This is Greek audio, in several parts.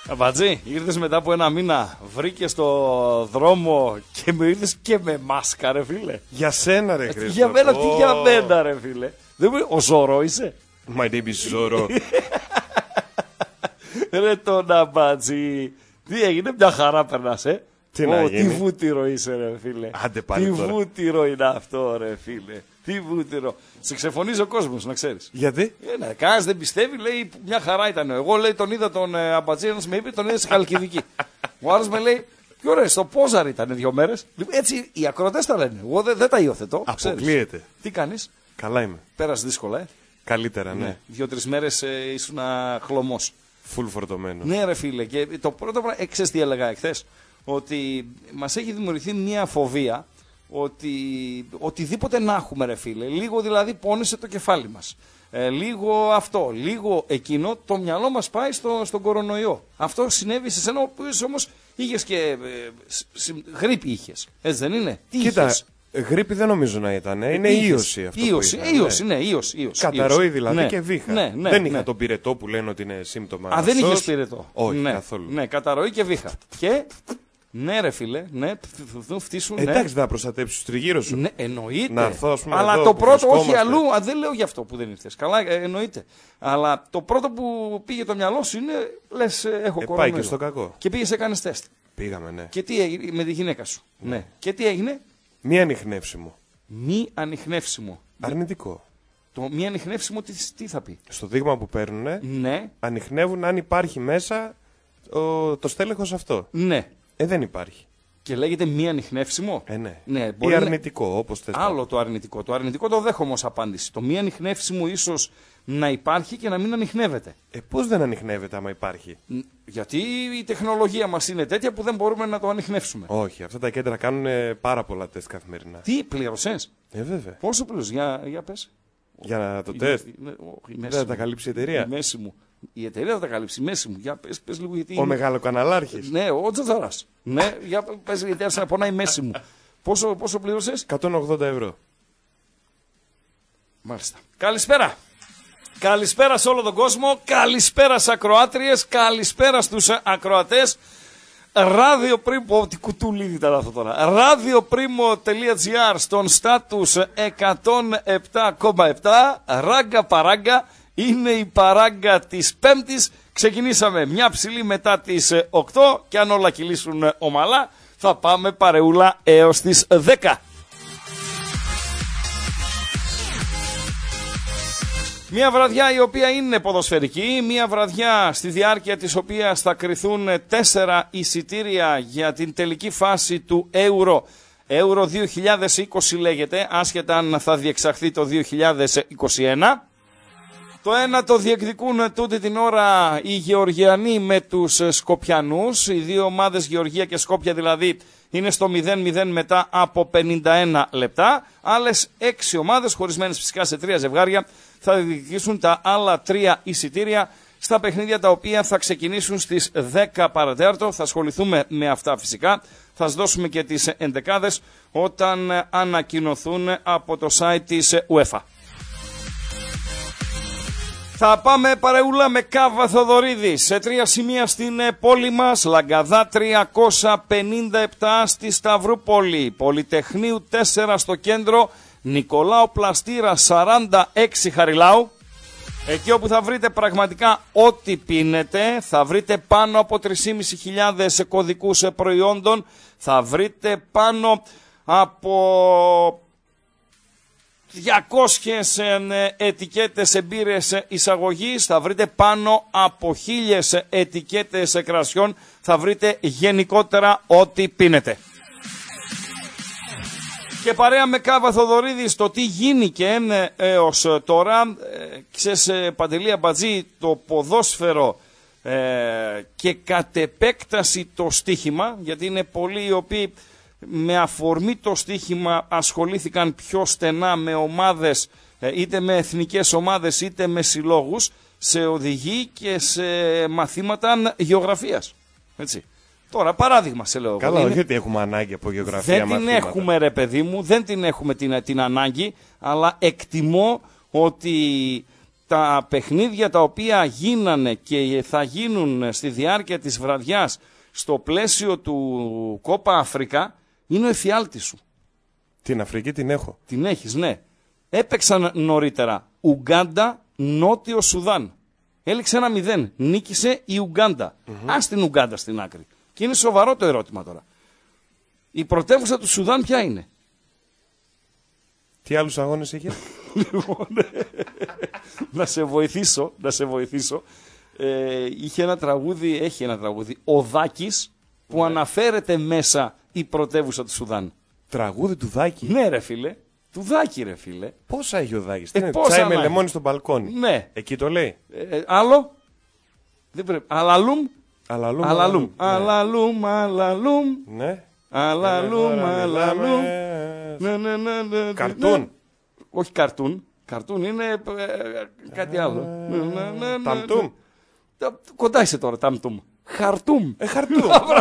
Αμπατζή, ήρθες μετά από ένα μήνα, βρήκες το δρόμο και με ήρθες και με μάσκα, ρε φίλε. Για σένα, ρε Χρήστο. Για μένα, τι για μένα, ρε φίλε. Ο Ζωρό είσαι. My name is Zoro. Ρε τον Αμπατζή. Τι έγινε, μια χαρά περνάς, Τι να γίνει. Τι βούτυρο είσαι, ρε φίλε. Άντε πάλι τι τώρα. βούτυρο είναι αυτό, ρε φίλε. Τι βούτυρο. Σε ξεφωνίζει ο κόσμος, να ξέρεις. Γιατί? Ναι, κανένας δεν πιστεύει, λέει μια χαρά ήταν. Εγώ, λέει, τον είδα τον Αμπατζή, ένας με είπε, τον είδα στη Χαλκιδική. Ο άλλος με λέει, πιο ωραία, στο Πόζαρ ήταν 2 μέρες. Έτσι οι ακροατές τα λένε. Εγώ δεν τα υιοθετώ. Αποκλείεται. Τι κάνεις? Καλά είμαι. Πέρασε δύσκολα, Καλύτερα, ναι. 2-3 μέρες ήσουν χλωμός. Full φορτωμένο. Ναι, ρε φίλε. Και το πρώτο πράγμα, ξέρεις τι έλεγα εχθές, ότι μας έχει δημιουργηθεί μια φοβία ότι οτιδήποτε να έχουμε, ρε φίλε, λίγο δηλαδή πόνεσε το κεφάλι μας. Λίγο αυτό, λίγο εκείνο, το μυαλό μας πάει στον κορονοϊό. Αυτό συνέβη σε σένα, όμως είχες και γρίπη είχες. Έτσι δεν είναι? Τι Κοίτα, είχες? γρίπη δεν νομίζω να ήταν. Είναι ίωση αυτό. Ίωση. Καταρροή δηλαδή ναι. και βήχα. Ναι, δεν είχα τον πυρετό που λένε ότι είναι σύμπτωμα. Α, δεν είχες πυρετό? Όχι, ναι, καθόλου. Ναι, καταρροή και βήχα. Και ναι, ρε φίλε, ναι, φτύσουν. Εντάξει, θα προστατέψει του τριγύρω σου. Ναι, εννοείται. Να έρθω, ας πούμε, αλλά εδώ το που πρώτο, όχι βρισκόμαστε. αλλού, δεν λέω γι' αυτό που δεν ήρθες. Καλά, εννοείται. Αλλά το πρώτο που πήγε το μυαλό σου είναι, λες, έχω κορονοϊό. Πάει και στο κακό. Και πήγες, έκανες τεστ. Πήγαμε, ναι. Και τι έγινε με τη γυναίκα σου? Ναι. Και τι έγινε? Μη ανιχνεύσιμο. Μη ανιχνεύσιμο. Αρνητικό. Το μη ανιχνεύσιμο τι θα πει? Στο δείγμα που παίρνουν, Ναι, ανιχνεύουν αν υπάρχει μέσα το στέλεχος αυτό. ναι. Δεν υπάρχει. Και λέγεται μη ανιχνεύσιμο. Ναι. Ναι, Ή μπορεί να- αρνητικό, όπως θες. Άλλο το αρνητικό. Το αρνητικό το δέχομαι ως απάντηση. Το μη ανιχνεύσιμο ίσως να υπάρχει και να μην ανιχνεύεται. Πώς δεν ανιχνεύεται άμα υπάρχει? Γιατί η τεχνολογία μας είναι τέτοια που δεν μπορούμε να το ανιχνεύσουμε. Όχι, αυτά τα κέντρα κάνουν πάρα πολλά τεστ καθημερινά. Τι πλήρωσες? Βέβαια. Πόσο πλήρωσες? Για πες. Για το τεστ. Η μέση Δεν θα μου. τα καλύψει η εταιρεία. Η μέση μου. Η εταιρεία θα τα καλύψει. Η μέση μου. Για πες λίγο γιατί. Ο μεγαλοκαναλάρχης. Ναι, ο Τζατζαράς. Ναι, για πες γιατί άρχισε να πονάει η μέση μου. Πόσο πλήρωσες? 180 ευρώ. Μάλιστα. Καλησπέρα. Καλησπέρα σε όλο τον κόσμο. Καλησπέρα στις ακροάτριες. Καλησπέρα στους ακροατές. Ράδιο Πρίμο, τι κουτούλι ήταν αυτό τώρα. Radioprimo.gr στον στάτους 107,7. Ράγκα παράγκα. Είναι η παράγκα της Πέμπτης. Ξεκινήσαμε μια ψηλή μετά τις 8 και αν όλα κυλήσουν ομαλά θα πάμε παρεούλα έως τις 10. Μια βραδιά η οποία είναι ποδοσφαιρική, μια βραδιά στη διάρκεια της οποίας θα κριθούν 4 εισιτήρια για την τελική φάση του Euro 2020 λέγεται, άσχετα αν θα διεξαχθεί το 2021. Το ένα το διεκδικούν τούτη την ώρα οι Γεωργιανοί με τους Σκοπιανούς. Οι δύο ομάδες Γεωργία και Σκόπια δηλαδή είναι στο 0-0 μετά από 51 λεπτά. Άλλες 6 ομάδες χωρισμένες φυσικά σε 3 ζευγάρια θα διεκδικήσουν τα άλλα 3 εισιτήρια στα παιχνίδια τα οποία θα ξεκινήσουν στις 10 παρατέταρτο. Θα ασχοληθούμε με αυτά φυσικά. Θα σας δώσουμε και τις ενδεκάδες όταν ανακοινωθούν από το site της UEFA. Θα πάμε παρεούλα με Κάβα Θοδωρίδη σε 3 σημεία στην πόλη μας. Λαγκαδά 357 στη Σταυρούπολη. Πολυτεχνείου 4 στο κέντρο. Νικολάου Πλαστήρα 46 Χαριλάου. Εκεί όπου θα βρείτε πραγματικά ό,τι πίνετε, θα βρείτε πάνω από 3.500 κωδικούς προϊόντων. Θα βρείτε πάνω από 200 ετικέτες μπύρες εισαγωγής, θα βρείτε πάνω από 1.000 ετικέτες κρασιών, θα βρείτε γενικότερα ό,τι πίνετε. Και παρέα με Κάβα Θοδωρίδη στο τι γίνηκε έως τώρα, ξέρεις Παντελή Αμπατζή, το ποδόσφαιρο και κατ' επέκταση το στοίχημα, γιατί είναι πολλοί οι οποίοι με αφορμή το στοίχημα ασχολήθηκαν πιο στενά με ομάδες, είτε με εθνικές ομάδες είτε με συλλόγους, σε οδηγεί και σε μαθήματα γεωγραφίας. Έτσι. Τώρα παράδειγμα σε λέω. Καλά, όχι ότι έχουμε ανάγκη από γεωγραφία δεν μαθήματα. την έχουμε ρε παιδί μου, δεν την έχουμε την ανάγκη, αλλά εκτιμώ ότι τα παιχνίδια τα οποία γίνανε και θα γίνουν στη διάρκεια της βραδιάς στο πλαίσιο του Κόπα Αφρικά είναι ο εφιάλτης σου. Την Αφρική την έχω. Την έχεις, ναι. Έπαιξαν νωρίτερα Ουγκάντα, Νότιο Σουδάν. Έληξε 1-0. Νίκησε η Ουγκάντα. Ας την Ουγκάντα στην άκρη. Και είναι σοβαρό το ερώτημα τώρα. Η πρωτεύουσα του Σουδάν ποια είναι? Τι άλλους αγώνες είχε? Λοιπόν, να σε βοηθήσω. Είχε ένα τραγούδι, έχει ένα τραγούδι, ο Δάκης, που αναφέρεται μέσα η πρωτεύουσα του Σουδάν. Τραγούδι του Δάκη. Ναι ρε φίλε, του Δάκη ρε φίλε. Πόσα έχει ο Δάκης? πόσα Τσάι με να λεμόνι στο μπαλκόνι. Ναι. Εκεί το λέει. Άλλο. Δεν πρέπει. Αλαλούμ. Αλαλούμ. Ναι. Αλαλούμ. Καρτούν. Όχι καρτούν. Καρτούν είναι κάτι άλλο. Ταμτούμ. Κοντά είσαι τώρα, ταμτούμ. Χαρτούμ. Χαρτούμ.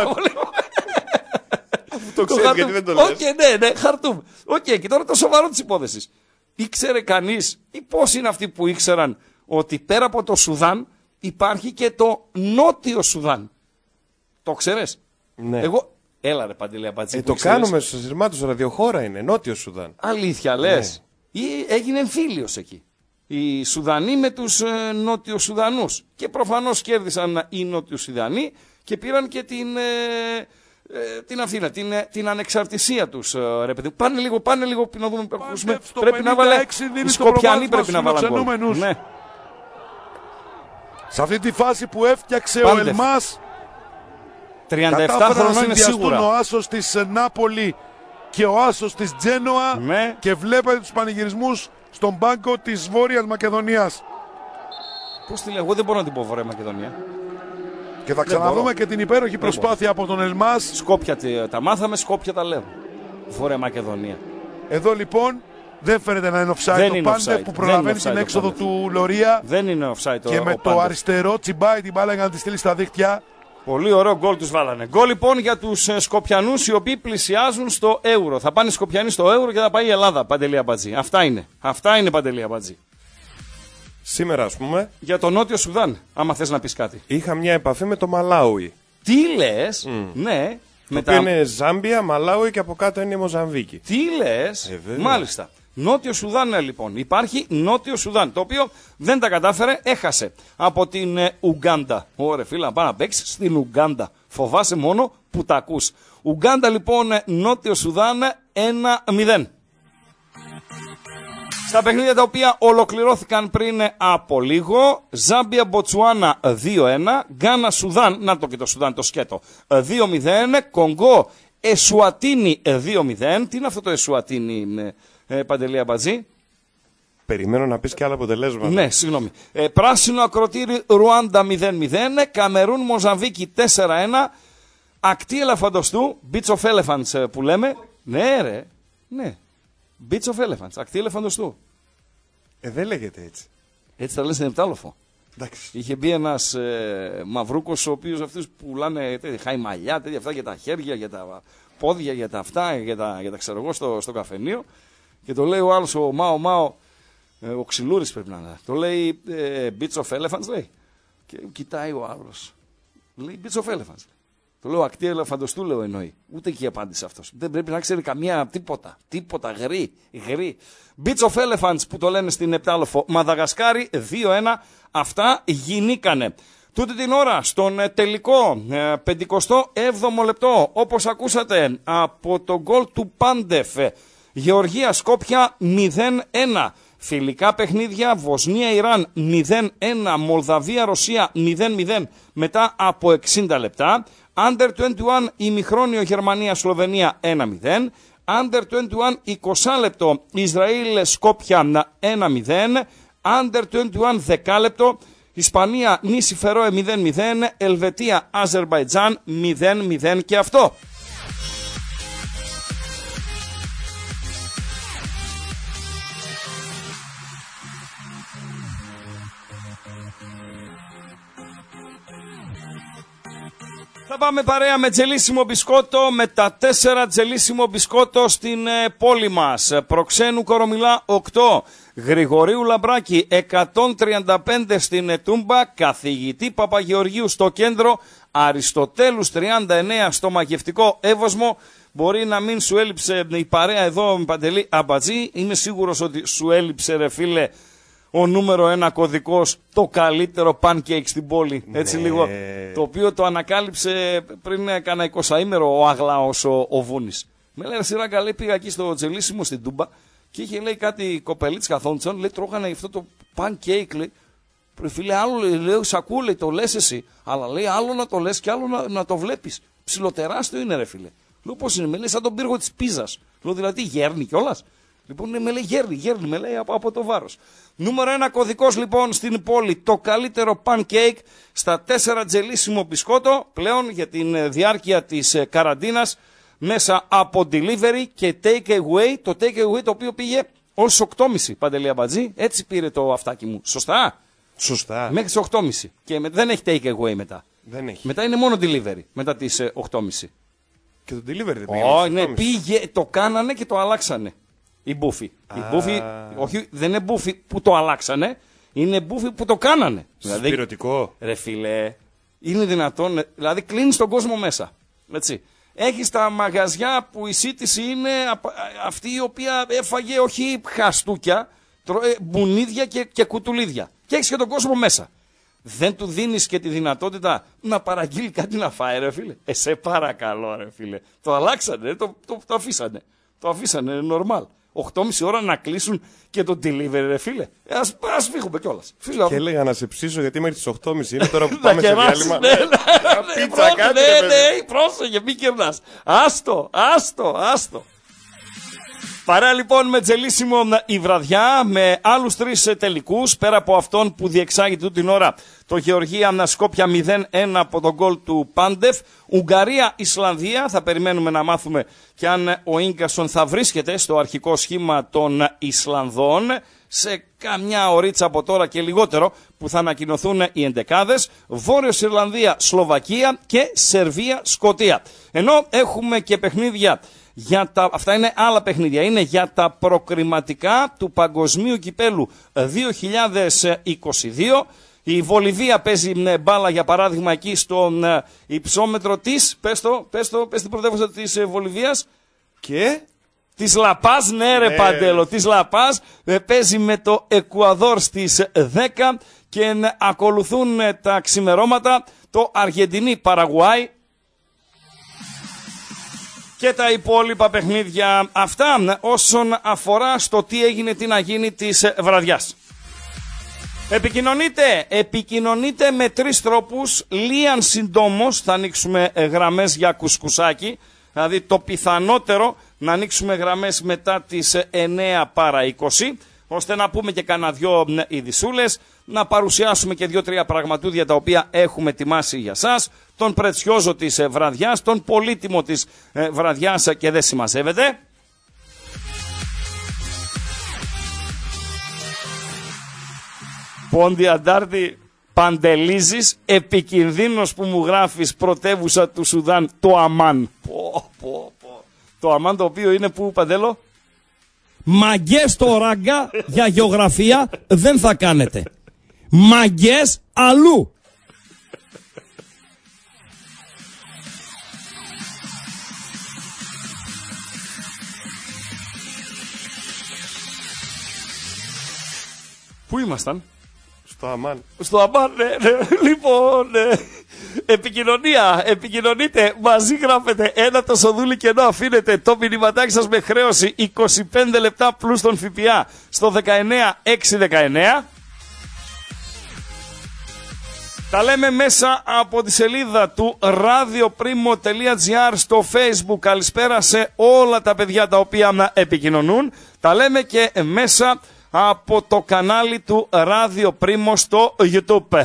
Το ξέρεις γιατί δεν το λες. Οκ, ναι, χαρτούμ. Οκ, και τώρα το σοβαρό της υπόθεσης. Ήξερε κανείς ή πώς είναι αυτοί που ήξεραν ότι πέρα από το Σουδάν υπάρχει και το Νότιο Σουδάν? Το ξέρεις? Ναι. Εγώ, έλα ρε Παντελή Αμπατζή. Το κάνουμε στο σύρμα του, ραδιοχώρα είναι, Νότιο Σουδάν. Αλήθεια λες? Ή έγινε εμφύλιος εκεί. Οι Σουδανοί με τους Νότιο Σουδανούς. Και προφανώς κέρδισαν οι Νότιο Σουδανοί και πήραν και την ανεξαρτησία τους, ρε παιδί. Πάνε λίγο να δούμε. Πρέπει να βάλε. Οι Σκοπιανοί πρέπει να βάλουν. Ναι. Σε αυτή τη φάση που έφτιαξε ο Ελμάς, 37 χρονών είναι σίγουρα. Ο άσος της Νάπολη και ο άσος της Τζένοα, Ναι. και βλέπετε τους πανηγυρισμούς στον πάγκο της Βόρειας Μακεδονίας. Πώς τη λέω, εγώ δεν μπορώ να την πω Βόρεια Μακεδονία. Και θα ξαναδούμε και την υπέροχη προσπάθεια από τον Ελμάς. Σκόπια τα μάθαμε, Σκόπια τα λέω. Βόρεια Μακεδονία. Εδώ λοιπόν δεν φαίνεται να είναι offside Δεν το είναι Πάντεφ offside. που προλαβαίνει Δεν είναι την offside έξοδο ο του Λορία. Δεν είναι offside Και με το αριστερό τσιμπάει την μπάλα για να τη στείλει στα δίχτυα. Πολύ ωραίο γκολ τους βάλανε. Γκολ λοιπόν για τους Σκοπιανούς οι οποίοι πλησιάζουν στο Euro. Θα πάνε οι Σκοπιανοί στο Euro και θα πάει η Ελλάδα, Παντελή Αμπατζή. Αυτά είναι Παντελή Αμπατζή. Σήμερα, ας πούμε, Για το Νότιο Σουδάν, άμα θες να πεις κάτι. είχα μια επαφή με το Μαλάουι. Τι λες, ναι. Το οποίο είναι Ζάμπια, Μαλάουι και από κάτω είναι η Μοζαμβίκη. Τι λες, μάλιστα. Νότιο Σουδάν λοιπόν. Υπάρχει Νότιο Σουδάν, το οποίο δεν τα κατάφερε, έχασε από την Ουγκάντα. Ωραία φίλα, πάμε να παίξεις στην Ουγκάντα. Φοβάσαι μόνο που τα ακούς. Ουγκάντα λοιπόν, Νότιο Σουδάν 1-0. Στα παιχνίδια τα οποία ολοκληρώθηκαν πριν από λίγο, Ζάμπια Μποτσουάνα 2-1, Γκάνα Σουδάν, να το και το Σουδάν το σκέτο, 2-0, Κονγκό Εσουατίνι 2-0. Τι είναι αυτό το Εσουατίνι, Παντελή Αμπατζή? Περιμένω να πεις και άλλα αποτελέσματα. Ναι, συγγνώμη. Πράσινο Ακροτήρι Ρουάντα 0-0, Καμερούν Μοζαμβίκη 4-1, Ακτή Ελεφαντοστού, Beach of Elephants που λέμε. Ναι ρε, ναι. Beach of Elephants, Ακτή Ελεφαντοστού. Δεν λέγεται έτσι. Έτσι τα λες στην Επτάλοφο. Εντάξει. Είχε μπει ένας μαυρούκος, ο οποίος αυτούς πουλάνε χαϊμαλιά, τέτοια αυτά για τα χέρια, για τα πόδια, για τα αυτά, για τα ξέρω εγώ στο καφενείο. Και το λέει ο άλλος, ο Μάο, ο Ξυλούρης πρέπει να είναι. Το λέει Beach of Elephants, λέει. Και κοιτάει ο άλλος. Λέει Beach of Elephants. Το λέω Ακτή Ελεφαντοστού, λέω εννοεί. Ούτε εκεί απάντησε αυτός. Δεν πρέπει να ξέρει καμία τίποτα. Γρή. Beach of Elephants που το λένε στην Επτάλοφο. Μαδαγασκάρη 2-1. Αυτά γινήκανε. Τούτη την ώρα στον τελικό 57ο λεπτό, όπως ακούσατε από το γκολ του Πάντεφ, Γεωργία Σκόπια 0-1. Φιλικά παιχνίδια, Βοσνία-Ιράν 0-1, Μολδαβία-Ρωσία 0-0 μετά από 60 λεπτά. Under 21 ημιχρόνιο Γερμανία-Σλοβενία 1-0. Under 21 20 λεπτό Ισραήλ-Σκόπια 1-0. Under 21 10 λεπτό Ισπανία-Νήσι Φερόε 0-0. Ελβετία-Αζερμπαϊτζάν 0-0 και αυτό. Θα πάμε παρέα με τζελίσιμο μπισκότο, με τα 4 τζελίσιμο μπισκότο στην πόλη μας. Προξένου Κορομιλά 8, Γρηγορίου Λαμπράκη 135 στην Τούμπα, Καθηγητή Παπαγεωργίου στο κέντρο, Αριστοτέλους 39 στο Μαγευτικό Εύωσμο. Μπορεί να μην σου έλειψε η παρέα εδώ με Παντελή Αμπατζή, είμαι σίγουρος ότι σου έλειψε ρε φίλε ο νούμερο 1 κωδικός, το καλύτερο pancake στην πόλη, έτσι λίγο, το οποίο το ανακάλυψε πριν κάνα 20ημερο ο Αγλάος ο Βούνης. Με λέει Σιράγκα, λέει, πήγα εκεί στο τζελίσιμο στην Τούμπα και είχε λέει κάτι κοπελίτς καθόντουσαν, λέει τρώγανε αυτό το pancake, λέει, φίλε άλλο, λέει, σ' ακούω, λέει, το λες εσύ, αλλά λέει άλλο να το λες και άλλο να το βλέπεις. Ψιλοτεράστιο είναι ρε φίλε. Λέω πώς είναι, με λέει σαν τον πύργο της πίζας. Λέω δηλαδή γέρνει κιόλας. Λοιπόν, με λέει γέρνει, με λέει από το βάρος. Νούμερο 1 κωδικός λοιπόν στην πόλη, το καλύτερο pancake στα 4 τζελίσιμο μπισκότο, πλέον για την διάρκεια της καραντίνας, μέσα από delivery και take away, το take away το οποίο πήγε ως 8.30, Παντελή Αμπατζή, έτσι πήρε το αυτάκι μου, σωστά? Σωστά. Μέχρι τις 8.30 και δεν έχει take away μετά. Δεν έχει. Μετά είναι μόνο delivery, μετά τις 8.30. Και το delivery δεν πήγε. Όχι, ναι, πήγε, το κάνανε και το αλλάξανε. Η μπούφη. Η μπούφη, όχι, δεν είναι μπούφη που το αλλάξανε, είναι μπούφη που το κάνανε. Συσπηρωτικό. Ρε φίλε, είναι δυνατόν, δηλαδή κλείνεις τον κόσμο μέσα. Έτσι. Έχεις τα μαγαζιά που η σύντηση είναι αυτή η οποία έφαγε όχι χαστούκια, μπουνίδια και κουτουλίδια. Και έχεις και τον κόσμο μέσα. Δεν του δίνεις και τη δυνατότητα να παραγγείλει κάτι να φάει, ρε φίλε. Σε παρακαλώ, ρε φίλε. Το αλλάξανε, το αφήσανε. Το αφήσανε, normal. 8.30 ώρα να κλείσουν και το delivery, ρε φίλε. Ας φύγουμε κιόλας. Και έλεγα να σε ψήσω γιατί μέχρι τις 8.30 είναι τώρα που πάμε σε διάλειμμα. Ναι, πρόσεχε, μην κερνάς. Άστο. Παρά λοιπόν με τζελίσιμο η βραδιά, με άλλους 3 τελικούς, πέρα από αυτόν που διεξάγει τούτη την ώρα το Γεωργία Σκόπια 0-1 από τον γκολ του Πάντεφ. Ουγγαρία-Ισλανδία, θα περιμένουμε να μάθουμε και αν ο Ίνκασον θα βρίσκεται στο αρχικό σχήμα των Ισλανδών. Σε καμιά ωρίτσα από τώρα και λιγότερο που θα ανακοινωθούν οι εντεκάδες. Βόρειος Ιρλανδία, Σλοβακία και Σερβία, Σκωτία. Ενώ έχουμε και παιχνίδια. Αυτά είναι άλλα παιχνίδια, είναι για τα προκριματικά του Παγκοσμίου Κυπέλου 2022. Η Βολιβία παίζει μπάλα για παράδειγμα εκεί στον υψόμετρο της, πες την πρωτεύουσα της Βολιβίας και της Λαπάς, ναι ρε Παντέλο, της Λαπάς, παίζει με το Εκουαδόρ στις 10 και ακολουθούν τα ξημερώματα το Αργεντινή-Παραγουάη και τα υπόλοιπα παιχνίδια. Αυτά όσον αφορά στο τι έγινε, τι να γίνει της βραδιάς. Επικοινωνείτε με 3 τρόπους, λίαν συντόμως θα ανοίξουμε γραμμές για κουσκουσάκι, δηλαδή το πιθανότερο να ανοίξουμε γραμμές μετά τις 9 παρά 20, ώστε να πούμε και κανένα 2 ειδισούλες, να παρουσιάσουμε και 2-3 πραγματούδια τα οποία έχουμε ετοιμάσει για σας, τον πρετσιόζο της βραδιάς, τον πολύτιμο της βραδιάς και δεν συμμαζεύεται. Πόντι Αντάρτη, Παντελίζης, επικινδύνος που μου γράφεις πρωτεύουσα του Σουδάν, το Αμάν. Το Αμάν το οποίο είναι που, Παντέλο? Μαγκές το ράγκα για γεωγραφία δεν θα κάνετε. Μαγκές αλλού. Πού ήμασταν? Στο Αμάν. Στο Αμάν, ναι. Λοιπόν, επικοινωνείτε, μαζί γράφετε ένα το σοδούλι και ενώ αφήνετε το μηνυματάκι σας με χρέωση 25 λεπτά πλούς τον ΦΠΑ στο 19619. Τα λέμε μέσα από τη σελίδα του radioprimo.gr στο Facebook. Καλησπέρα σε όλα τα παιδιά τα οποία επικοινωνούν. Τα λέμε και μέσα από το κανάλι του Radio Primo στο YouTube.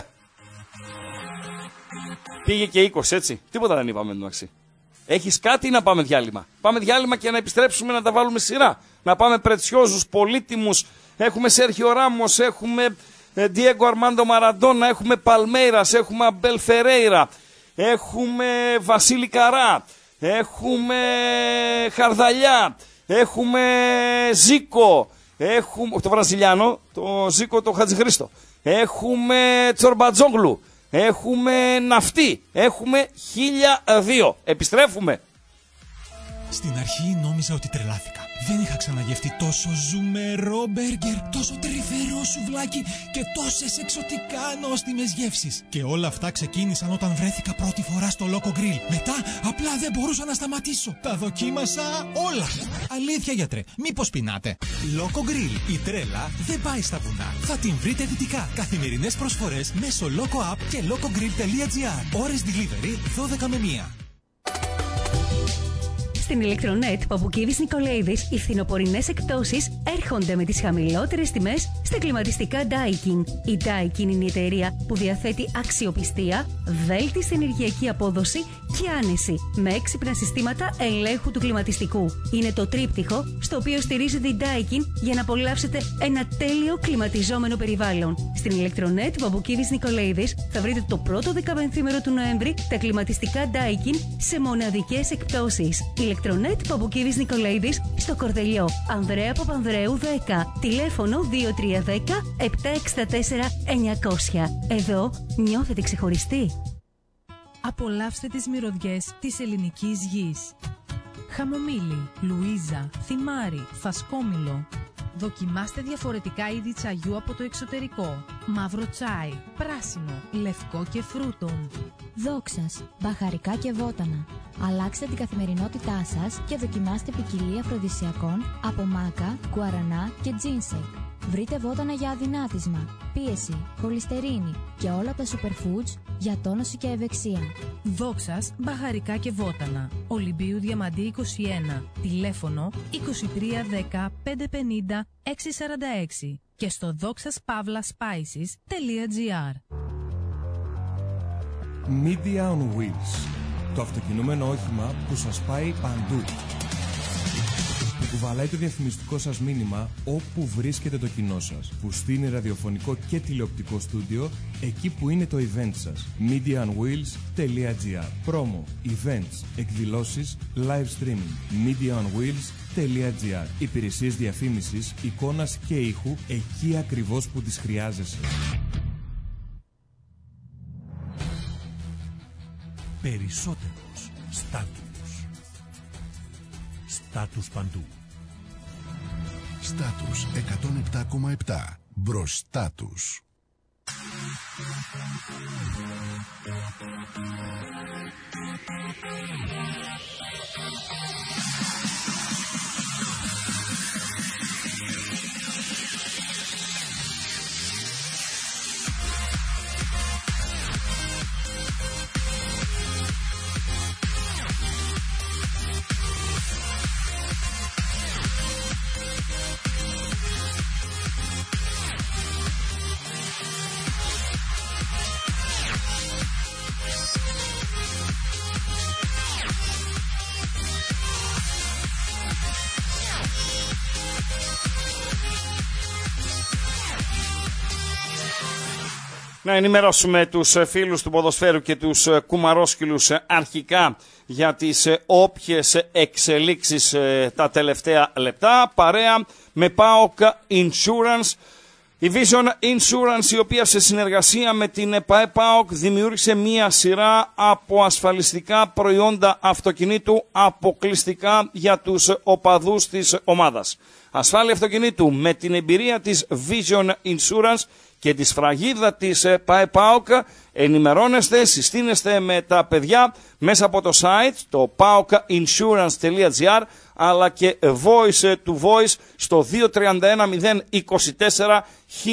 Πήγε και 20, έτσι. Τίποτα δεν είπαμε εντάξει. Έχεις κάτι ή να πάμε διάλειμμα? Πάμε διάλειμμα και να επιστρέψουμε να τα βάλουμε σειρά. Να πάμε πρετσιόζους, πολύτιμους. Έχουμε Σέρχιο Ράμος, έχουμε Diego Armando Maradona, έχουμε Παλμέιρας, έχουμε Αμπέλ Φερέιρα. έχουμε Βασίλη Καρά, έχουμε Χαρδαλιά, έχουμε Ζήκο, έχουμε το Βραζιλιάνο, το Ζήκο το Χατζηχρήστο, έχουμε Τσορμπατζόγλου, έχουμε Ναυτή, έχουμε 1002. Επιστρέφουμε. Στην αρχή νόμιζα ότι τρελάθηκα. Δεν είχα ξαναγευτεί τόσο ζουμερό μπέργκερ, τόσο τρυφερό σουβλάκι και τόσες εξωτικά νόστιμες γεύσεις. Και όλα αυτά ξεκίνησαν όταν βρέθηκα πρώτη φορά στο Loco Grill. Μετά απλά δεν μπορούσα να σταματήσω. Τα δοκίμασα όλα. Αλήθεια, γιατρέ, μήπως πεινάτε? Loco Grill. Η τρέλα δεν πάει στα βουνά. Θα την βρείτε δυτικά. Καθημερινές προσφορές μέσω Loco App και locogrill.gr. Ώρες delivery 12 με 1. Στην Ηλεκτρονέτ Παπουκίδης Νικολαίδης, οι φθινοπορεινές εκπτώσεις έρχονται με τις χαμηλότερες τιμές στα κλιματιστικά Daikin. Η Daikin είναι η εταιρεία που διαθέτει αξιοπιστία, βέλτιστη ενεργειακή απόδοση και άνεση, με έξυπνα συστήματα ελέγχου του κλιματιστικού. Είναι το τρίπτυχο στο οποίο στηρίζεται η Daikin για να απολαύσετε ένα τέλειο κλιματιζόμενο περιβάλλον. Στην Ηλεκτρονέτ Παπουκίδης Νικολαίδης θα βρείτε το πρώτο 15μέρο του Νοέμβρη τα κλιματιστικά Daikin σε μοναδικές εκπτώσεις. Ηλεκτρονέτ Παπουκίδης Νικολαίδης στο Κορδελιό, Ανδρέα Παπανδρέου 10, τηλέφωνο 2310 764 900. Εδώ νιώθετε ξεχωριστοί. Απολαύστε τις μυρωδιές της ελληνικής γης. Χαμομήλι, Λουίζα, θυμάρι, φασκόμηλο. Δοκιμάστε διαφορετικά είδη τσαγιού από το εξωτερικό. Μαύρο τσάι, πράσινο, λευκό και φρούτων. Δόξας, μπαχαρικά και βότανα. Αλλάξτε την καθημερινότητά σας και δοκιμάστε ποικιλία αφροδισιακών από μάκα, κουαρανά και τζίνσεκ. Βρείτε βότανα για αδυνάτισμα, πίεση, χολυστερίνη και όλα τα superfoods για τόνωση και ευεξία. Δόξας, μπαχαρικά και βότανα. Ολυμπίου Διαμαντή 21. Τηλέφωνο 2310 550 646 και στο doxaspavlaspices.gr. Media on Wheels. Το αυτοκινούμενο όχημα που σας πάει παντού. Που κουβαλάει το διαφημιστικό σας μήνυμα όπου βρίσκεται το κοινό σας. Που στείνει ραδιοφωνικό και τηλεοπτικό στούντιο εκεί που είναι το event σας. MediaOnWheels.gr. Promo, events, εκδηλώσεις, live streaming. MediaOnWheels.gr. Υπηρεσίες διαφήμισης, εικόνας και ήχου εκεί ακριβώς που τις χρειάζεσαι. Περισσότερος στάτους. Στάτους παντού. Στάτους 107,7. Μπροστά τους. Να ενημερώσουμε τους φίλους του ποδοσφαίρου και τους κουμαρόσκυλους αρχικά για τις όποιες εξελίξεις τα τελευταία λεπτά. Παρέα με PAOK Insurance. Η Vision Insurance, η οποία σε συνεργασία με την ΕΠΑΕ PAOK δημιούργησε μία σειρά από ασφαλιστικά προϊόντα αυτοκινήτου αποκλειστικά για τους οπαδούς της ομάδας. Ασφάλεια αυτοκινήτου με την εμπειρία της Vision Insurance και τη σφραγίδα της ΠΑΕ PAOK. Ενημερώνεστε, συστήνεστε με τα παιδιά μέσα από το site, το paokinsurance.gr, αλλά και voice to voice στο 231 024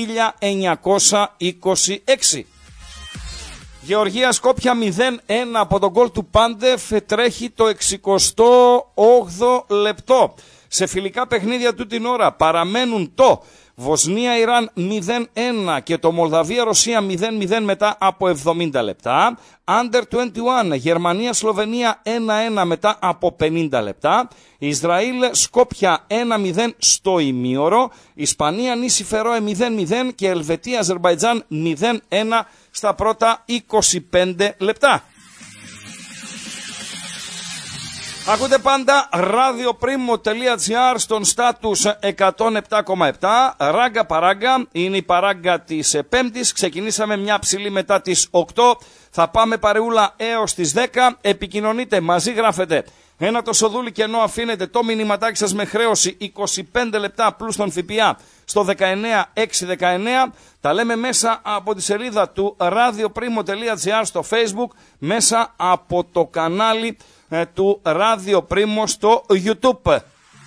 1926. Γεωργία Σκόπια 0-1 από τον γκολ του Πάντεφ, τρέχει το 68ο λεπτό. Σε φιλικά παιχνίδια του την ώρα παραμένουν το Βοσνία-Ιράν 0-1 και το Μολδαβία-Ρωσία 0-0 μετά από 70 λεπτά. Under 21, Γερμανία-Σλοβενία 1-1 μετά από 50 λεπτά. Ισραήλ-Σκόπια 1-0 στο ημίωρο. Ισπανία-Νήσι Φερόε 0-0 και Ελβετία-Αζερμπαϊτζάν 0-1 στα πρώτα 25 λεπτά. Ακούτε πάντα radioprimo.gr στον στάτους 107,7. Ράγκα παράγκα, είναι η παράγκα της Πέμπτης. Ξεκινήσαμε μια ψηλή μετά τις 8. Θα πάμε παρεούλα έως τις 10. Επικοινωνείτε, μαζί γράφετε. Ένα το σοδούλι κενό, αφήνετε το μηνυματάκι σας με χρέωση 25 λεπτά πλούς τον ΦΠΑ στο 19619. Τα λέμε μέσα από τη σελίδα του radioprimo.gr στο Facebook, μέσα από το κανάλι του Radio Primo στο YouTube.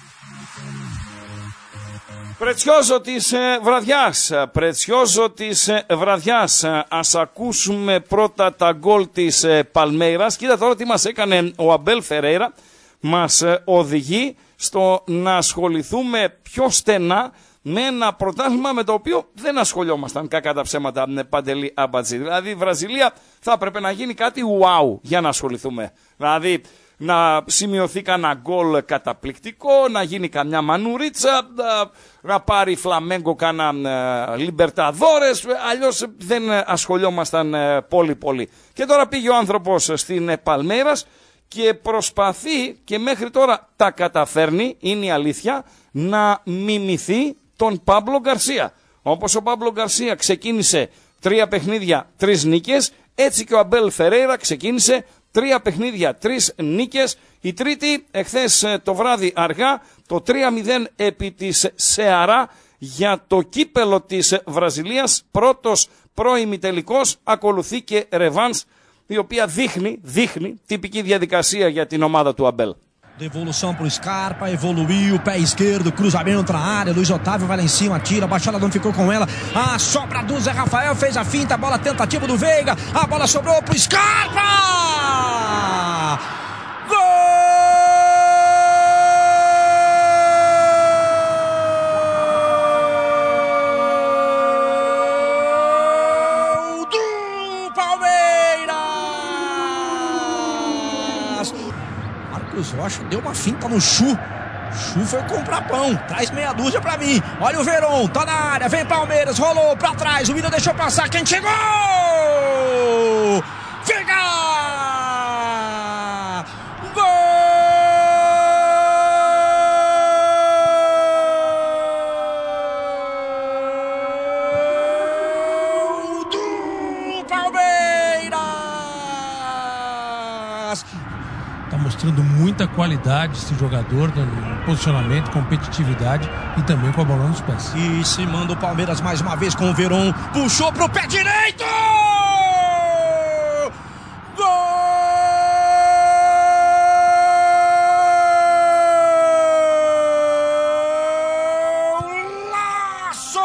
Πρετσιόζο της βραδιάς. Ας ακούσουμε πρώτα τα γκολ της Παλμέιρας. Κοίτα τώρα τι μας έκανε ο Αμπέλ Φερέιρα. Μας οδηγεί στο να ασχοληθούμε πιο στενά με ένα πρωτάθλημα με το οποίο δεν ασχολιόμασταν, κακά τα ψέματα, Παντελή Αμπατζή. Δηλαδή η Βραζιλία θα έπρεπε να γίνει κάτι wow για να ασχοληθούμε. Δηλαδή να σημειωθεί κανένα γκολ καταπληκτικό, να γίνει καμιά μανουρίτσα, να πάρει Φλαμέγκο κανένα Λιμπερταδόρες, αλλιώς δεν ασχολιόμασταν πολύ. Και τώρα πήγε ο άνθρωπος στην Παλμέιρας και προσπαθεί, και μέχρι τώρα τα καταφέρνει, είναι η αλήθεια, να μιμηθεί τον Πάμπλο Γκαρσία. Όπως ο Πάμπλο Γκαρσία ξεκίνησε 3 παιχνίδια, 3 νίκες, έτσι και ο Αμπέλ Φερέιρα ξεκίνησε 3 παιχνίδια, 3 νίκες. Η τρίτη εχθές το βράδυ αργά, το 3-0 επί της Σεαρά για το κύπελο της Βραζιλίας. Πρώτος προημιτελικός, ακολουθεί και ρεβάνς, η οποία δείχνει τυπική διαδικασία για την ομάδα του Αμπέλ. Devolução pro Scarpa, evoluiu, pé esquerdo, cruzamento na área, Luiz Otávio vai lá em cima, tira, Baixada não ficou com ela, a sobra do Zé Rafael, fez a finta, a bola tentativa do Veiga, a bola sobrou pro Scarpa! Gol! Do Palmeiras! Marcos Rocha deu uma finta no Chu. Chu foi comprar pão, traz meia dúzia pra mim. Olha o Verón, tá na área, vem Palmeiras, rolou pra trás, o Willian deixou passar, quem chegou? Veiga! Gol! Do Palmeiras! Está mostrando muita qualidade esse jogador, posicionamento, competitividade e também com a bola nos pés. E se manda o Palmeiras mais uma vez com o Verón, puxou pro pé direito! Golaço!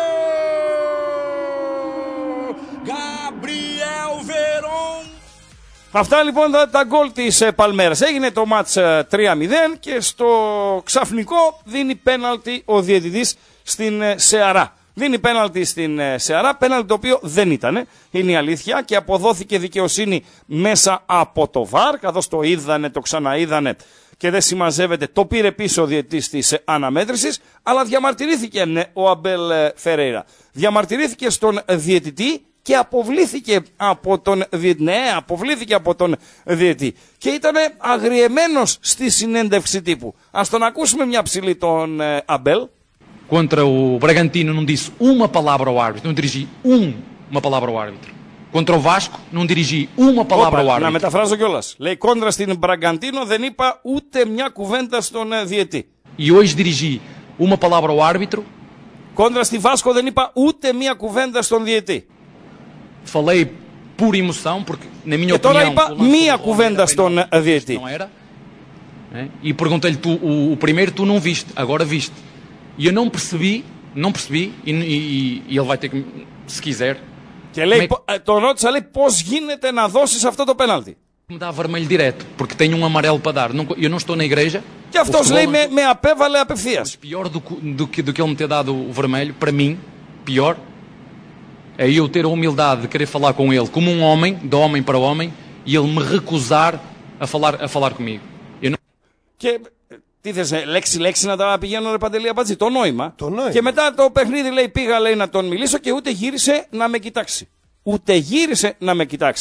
Gabriel Verón! Αυτά λοιπόν τα γκολ της Παλμέρας. Έγινε το μάτς 3-0 και στο ξαφνικό δίνει πέναλτι ο διαιτητής στην Σεαρά. Δίνει πέναλτι στην Σεαρά, πέναλτι το οποίο δεν ήτανε, είναι η αλήθεια, και αποδόθηκε δικαιοσύνη μέσα από το ΒΑΡ, καθώς το είδανε, το ξαναείδανε και δεν συμμαζεύεται, το πήρε πίσω ο διαιτητής της αναμέτρησης, αλλά διαμαρτυρήθηκε ο Αμπέλ Φερέιρα. Διαμαρτυρήθηκε στον διαιτητή και αποβλήθηκε από τον διαιτητή. Ναι, αποβλήθηκε από τον διαιτητή. Και ήταν αγριεμένος στη συνέντευξη τύπου. Ας τον ακούσουμε μια ψηλή τον Αμπέλ. Contra o Bragantino não disse uma palavra ao árbitro, não dirigi uma palavra ao árbitro. Contra o Vasco não dirigi uma palavra ao árbitro. Να μεταφράζω κιόλας. Λέει κόντρα στην Μπραγκαντίνο δεν είπα ούτε μια κουβέντα στον διαιτή. E hoje dirigi uma palavra ao árbitro. Κόντρα στη Βάσκο δεν είπα ούτε μια κουβέντα στον διαιτή. Falei por emoção, porque na minha opinião. Και τώρα είπα μία κουβέντα στον διαιτή. E perguntei-lhe, o primeiro tu não viste, agora viste. E eu não percebi e ele vai ter que, se quiser. Και λέει, τον ρώτησα, λέει, πώς γίνεται να δώσεις αυτό το πέναλτι. Me dá vermelho direto, porque tenho um amarelo para dar. Eu não estou na igreja. Και αυτός λέει, με απέβαλε απευθείας. Pior do que ele me ter dado o vermelho, para mim, pior, é eu ter a humildade de querer falar com ele como um homem, de homem para homem, e ele me recusar a falar comigo. Και τι θες, λέξη να τα πηγαίνω ρε Παντελή Αμπατζή, το νόημα. Και μετά το παιχνίδι πήγα να τον μιλήσω και ούτε γύρισε να με κοιτάξει.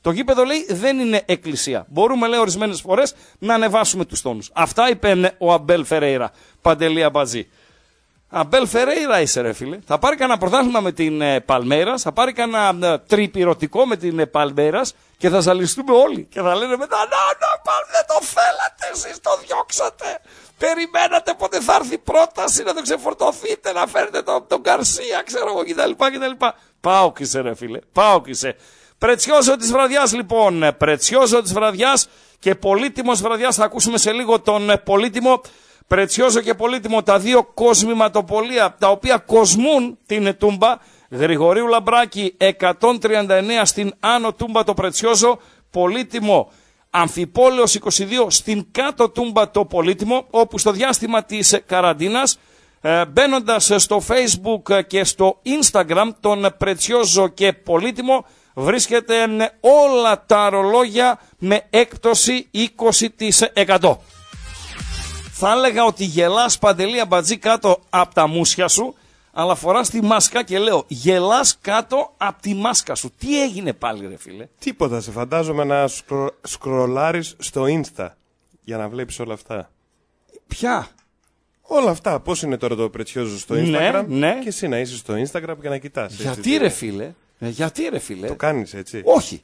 Το γήπεδο, λέει, δεν είναι εκκλησία. Μπορούμε, λέει, ορισμένες φορές να ανεβάσουμε τους τόνους. Αυτά είπε ο Αμπέλ Φερέιρα. Παντελή Αμπατζή. Αμπέλ Φερέιρα είσαι, ρε φίλε. Θα πάρει κανένα πρωτάθλημα με την Παλμέιρας, θα πάρει κανένα τριπυρωτικό με την Παλμέιρας και θα ζαλιστούμε όλοι. Και θα λένε μετά, δεν το θέλατε, εσείς το διώξατε. Περιμένατε πότε θα έρθει πρόταση να το ξεφορτωθείτε, να φέρετε τον Γκαρσία, ξέρω εγώ κτλ. Πάω είσαι, ρε φίλε. Πάω είσαι. Πρετσιόζο της βραδιάς, λοιπόν. Πρετσιόζο της βραδιάς και πολύτιμος βραδιάς. Θα ακούσουμε σε λίγο τον πολύτιμο. Πρετσιόζο και πολύτιμο, τα δύο κοσμηματοπολία τα οποία κοσμούν την Τούμπα. Γρηγορίου Λαμπράκη 139 στην Άνω Τούμπα το Πρετσιόζο. Πολύτιμο Αμφιπόλεως 22 στην Κάτω Τούμπα το πολύτιμο, όπου στο διάστημα της καραντίνας, μπαίνοντας στο Facebook και στο Instagram τον Πρετσιόζο και πολύτιμο, βρίσκεται όλα τα ρολόγια με έκπτωση 20%. Θα έλεγα ότι γελάς, Παντελή Αμπατζή, κάτω από τα μουσια σου, αλλά φοράς τη μάσκα και λέω γελάς κάτω από τη μάσκα σου. Τι έγινε πάλι, ρε φίλε? Τίποτα, σε φαντάζομαι να σκρολάρεις στο Insta για να βλέπεις όλα αυτά. Ποια? Όλα αυτά, πώς είναι τώρα το Πρετσιόζο στο Instagram, ναι. Και εσύ να είσαι στο Instagram και να κοιτάς. Γιατί έτσι, ρε φίλε? Γιατί ρε φίλε? Το κάνεις έτσι? Όχι.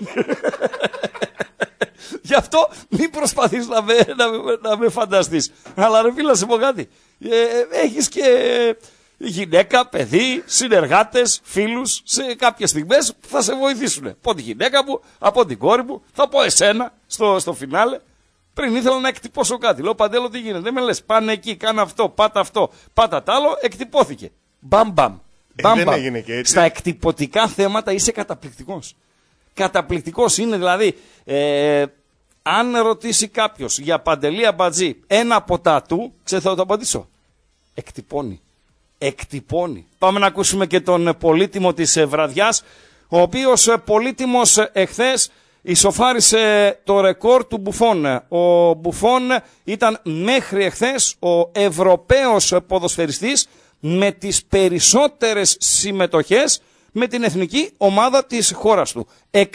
Γι' αυτό μην προσπαθείς να με φανταστείς. Αλλά ρε φίλε, σε πω κάτι. Έχεις και γυναίκα, παιδί, συνεργάτες, φίλους. Σε κάποιες στιγμές θα σε βοηθήσουν. Από τη γυναίκα μου, από την κόρη μου, θα πω εσένα στο φινάλε. Πριν ήθελα να εκτυπώσω κάτι. Λέω, Παντέλο, τι γίνεται? Δεν με λες, πάνε εκεί, κάνε αυτό, πάτα τ' άλλο, εκτυπώθηκε. Μπαμ. Δεν έγινε και έτσι. Στα εκτυπωτικά θέματα είσαι καταπληκτικός. Καταπληκτικός είναι, δηλαδή, αν ρωτήσει κάποιος για Παντελή Αμπατζή ένα από τα του, θα το απαντήσω. Εκτυπώνει. Πάμε να ακούσουμε και τον πολύτιμο της βραδιάς, ο οποίος πολύτιμος εχθές ισοφάρισε το ρεκόρ του Μπουφόν. Ο Μπουφόν ήταν μέχρι εχθές ο Ευρωπαίος ποδοσφαιριστής με τις περισσότερες συμμετοχές με την εθνική ομάδα της χώρας του.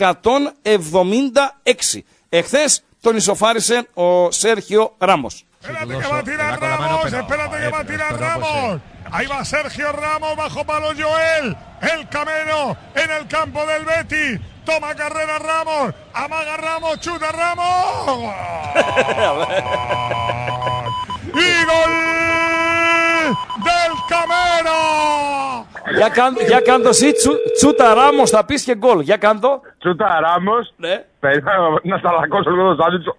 176. Εχθές τον ισοφάρισε ο Σέρχιο Ράμος. Espérate que va a tirar Ramos, espérate que va a tirar Ramos. Ahí va Sergio Ramos, bajo palo Joel, el Camero en el campo del Betis. Toma carrera Ramos, amaga Ramos, chuta Ramos. Y gol del Camero. Για κάντο εσύ, τσούτα Ράμος θα πεις και γκολ. Για κάντο. Τσούτα Ράμος. Ναι. Περιμένω να σταλακώσω λίγο το σάντουιτς.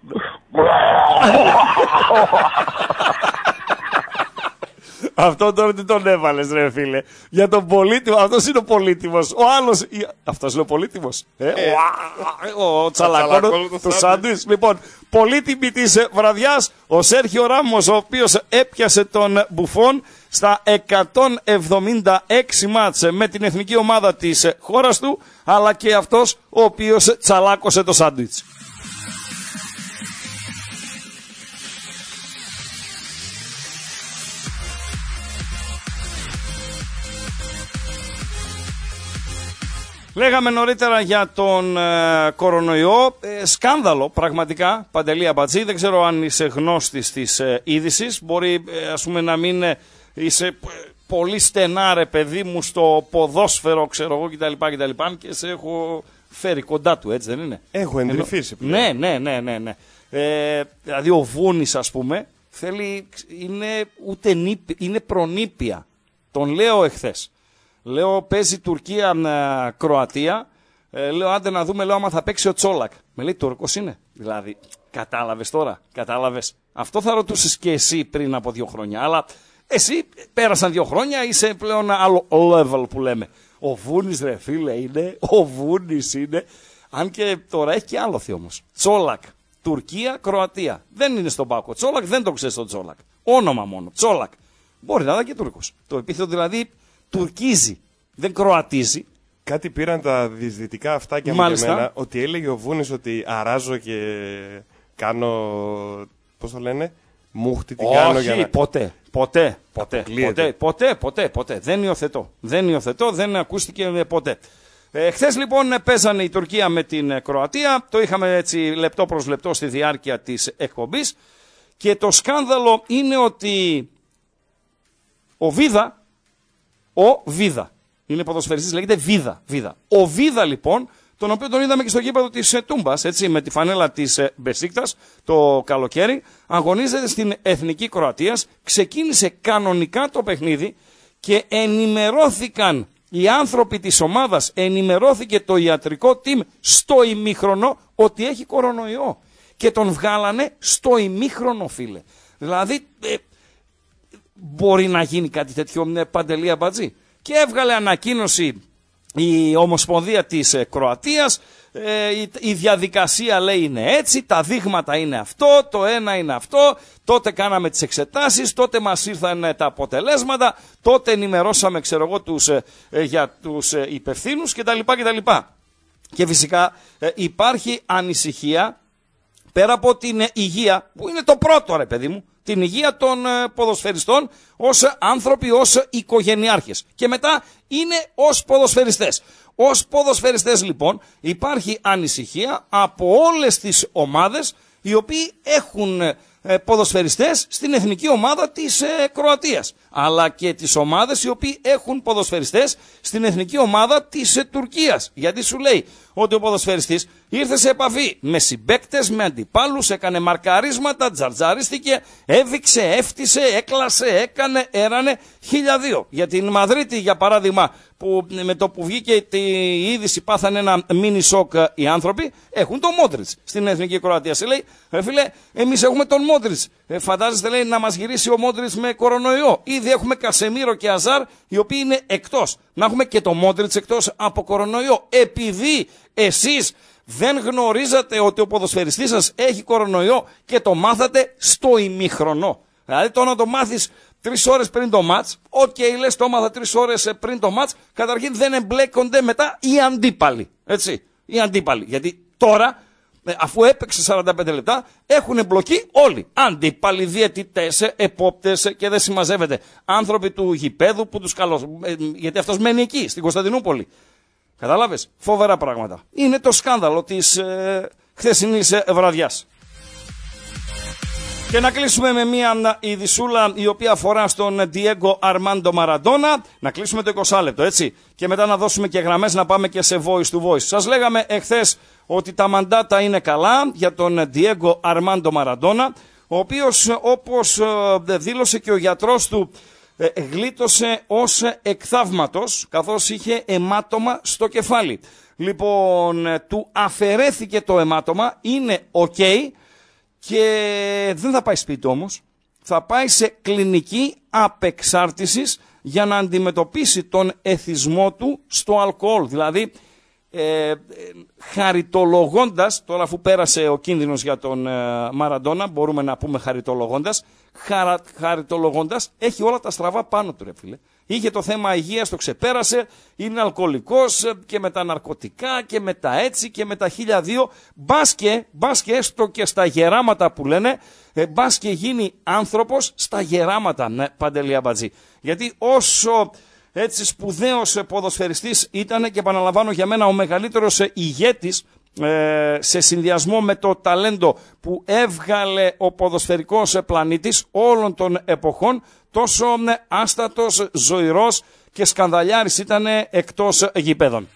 Αυτό τώρα τι τον έβαλες, ρε φίλε? Για τον πολύτιμο. Αυτός είναι ο πολύτιμος. Ο άλλος. Αυτός είναι ο πολύτιμος. Ο τσαλακώνος του σάντουιτς. Λοιπόν, πολύτιμη της βραδιάς, ο Σέρχιο Ράμος, ο οποίος έπιασε τον Μπουφόν στα 176 μάτς με την εθνική ομάδα της χώρας του, αλλά και αυτός ο οποίος τσαλάκωσε το σάντουιτς. Λέγαμε νωρίτερα για τον κορονοϊό, σκάνδαλο πραγματικά, Παντελή Αμπατζή, δεν ξέρω αν είσαι γνώστης της είδησης, μπορεί ας πούμε να μην είσαι πολύ στενά ρε παιδί μου στο ποδόσφαιρο, ξέρω εγώ κτλ. Και σε έχω φέρει κοντά του, έτσι δεν είναι? Έχω εντρυφήσει πλέον. Ναι. Δηλαδή ο Βούνης ας πούμε, είναι προνήπια, τον λέω εχθές. Λέω παίζει Τουρκία-Κροατία. Λέω άντε να δούμε, λέω άμα θα παίξει ο Τσόλακ. Με λέει Τούρκος είναι. Δηλαδή, κατάλαβες τώρα, κατάλαβες. Αυτό θα ρωτούσες και εσύ πριν από 2 χρόνια. Αλλά εσύ πέρασαν 2 χρόνια, είσαι πλέον άλλο level που λέμε. Ο Βούνης ρε φίλε είναι, ο Βούνης είναι. Αν και τώρα έχει και άλλο όμως. Τσόλακ, Τουρκία-Κροατία. Δεν είναι στον πάκο. Τσόλακ δεν το ξέρεις τον Τσόλακ. Όνομα μόνο. Τσόλακ. Μπορεί να είναι και Τούρκος. Το επίθετο δηλαδή τουρκίζει, δεν κροατίζει. Κάτι πήραν τα διαισθητικά αυτάκια μου και εμένα, ότι έλεγε ο Βούνης ότι αράζω και κάνω, πώς το λένε, μούχτη την κάνω για να... Ποτέ. Δεν υιοθετώ, δεν ακούστηκε ποτέ. Χθες λοιπόν παίζανε η Τουρκία με την Κροατία, το είχαμε έτσι λεπτό προς λεπτό στη διάρκεια της εκπομπής και το σκάνδαλο είναι ότι ο Βίδα, είναι ποδοσφαιριστής, λέγεται Βίδα. Ο Βίδα λοιπόν, τον οποίο τον είδαμε και στο γήπεδο της Τούμπας, έτσι, με τη φανέλα της Μπεσίκτας το καλοκαίρι, αγωνίζεται στην Εθνική Κροατίας, ξεκίνησε κανονικά το παιχνίδι και ενημερώθηκαν οι άνθρωποι της ομάδας, ενημερώθηκε το ιατρικό team στο ημίχρονο ότι έχει κορονοϊό και τον βγάλανε στο ημίχρονο, φίλε. Δηλαδή μπορεί να γίνει κάτι τέτοιο με Παντελή Αμπατζή? Και έβγαλε ανακοίνωση η Ομοσπονδία της Κροατίας, η διαδικασία λέει είναι έτσι, τα δείγματα είναι αυτό, το ένα είναι αυτό, τότε κάναμε τις εξετάσεις, τότε μας ήρθαν τα αποτελέσματα, τότε ενημερώσαμε για τους υπευθύνους κτλ. Και φυσικά υπάρχει ανησυχία πέρα από την υγεία, που είναι το πρώτο ρε παιδί μου, την υγεία των ποδοσφαιριστών ως άνθρωποι, ως οικογενειάρχες. Και μετά είναι ως ποδοσφαιριστές. Ως ποδοσφαιριστές λοιπόν υπάρχει ανησυχία από όλες τις ομάδες οι οποίοι έχουν ποδοσφαιριστές στην εθνική ομάδα της Κροατίας. Αλλά και τις ομάδες οι οποίοι έχουν ποδοσφαιριστές στην εθνική ομάδα της Τουρκίας. Γιατί σου λέει ότι ο ποδοσφαιριστής ήρθε σε επαφή με συμπαίκτες, με αντιπάλους, έκανε μαρκαρίσματα, τζαρτζαρίστηκε, έβηξε, έφτισε, έκλασε, έκανε, έρανε 1002. Για την Μαδρίτη για παράδειγμα, που με το που βγήκε η είδηση πάθανε ένα μίνι σοκ οι άνθρωποι, έχουν τον Μόντριτς στην εθνική Κροατία. Σε λέει, φίλε, εμείς έχουμε τον Μόντριτς. Φαντάζεστε, λέει, να μας γυρίσει ο Μόντριτς με κορονοϊό? Ήδη έχουμε Κασεμίρο και Αζάρ, οι οποίοι είναι εκτός. Να έχουμε και τον Μόντριτς εκτός από κορονοϊό. Επειδή εσείς δεν γνωρίζατε ότι ο ποδοσφαιριστής σας έχει κορονοϊό και το μάθατε στο ημίχρονο. Δηλαδή το να το μάθεις 3 ώρες πριν το μάτς, λες, το έμαθα 3 ώρες πριν το μάτς, καταρχήν δεν εμπλέκονται μετά οι αντίπαλοι. Έτσι, οι αντίπαλοι. Γιατί τώρα, αφού έπαιξε 45 λεπτά, έχουν εμπλοκεί όλοι. Αντίπαλοι, διαιτητές, επόπτες και δεν συμμαζεύεται. Άνθρωποι του γηπέδου που τους γιατί αυτός μένει εκεί, στην Κωνσταντινούπολη. Κατάλαβες, φοβερά πράγματα. Είναι το σκάνδαλο της χθεσινής βραδιάς. Και να κλείσουμε με μια ειδισούλα η οποία αφορά στον Diego Armando Maradona. Να κλείσουμε το 20 λεπτό, έτσι. Και μετά να δώσουμε και γραμμές να πάμε και σε voice to voice. Σας λέγαμε εχθές ότι τα μαντάτα είναι καλά για τον Diego Armando Maradona, ο οποίος, όπως δήλωσε και ο γιατρός του, γλίτωσε ως εκθαύματος, καθώς είχε αιμάτωμα στο κεφάλι. Λοιπόν, του αφαιρέθηκε το αιμάτωμα, είναι ok. Και δεν θα πάει σπίτι όμως, θα πάει σε κλινική απεξάρτησης για να αντιμετωπίσει τον εθισμό του στο αλκοόλ. Δηλαδή, χαριτολογώντας, τώρα αφού πέρασε ο κίνδυνος για τον Μαραντόνα, μπορούμε να πούμε χαριτολογώντας, έχει όλα τα στραβά πάνω του, ρε φίλε. Είχε το θέμα υγείας, το ξεπέρασε, είναι αλκοολικός και με τα ναρκωτικά και με τα έτσι και με τα 1002. Μπας και έστω και στα γεράματα που λένε, μπας και γίνει άνθρωπος στα γεράματα, ναι, Παντελή Αμπατζή. Γιατί όσο έτσι σπουδαίος ποδοσφαιριστής ήταν, και επαναλαμβάνω για μένα ο μεγαλύτερος ηγέτης σε συνδυασμό με το ταλέντο που έβγαλε ο ποδοσφαιρικός πλανήτης όλων των εποχών, τόσο άστατος, ζωηρός και σκανδαλιάρης ήταν εκτός γηπέδων.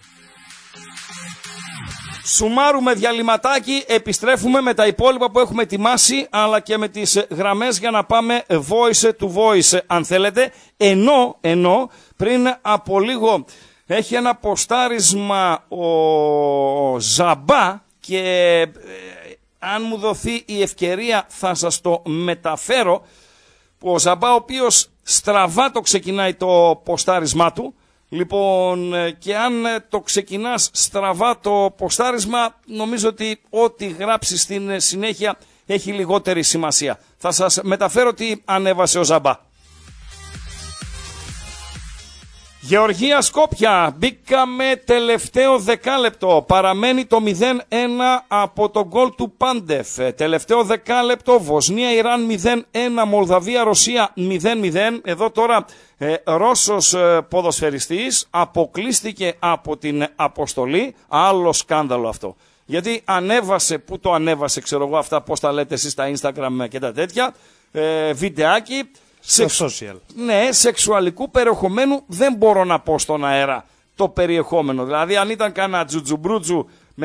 Σουμάρουμε διαλυματάκι, επιστρέφουμε με τα υπόλοιπα που έχουμε ετοιμάσει, αλλά και με τις γραμμές για να πάμε voice to voice αν θέλετε, ενώ πριν από λίγο έχει ένα ποστάρισμα ο Ζαμπά και αν μου δοθεί η ευκαιρία θα σας το μεταφέρω. Ο Ζαμπά, ο οποίος στραβά το ξεκινάει το ποστάρισμά του. Λοιπόν, και αν το ξεκινάς στραβά το ποστάρισμα, νομίζω ότι ό,τι γράψει στην συνέχεια έχει λιγότερη σημασία. Θα σας μεταφέρω τι ανέβασε ο Ζαμπά. Γεωργία Σκόπια, μπήκαμε τελευταίο δεκάλεπτο, παραμένει το 0-1 από τον γκολ του Πάντεφ. Τελευταίο δεκάλεπτο, Βοσνία Ιράν 0-1, Μολδαβία Ρωσία 0-0. Εδώ τώρα Ρώσος ποδοσφαιριστής αποκλείστηκε από την αποστολή, άλλο σκάνδαλο αυτό. Γιατί ανέβασε, πού το ανέβασε, ξέρω εγώ αυτά πώς τα λέτε εσείς στα Instagram και τα τέτοια, βιντεάκι. Social. Ναι, σεξουαλικού περιεχομένου, δεν μπορώ να πω στον αέρα το περιεχόμενο. Δηλαδή αν ήταν κανένα τζουτζουμπρούτζου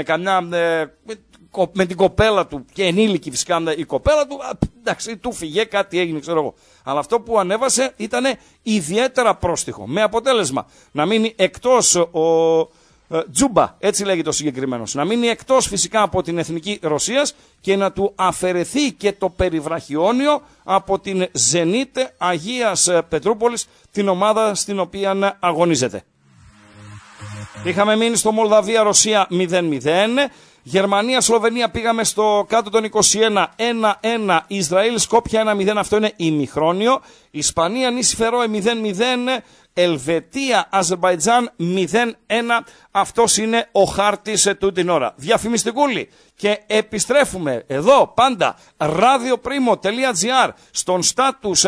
με την κοπέλα του και ενήλικη φυσικά η κοπέλα του, εντάξει, του φυγέ, κάτι έγινε, ξέρω εγώ. Αλλά αυτό που ανέβασε ήταν ιδιαίτερα πρόστιχο. Με αποτέλεσμα να μείνει εκτός ο Τζούμπα, έτσι λέγεται ο συγκεκριμένος, να μείνει εκτός φυσικά από την Εθνική Ρωσίας και να του αφαιρεθεί και το περιβραχιόνιο από την Ζενίτ Αγίας Πετρούπολης, την ομάδα στην οποία αγωνίζεται. Είχαμε μείνει στο Μολδαβία-Ρωσία 0-0. Γερμανία-Σλοβενία πήγαμε στο κάτω των 21, 1-1. Ισραήλ-Σκόπια 1-0, αυτό είναι ημιχρόνιο. Ισπανία-Νήσι Φερόε 0-0. Ελβετία-Αζερμπαϊτζάν 0-1. Αυτός είναι ο χάρτης του την ώρα. Διαφημιστικούλη. Και επιστρέφουμε εδώ πάντα radioprimo.gr στον στάτους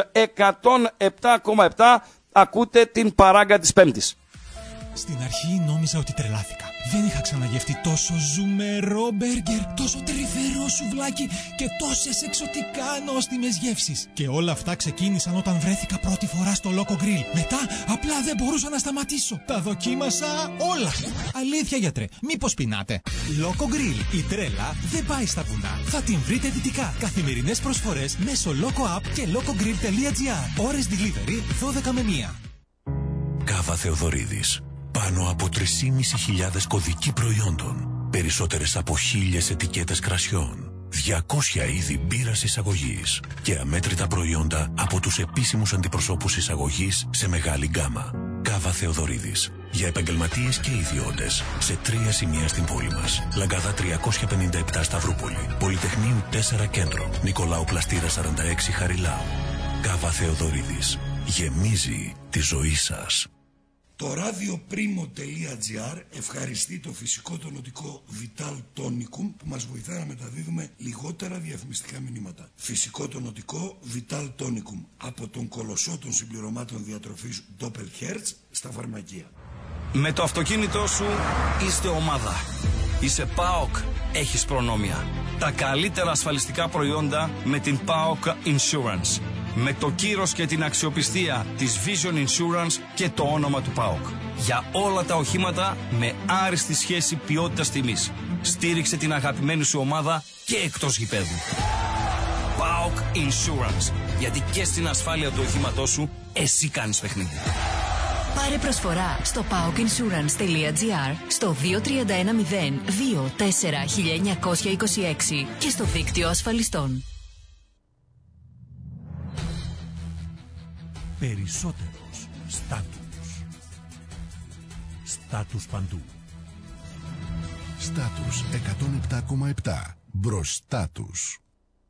107,7. Ακούτε την παράγκα της Πέμπτης. Στην αρχή νόμιζα ότι τρελάθηκα. Δεν είχα ξαναγευτεί τόσο ζουμερό μπέργκερ, τόσο τρυφερό σουβλάκι και τόσες εξωτικά νόστιμες γεύσεις. Και όλα αυτά ξεκίνησαν όταν βρέθηκα πρώτη φορά στο Loco Grill. Μετά απλά δεν μπορούσα να σταματήσω. Τα δοκίμασα όλα. Αλήθεια, γιατρέ, μήπως πεινάτε? Loco Grill, η τρέλα δεν πάει στα βουνά. Θα την βρείτε δυτικά. Καθημερινές προσφορές μέσω Loco App και locogrill.gr. Ώρες delivery 12 με 1. Κάβα Θεοδωρίδης. Πάνω από 3.500 κωδικοί προϊόντων, περισσότερες από 1.000 ετικέτες κρασιών, 200 είδη μπύρας εισαγωγής και αμέτρητα προϊόντα από τους επίσημους αντιπροσώπους εισαγωγής σε μεγάλη γκάμα. Κάβα Θεοδωρίδης. Για επαγγελματίες και ιδιώτες σε 3 σημεία στην πόλη μας. Λαγκαδά 357 Σταυρούπολη, Πολυτεχνείου 4 Κέντρο, Νικολάου Πλαστήρα 46 Χαριλάου. Κάβα Θεοδωρίδης. Γεμίζει τη ζωή σας. Το radioprimo.gr ευχαριστεί το φυσικό τονωτικό Vital Tonicum που μας βοηθά να μεταδίδουμε λιγότερα διαφημιστικά μηνύματα. Φυσικό τονωτικό Vital Tonicum από τον κολοσσό των συμπληρωμάτων διατροφής Doppelherz στα φαρμακεία. Με το αυτοκίνητό σου είστε ομάδα. Είσαι ΠΑΟΚ, έχεις προνόμια. Τα καλύτερα ασφαλιστικά προϊόντα με την ΠΑΟΚ Insurance. Με το κύρος και την αξιοπιστία της Vision Insurance και το όνομα του ΠΑΟΚ. Για όλα τα οχήματα με άριστη σχέση ποιότητας τιμής. Στήριξε την αγαπημένη σου ομάδα και εκτός γηπέδου. ΠΑΟΚ Insurance. Γιατί και στην ασφάλεια του οχήματός σου εσύ κάνεις παιχνίδι. Πάρε προσφορά στο paokinsurance.gr, στο 2310 24 1926 και στο δίκτυο ασφαλιστών. Περισσότερος στάτους. Στάτους παντού. Στάτους 107,7. Μπροστά τους.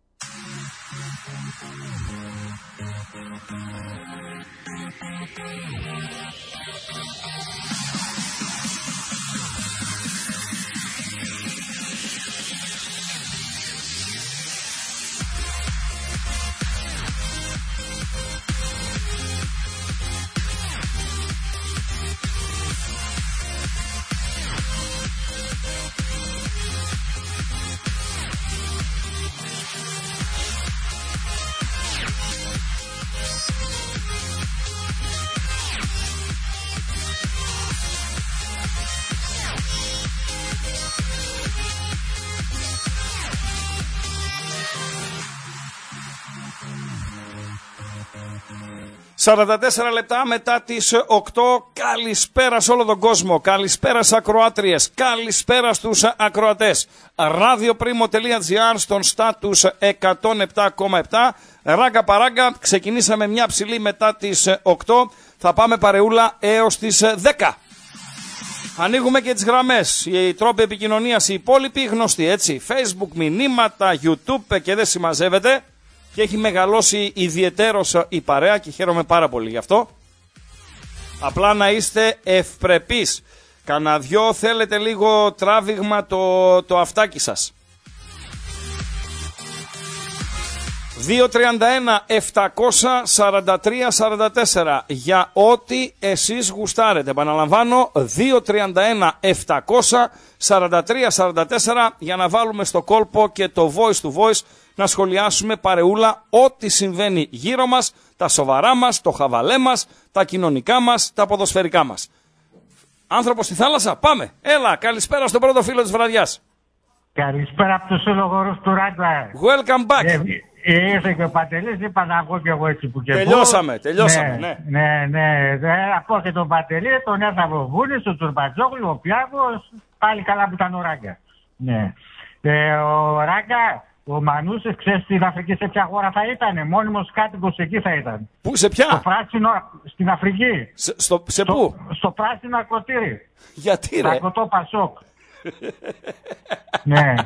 «44 λεπτά μετά τις 8, καλησπέρα σε όλο τον κόσμο, καλησπέρα στις ακροάτριες, καλησπέρα στους ακροατές. radioprimo.gr στον στάτους 107,7. Ράγκα παράγκα, ξεκινήσαμε μια ψηλή μετά τις 8, θα πάμε παρεούλα έως τις 10. Ανοίγουμε και τις γραμμές, οι τρόποι επικοινωνίας, οι υπόλοιποι γνωστοί, έτσι, Facebook, μηνύματα, YouTube και δεν συμμαζεύεται. Και έχει μεγαλώσει ιδιαιτέρως η παρέα και χαίρομαι πάρα πολύ γι' αυτό. Απλά να είστε ευπρεπείς. Κανα δυο θέλετε λίγο τράβηγμα το αυτάκι σας. 231-743-44 για ό,τι εσείς γουστάρετε. Επαναλαμβάνω, 231-743-44 για να βάλουμε στο κόλπο και το voice to voice, να σχολιάσουμε παρεούλα ό,τι συμβαίνει γύρω μας, τα σοβαρά μας, το χαβαλέ μας, τα κοινωνικά μας, τα ποδοσφαιρικά μας. Άνθρωπος στη θάλασσα, πάμε. Έλα, καλησπέρα στον πρώτο φίλο της βραδιάς. Καλησπέρα από το Σόλογορος του Ράγκα. Welcome back. Ήρθε και ο Παντελής, είπα να βγω και εγώ έτσι που και τελειώσαμε. Ναι. Από και τον Παντελή, τον έθαβε ο Βούνης, ο Τσουρμπατζόγλου, ο Πιάβος, πάλι καλά που ήταν ο Ράγκα. Ναι. Ο Ράγκα, ο Μανούσης, ξέρεις στην Αφρική σε ποια χώρα θα ήταν, μόνιμος κάτοικος εκεί θα ήταν. Πού, σε ποια? Στο πράσινο, στην Αφρική. Σε πού? Στο πράσινο ακροτήρι. Γιατί ρε? Ακροτό Πασόκ. Ναι.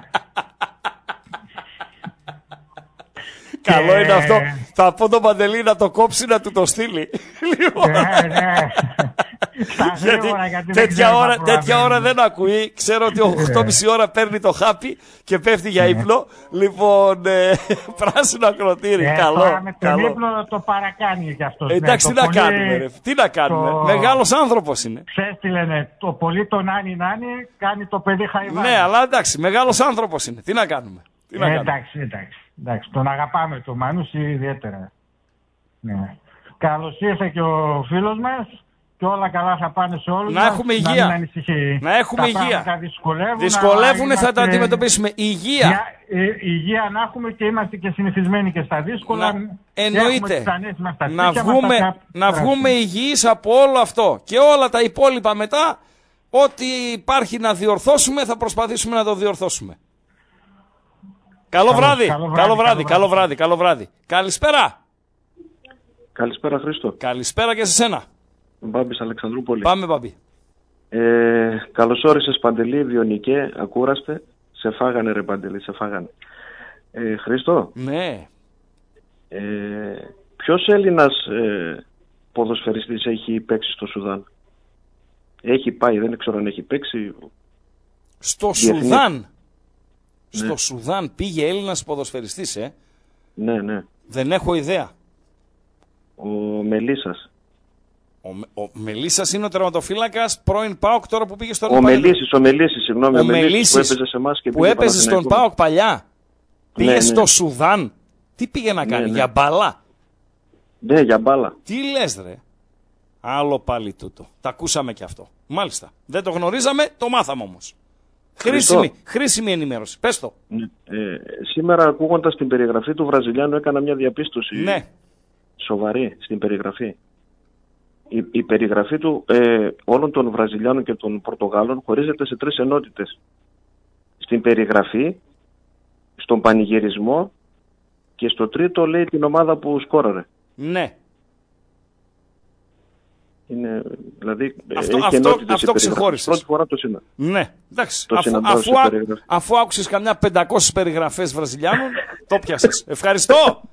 Καλό είναι αυτό. Θα πω τον Παντελή να το κόψει, να του το στείλει. Ναι. Γιατί τέτοια ώρα δεν ακούει. Ξέρω ότι 8.30 ώρα παίρνει το χάπι και πέφτει για ύπνο. Λοιπόν, πράσινο ακροτήρι. Καλό. Με τον ύπνο το παρακάνει κι αυτό. Εντάξει, τι να κάνουμε ρε. Τι να κάνουμε. Μεγάλος άνθρωπος είναι. Ξέρεις τι λένε, το πολύ τον Άνι κάνει το παιδί χαϊβάνι. Ναι, αλλά εντάξει, μεγάλος άνθρωπος είναι. Τι να κάνουμε. Εντάξει, τον αγαπάμε το Μανούση ιδιαίτερα. Ναι. Καλώς ήρθε και ο φίλος μας και όλα καλά θα πάνε σε όλους. Να έχουμε υγεία. Να έχουμε υγεία. Τα δυσκολεύουνε, θα τα αντιμετωπίσουμε. Υγεία. Υγεία να έχουμε και είμαστε και συνηθισμένοι και στα δύσκολα. Εννοείται. Να βγούμε υγιείς από όλο αυτό. Και όλα τα υπόλοιπα μετά, ό,τι υπάρχει να διορθώσουμε, θα προσπαθήσουμε να το διορθώσουμε. Καλό βράδυ. Καλησπέρα. Καλησπέρα Χρήστο. Καλησπέρα και σε σένα. Μπάμπης Αλεξανδρούπολη. Πάμε Μπάμπη. Καλώς όρισες Παντελή, Διονικέ, ακούραστε. Σε φάγανε ρε Παντελή, σε φάγανε. Χρήστο. Ναι. Ποιος Έλληνας ποδοσφαιριστής έχει παίξει στο Σουδάν? Έχει πάει, δεν ξέρω αν έχει παίξει. Στο Σουδάν. Στο Σουδάν πήγε Έλληνας ποδοσφαιριστής, Ναι. Δεν έχω ιδέα. Ο Μελίσας. Ο Μελίσας είναι ο τερματοφύλακας πρώην ΠΑΟΚ, τώρα που πήγε στο Ο Μελίσης, συγγνώμη. Ο Μελίσης που έπαιζε σε εμάς και που έπαιζε στον ΠΑΟΚ παλιά. Πήγε στο Σουδάν. Τι πήγε να κάνει, για μπάλα? Ναι, για μπάλα. Τι λες ρε. Άλλο πάλι τούτο. Τα ακούσαμε και αυτό. Μάλιστα. Δεν το γνωρίζαμε, το μάθαμε όμως. Χρήσιμη ενημέρωση. Πες το. Σήμερα ακούγοντας την περιγραφή του Βραζιλιάνου έκανα μια διαπίστωση. Ναι. Σοβαρή στην περιγραφή. Η περιγραφή του όλων των Βραζιλιάνων και των Πορτογάλων χωρίζεται σε 3 ενότητες. Στην περιγραφή, στον πανηγυρισμό και στο τρίτο λέει την ομάδα που σκόραρε. Ναι. Είναι, δηλαδή, αυτό ξεχώρισες. Πρώτη φορά το σήμερα. Ναι, εντάξει. Αφού άκουσες καμιά 500 περιγραφές Βραζιλιάνων, το πιάσες. Ευχαριστώ.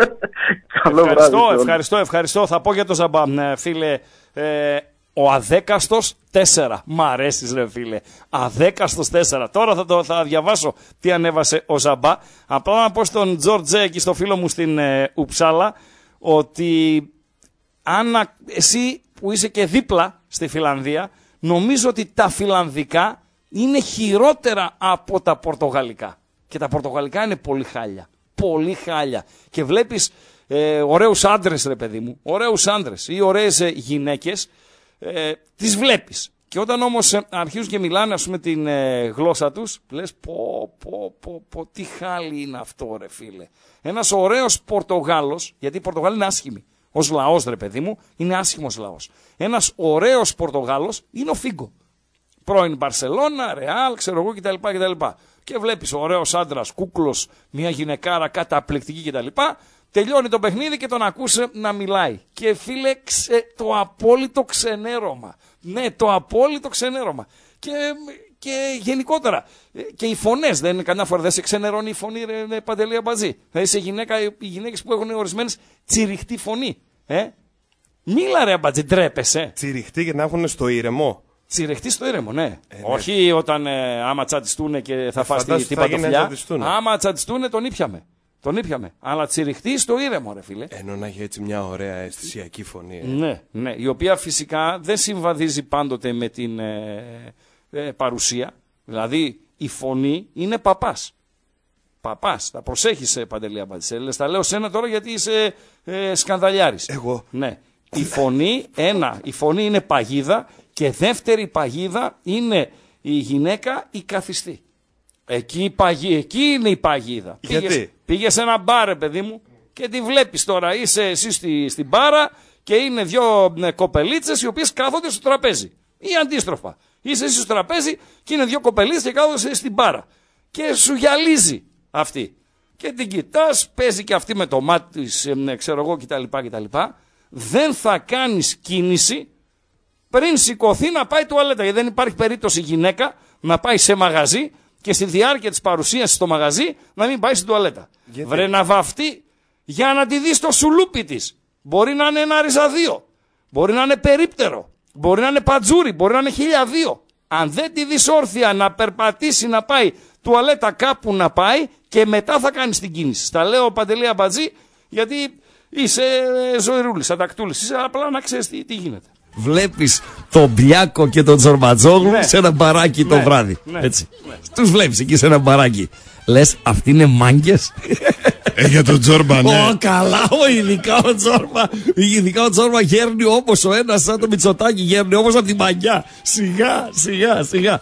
Ευχαριστώ. Θα πω για το Ζαμπά, φίλε. Ο αδέκαστος 4. Μ' αρέσεις ρε φίλε. Αδέκαστος 4. Τώρα θα διαβάσω τι ανέβασε ο Ζαμπά. Απλά να πω στον Τζορτζέ εκεί στο φίλο μου στην Ουψάλα ότι εσύ που είσαι και δίπλα στη Φιλανδία, νομίζω ότι τα φιλανδικά είναι χειρότερα από τα πορτογαλικά. Και τα πορτογαλικά είναι πολύ χάλια. Πολύ χάλια. Και βλέπεις ωραίους άντρες ρε παιδί μου, ωραίους άντρες ή ωραίες γυναίκες, τις βλέπεις. Και όταν όμως αρχίζουν και μιλάνε ας πούμε την γλώσσα τους, λες πω τι χάλι είναι αυτό ρε φίλε. Ένας ωραίος Πορτογάλος, γιατί οι Πορτογάλοι είναι άσχημοι. Ως λαός ρε παιδί μου, είναι άσχημος λαός. Ένας ωραίος Πορτογάλος είναι ο Φίγκο. Πρώην Μπαρσελόνα, Ρεάλ, ξέρω εγώ κτλ. Και βλέπεις ωραίος άντρας, κούκλος, μια γυναικάρα καταπληκτική κτλ. Τελειώνει το παιχνίδι και τον ακούσε να μιλάει. Και φίλε, το απόλυτο ξενέρωμα. Ναι, το απόλυτο ξενέρωμα. Και γενικότερα, και οι φωνές, δεν είναι καμιά φορά, δεν σε ξενερώνει η φωνή ρε Παντελή Αμπατζή. Δηλαδή σε γυναίκες που έχουν ορισμένες τσιριχτή φωνή. Μίλα ρε Αμπατζή, ντρέπεσαι. Τσιριχτεί και να έχουν στο ήρεμο. Τσιριχτεί στο ήρεμο, ναι. Όχι όταν άμα τσατιστούνε και θα φας την πατοφυλιά. Άμα τσατιστούνε τον ήπιαμε. Αλλά τσιριχτεί στο ήρεμο, ρε φίλε. Ενώ να έχει έτσι μια ωραία αισθησιακή φωνή. Ναι, η οποία φυσικά δεν συμβαδίζει πάντοτε με την παρουσία. Δηλαδή η φωνή είναι παπάς. Παπάς, τα προσέχεις Παντελή Αμπατζή. Τα λέω σένα τώρα γιατί είσαι σκανδαλιάρης. Εγώ. Ναι. Η φωνή είναι παγίδα και δεύτερη παγίδα είναι η γυναίκα η καθιστή. Εκεί είναι η παγίδα. Γιατί? Πήγες σε ένα μπάρ, παιδί μου, και τη βλέπεις τώρα. Είσαι εσύ στην μπάρα και είναι δύο κοπελίτσες οι οποίες κάθονται στο τραπέζι. Ή αντίστροφα. Είσαι εσύ στο τραπέζι και είναι δύο κοπελίτσες και κάθονται στην μπάρα. Και σου γυαλίζει αυτή. Και την κοιτάς, παίζει και αυτή με το μάτι της, ξέρω εγώ κτλ. Δεν θα κάνεις κίνηση πριν σηκωθεί να πάει τουαλέτα. Γιατί δεν υπάρχει περίπτωση γυναίκα να πάει σε μαγαζί και στη διάρκεια της παρουσίασης στο μαγαζί να μην πάει στην τουαλέτα. Γιατί? Βρε να βαφτεί για να τη δεις το σουλούπι της. Μπορεί να είναι ένα ριζαδίο, μπορεί να είναι περίπτερο, μπορεί να είναι πατζούρι, μπορεί να είναι 1002. Αν δεν τη δεις όρθια να περπατήσει να πάει τουαλέτα κάπου να πάει και μετά θα κάνεις την κίνηση. Στα λέω Παντελή Αμπατζή γιατί είσαι ζωηρούλης, ατακτούλης, είσαι απλά να ξέρεις τι γίνεται. Βλέπεις τον Μπιάκο και τον Τζορμπατζόγλου σε ένα μπαράκι το βράδυ. Έτσι. Τους βλέπεις εκεί σε ένα μπαράκι. Λες, αυτοί είναι μάγκες. Για τον Τζόρμπα, ναι. Καλά, ειδικά ο Τζόρμπα γέρνει όπως ο ένας σαν το Μητσοτάκη, γέρνει όπως από τη μαγιά. Σιγά.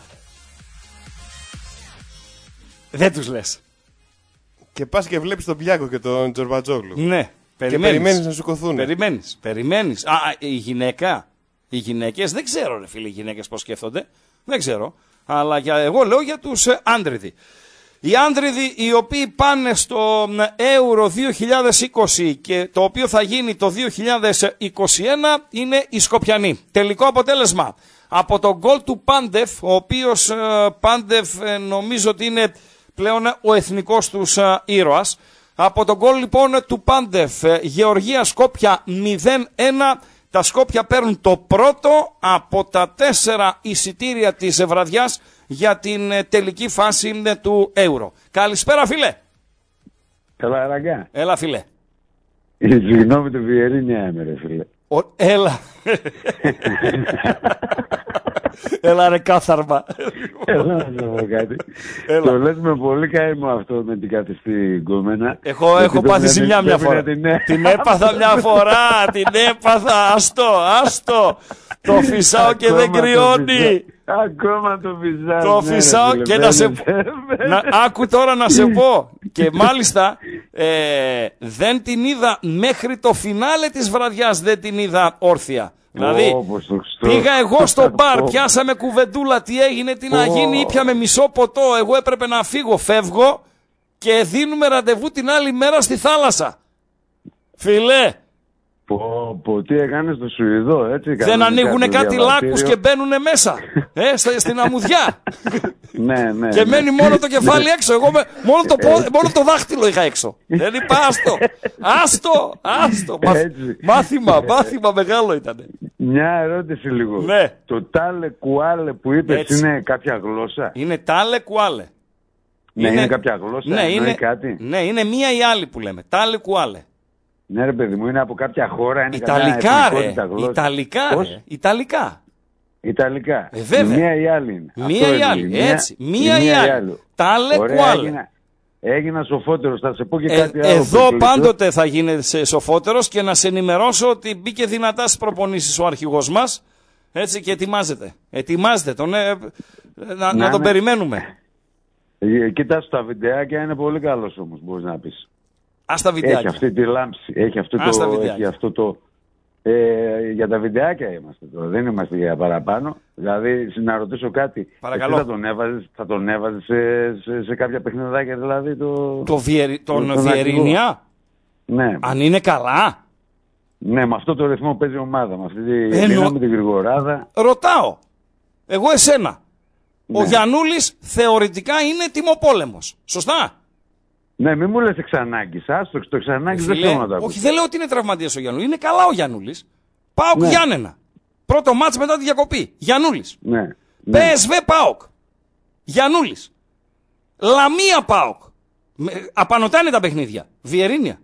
Δεν τους λες. Και πας και βλέπεις τον Μπιάκο και τον Τζορμπατζόγλου. Ναι. Και περιμένεις να σου κοθούν. Περιμένεις. Οι γυναίκες, δεν ξέρω ρε φίλοι οι γυναίκες πώς σκέφτονται. Δεν ξέρω. Αλλά εγώ λέω για τους άντριδοι. Οι άντριδοι οι οποίοι πάνε στο Euro 2020 και το οποίο θα γίνει το 2021 είναι οι Σκοπιανοί. Τελικό αποτέλεσμα. Από τον γκολ του Πάντεφ, ο οποίος Πάντεφ νομίζω ότι είναι πλέον ο εθνικός τους ήρωας. Από τον γκολ λοιπόν του Πάντεφ, Γεωργία Σκόπια 0-1. Τα Σκόπια παίρνουν το πρώτο από τα 4 εισιτήρια της βραδιάς για την τελική φάση του Euro. Καλησπέρα φίλε. Καλά Ραγκά. Έλα φίλε. Συγγνώμη το Βιερίνια είμαι ρε φίλε. Έλα. Έλα ρε κάθαρμα. Έλα να σου πω κάτι. Το λες με πολύ καημό αυτό με την καθιστή γκόμενα. Εγώ έχω πάθει ζημιά μια φορά. Την έπαθα μια φορά. Την έπαθα. Άστο. Το φυσάω και δεν κρυώνει. Ακόμα το φυσάω. Το φυσάω και να σε... Άκου τώρα να σε πω. Και μάλιστα δεν την είδα μέχρι το φινάλε της βραδιάς. Δεν την είδα όρθια. Δηλαδή πήγα εγώ στο μπαρ, πιάσαμε κουβεντούλα, τι έγινε, τι να γίνει, ήπιαμε μισό ποτό, εγώ έπρεπε να φύγω, φεύγω και δίνουμε ραντεβού την άλλη μέρα στη θάλασσα. Φιλέ. Τι έκανες στο Σουηδό, έτσι. Δεν ανοίγουνε κάτι λάκκους και μπαίνουνε μέσα, στην αμμουδιά. Ναι. Και μένει μόνο το κεφάλι έξω, εγώ μόνο το δάχτυλο είχα έξω. Δεν είπα άστο. Μάθημα μεγάλο ήταν. Μια ερώτηση λίγο. Ναι. Το τάλε κουάλε που είπες είναι κάποια γλώσσα. Είναι τάλε κουάλε. Ναι, είναι κάποια γλώσσα, είναι κάτι. Ναι, είναι μία ή άλλη που λέμε, τάλε κουάλε. Ναι ρε παιδί μου, είναι από κάποια χώρα, είναι Ιταλικά ρε, Ιταλικά. Βέβαια. Μία ή άλλη είναι. Μία ή άλλη, έτσι, μία ή άλλη. Τάλε κουάλε. Έγινα σοφότερος, θα σε πω και κάτι άλλο. Εδώ πάντοτε θα γίνεσαι σοφότερος και να σε ενημερώσω ότι μπήκε δυνατά στις προπονήσεις ο αρχηγός μας, έτσι, και ετοιμάζεται να τον περιμένουμε. Κοιτάξτε τα βιντεάκια, είναι πολύ καλός όμως, μπορείς να πεις. Στα βιντεάκια. Έχει αυτή τη λάμψη, έχει αυτό το... για τα βιντεάκια είμαστε τώρα, δεν είμαστε για παραπάνω. Δηλαδή, να ρωτήσω κάτι. Παρακαλώ. Θα τον έβαζες σε κάποια παιχνιδάκια, δηλαδή τον Βιερίνια. Ναι. Αν είναι καλά. Ναι, με αυτό το ρυθμό παίζει η ομάδα. Με αυτή τη γρηγοράδα. Ρωτάω. Εγώ εσένα. Ναι. Ο Γιαννούλης θεωρητικά είναι τιμοπόλεμος. Σωστά. Ναι, μην μου λες εξ ανάγκης. Το εξ ανάγκης δεν θέλω να το ακούω. Όχι, δεν λέω ότι είναι τραυματίας ο Γιαννούλης. Είναι καλά ο Γιαννούλης. ΠΑΟΚ Γιάννενα. Πρώτο μάτς μετά τη διακοπή. Γιαννούλης. Ναι. PSV ΠΑΟΚ. Γιαννούλης. Λαμία ΠΑΟΚ. Απανωτά είναι τα παιχνίδια. Βιερίνια.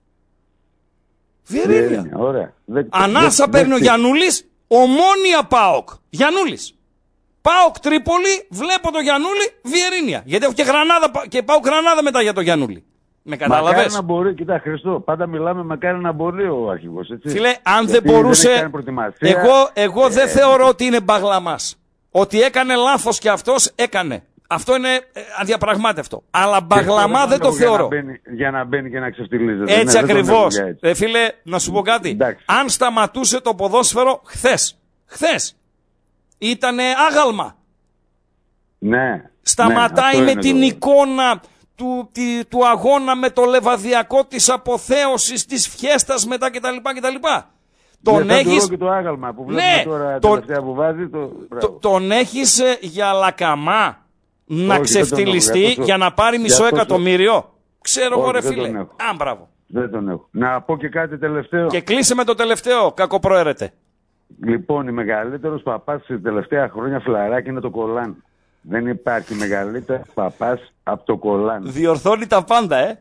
Ωραία. Ανάσα παίρνει ο Γιαννούλης. Ομόνια ΠΑΟΚ. Γιαννούλης. ΠΑΟΚ Τρίπολη. Βλέπω το Γιαννούλη. Βιερίνια. Γιατί έχω και ΠΑΟΚ Γρανάδα μετά για το Γιαννούλη. Με καταλαβες. Μακάρι να μπορεί, κοίτα Χριστό, πάντα μιλάμε μακάρι να μπορεί ο αρχηγός, έτσι. Φίλε, αν δεν μπορούσε, εγώ δεν θεωρώ ότι είναι μπαγλαμάς. Ότι έκανε λάθος και αυτός έκανε. Αυτό είναι αδιαπραγμάτευτο. Αλλά μπαγλαμά δεν το θεωρώ. Για να μπαίνει και να ξεφτιλίζεται. Έτσι ακριβώς. Φίλε, να σου πω κάτι. Εντάξει. Αν σταματούσε το ποδόσφαιρο χθες, ήτανε άγαλμα. Ναι. Σταματάει με την εικόνα του αγώνα με το λεβαδιακό, της αποθέωσης, της φιέστας μετά κτλ. Τον έχεις... και το άγαλμα που βλέπουμε τώρα τελευταία που βάζει. Τον έχεις για λακαμά να ξεφτυλιστεί για να πάρει μισό εκατομμύριο. Ξέρω εγώ ρε φίλε. Μπράβο. Δεν τον έχω. Να πω και κάτι τελευταίο. Και κλείσε με το τελευταίο, κακοπροαίρετε. Λοιπόν, η μεγαλύτερος παπάς σε τελευταία χρόνια φιλαράκι είναι το Κολάν. Δεν υπάρχει μεγαλύτερο παπάς από το Κολάν. Διορθώνει τα πάντα,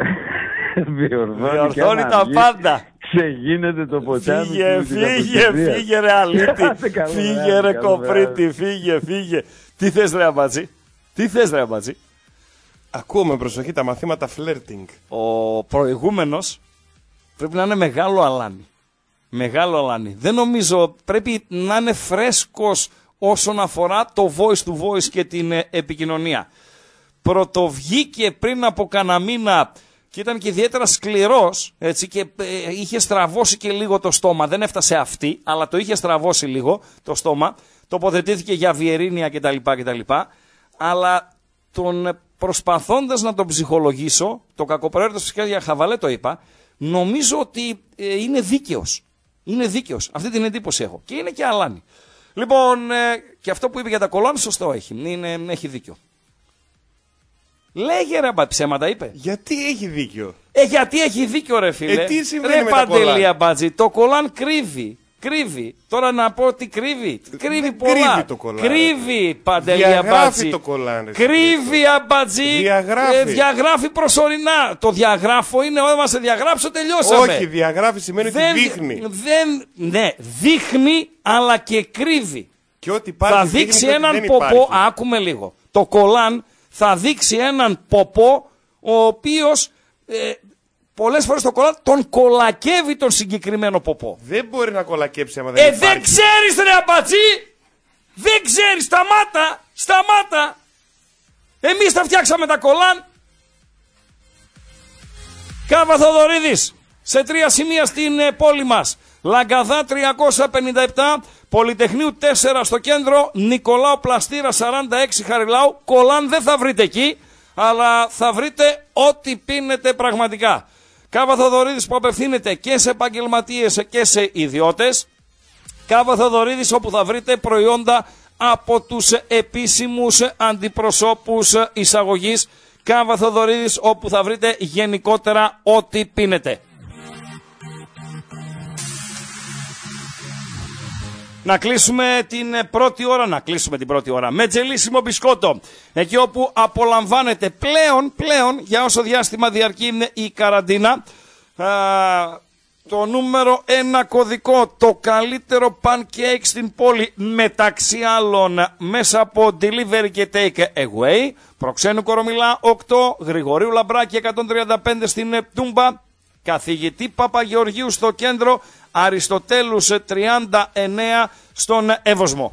Διορθώνει τα πάντα. Ξεγίνεται το ποτάμι. Φύγε ρε αλήτη. Φύγε ρε κοπρίτη, φύγε. Τι θες ρε αμπατζή. Ακούω με προσοχή τα μαθήματα flirting. Ο προηγούμενος πρέπει να είναι μεγάλο αλάνι. Δεν νομίζω, πρέπει να είναι φρέσκος όσον αφορά το voice to voice και την επικοινωνία. Πρωτοβγήκε πριν από κανένα μήνα και ήταν και ιδιαίτερα σκληρός, έτσι, και είχε στραβώσει και λίγο το στόμα. Δεν έφτασε αυτή, αλλά το είχε στραβώσει λίγο το στόμα. Τοποθετήθηκε για Βιερίνια κτλ. Αλλά προσπαθώντας να τον ψυχολογήσω, το κακοπροαίρετος φυσικά για χαβαλέ το είπα, νομίζω ότι είναι δίκαιος. Είναι δίκαιος. Αυτή την εντύπωση έχω. Και είναι και αλάνι. Λοιπόν, και αυτό που είπε για τα Κολάν, σωστό έχει δίκιο. Λέγε ρε ψέματα είπε. Γιατί έχει δίκιο. Γιατί έχει δίκιο ρε φίλε. Τι συμβαίνει με τα Κολάν. Μπάτζη, το Κολάν κρύβει. Τώρα να πω τι κρύβει. Κρύβει πολλά. Κρύβει Παντελή Αμπάτζη. Κρύβει Αμπάτζη. Διαγράφει προσωρινά. Το διαγράφω είναι όταν σε διαγράψω τελειώσαμε. Όχι, διαγράφει σημαίνει ότι δείχνει. Ναι, δείχνει αλλά και κρύβει. Και ό,τι θα δείξει έναν ποπό. Άκουμε λίγο. Το Κολάν θα δείξει έναν ποπό ο οποίος πολλές φορές το Κολάν τον κολακεύει τον συγκεκριμένο ποπό. Δεν μπορεί να κολακέψει άμα δεν υπάρχει. Δεν ξέρεις ρε αμπατζή! Δεν ξέρεις! Σταμάτα! Εμείς τα φτιάξαμε τα Κολάν. Κάβα Θοδωρίδης σε 3 σημεία στην πόλη μας. Λαγκαδά 357, Πολυτεχνείου 4 στο κέντρο, Νικολάου Πλαστήρα 46 Χαριλάου. Κολάν δεν θα βρείτε εκεί, αλλά θα βρείτε ό,τι πίνετε πραγματικά. Κάβα Θοδωρίδης που απευθύνεται και σε επαγγελματίες και σε ιδιώτες. Κάβα Θοδωρίδης όπου θα βρείτε προϊόντα από τους επίσημους αντιπροσώπους εισαγωγής. Κάβα Θοδωρίδης όπου θα βρείτε γενικότερα ό,τι πίνετε. Να κλείσουμε την πρώτη ώρα με τζελίσιμο μπισκότο. Εκεί όπου απολαμβάνετε πλέον για όσο διάστημα διαρκεί η καραντίνα, το νούμερο 1 κωδικό, το καλύτερο pancake στην πόλη, μεταξύ άλλων μέσα από delivery και take away. Προξένου Κορομιλά 8, Γρηγορίου Λαμπράκη 135 στην Τούμπα, Καθηγητή Παπαγεωργίου στο κέντρο, Αριστοτέλους 39 στον Εύωσμο.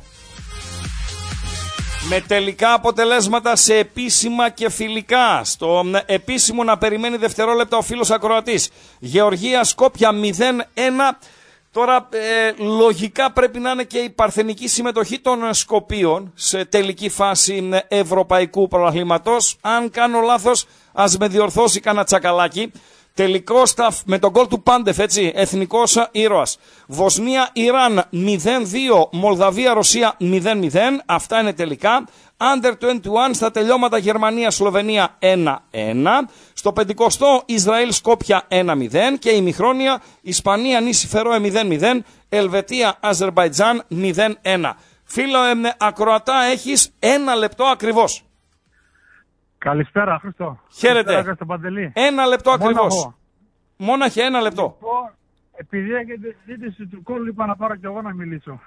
Με τελικά αποτελέσματα σε επίσημα και φιλικά. Στο επίσημο να περιμένει δευτερόλεπτα ο φίλος ακροατής. Γεωργία Σκόπια 0-1. Τώρα λογικά πρέπει να είναι και η παρθενική συμμετοχή των Σκοπίων σε τελική φάση ευρωπαϊκού πρωταθλήματος. Αν κάνω λάθος ας με διορθώσει κανένα τσακαλάκι. Τελικός με τον γκολ του Πάντεφ, έτσι, εθνικός ήρωας. Βοσνία-Ιράν 0-2, Μολδαβία-Ρωσία 0-0, αυτά είναι τελικά. Under 21 στα τελειώματα Γερμανία-Σλοβενία 1-1. Στο 50ο Ισραήλ-Σκόπια 1-0 και ημιχρόνια Ισπανία-Νήσι Φερόε 0-0, Ελβετία-Αζερμπαϊτζάν 0-1. Φίλο ακροατά, έχεις 1 λεπτό ακριβώς. Καλησπέρα, Χρήστο. Χαίρετε. 1 λεπτό ακριβώς. Μόναχε 1 λεπτό. Λοιπόν, επειδή έχετε συζήτηση του κόλου, είπα να πάρω κι εγώ να μιλήσω.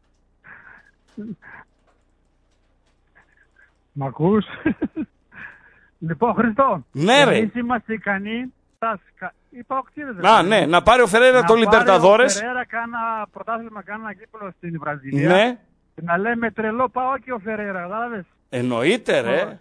Μ' ακούς? Λοιπόν, Χριστό. Ναι, ρε. Εμείς είμαστε ικανοί. Ναι, να πάρει ο Φερέιρα το Λιμπερταδόρες. Ο Φερέιρα κάνα πρωτάθλημα, κάνα κύπελλο στην Βραζιλία. Ναι. Και να λέμε τρελό πάω και ο Φερέιρα, κατάλαβες. Εννοείται, ρε.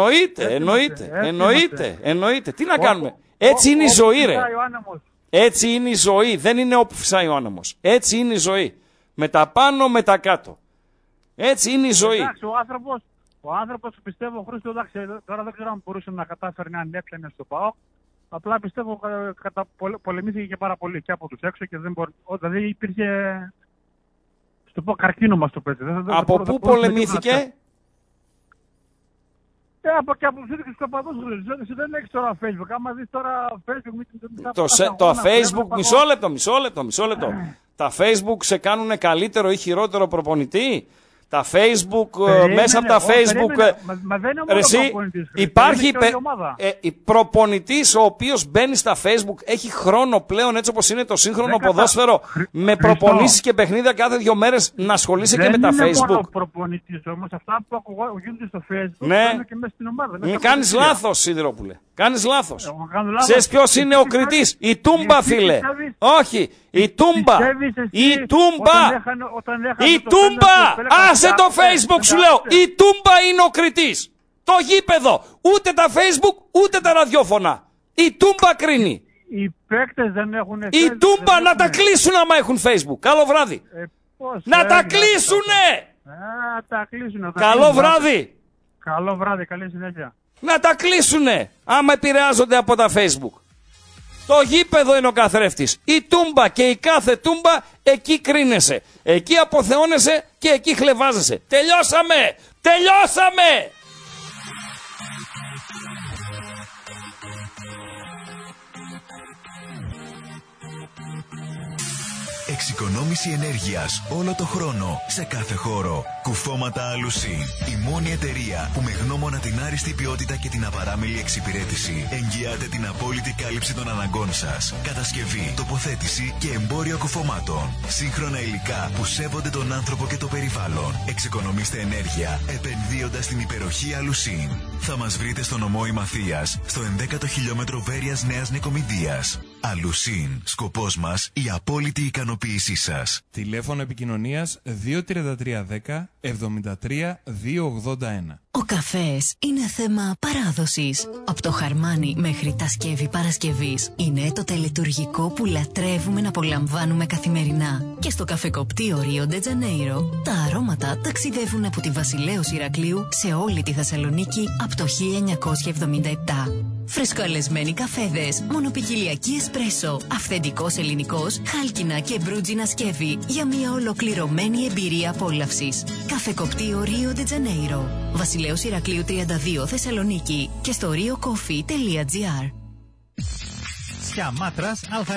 Εννοείται. Τι να κάνουμε. Έτσι είναι η ζωή, ρε. Έτσι είναι η ζωή. Δεν είναι όπου φυσάει ο άνεμος. Έτσι είναι η ζωή. Με τα πάνω, με τα κάτω. Έτσι είναι η ζωή. Εντάξει, ο άνθρωπος πιστεύω, Χρήστο, τώρα δεν ξέρω αν μπορούσε να κατάφερνε αν έπιανε στο ΠΑΟΚ. Απλά πιστεύω πολεμήθηκε και πάρα πολύ και από τους έξω και δεν μπορεί. Δηλαδή υπήρχε. Στο πω καρκίνο μας το πέτει. Από πού πολεμήθηκε? Και από τους ίδιους τους οπαδούς. Δεν έχεις τώρα Facebook. Άμα δεις τώρα Facebook. Το Facebook, μισό λεπτό. Τα Facebook σε κάνουν καλύτερο ή χειρότερο προπονητή? Τα Facebook, μέσα από τα Facebook. Μα δεν είναι μόνο υπάρχει προπονητής ο οποίος μπαίνει στα Facebook, έχει χρόνο πλέον, έτσι όπως είναι το σύγχρονο ποδόσφαιρο, με προπονήσεις και παιχνίδια κάθε 2 μέρες να ασχολείσαι και με τα Facebook. Δεν είναι μόνο προπονητής όμως, αυτά που γίνονται στο Facebook είναι και μέσα στην ομάδα. Κάνεις λάθος, Σιδηρόπουλε. Κάνεις λάθος. Ξέρεις ποιος είναι ο κριτής? Η Τούμπα, φίλε. Όχι, η Τούμπα. Η Τούμπα. Άσε το Facebook, σου λέω. Η Τούμπα είναι ο κριτής. Το γήπεδο. Ούτε τα Facebook, ούτε τα ραδιόφωνα. Η Τούμπα κρίνει. Οι παίκτες δεν έχουν Facebook. Η Τούμπα να τα κλείσουν άμα έχουν Facebook. Καλό βράδυ. Να τα κλείσουνε. Καλό βράδυ. Καλό βράδυ, καλή συνέχεια. Να τα κλείσουνε άμα επηρεάζονται από τα Facebook. Το γήπεδο είναι ο καθρέφτης. Η Τούμπα και η κάθε Τούμπα, εκεί κρίνεσαι. Εκεί αποθεώνεσαι και εκεί χλεβάζεσαι. Τελειώσαμε! Τελειώσαμε! Εξοικονόμηση ενέργειας όλο το χρόνο, σε κάθε χώρο. Κουφώματα Αλουσίν. Η μόνη εταιρεία που με γνώμονα την άριστη ποιότητα και την απαράμιλη εξυπηρέτηση εγγυάται την απόλυτη κάλυψη των αναγκών σας. Κατασκευή, τοποθέτηση και εμπόριο κουφωμάτων. Σύγχρονα υλικά που σέβονται τον άνθρωπο και το περιβάλλον. Εξοικονομήστε ενέργεια επενδύοντας στην υπεροχή Αλουσίν. Θα μας βρείτε στο νομό Ημαθίας, στο 11ο χιλιόμετρο Βέρειας Νέας Νικομηδίας. Αλουσίν. Σκοπός μας η απόλυτη ικανοποίησή σας. Τηλέφωνο επικοινωνίας 23310 73 281. Ο καφές είναι θέμα παράδοσης. Από το χαρμάνι μέχρι τα σκεύη Παρασκευής είναι το τελετουργικό που λατρεύουμε να απολαμβάνουμε καθημερινά. Και στο καφεκοπτείο Ρίο ντε Τζανέιρο τα αρώματα ταξιδεύουν από τη Βασιλέως Ηρακλείου σε όλη τη Θεσσαλονίκη από το 1977. Φρεσκοαλεσμένοι καφέδες, μονοπικιλιακή εσπρέσο, αυθεντικός ελληνικός, χάλκινα και μπρούτζινα σκεύη για μια ολοκληρωμένη εμπειρία απόλαυσης. Καφεκοπτείο Ρίο ντε Τζανέιρο, Βασιλέως Ηρακλείου 32 Θεσσαλονίκη και στο riocoffee.gr. Σιαμάτρας ΑΕ.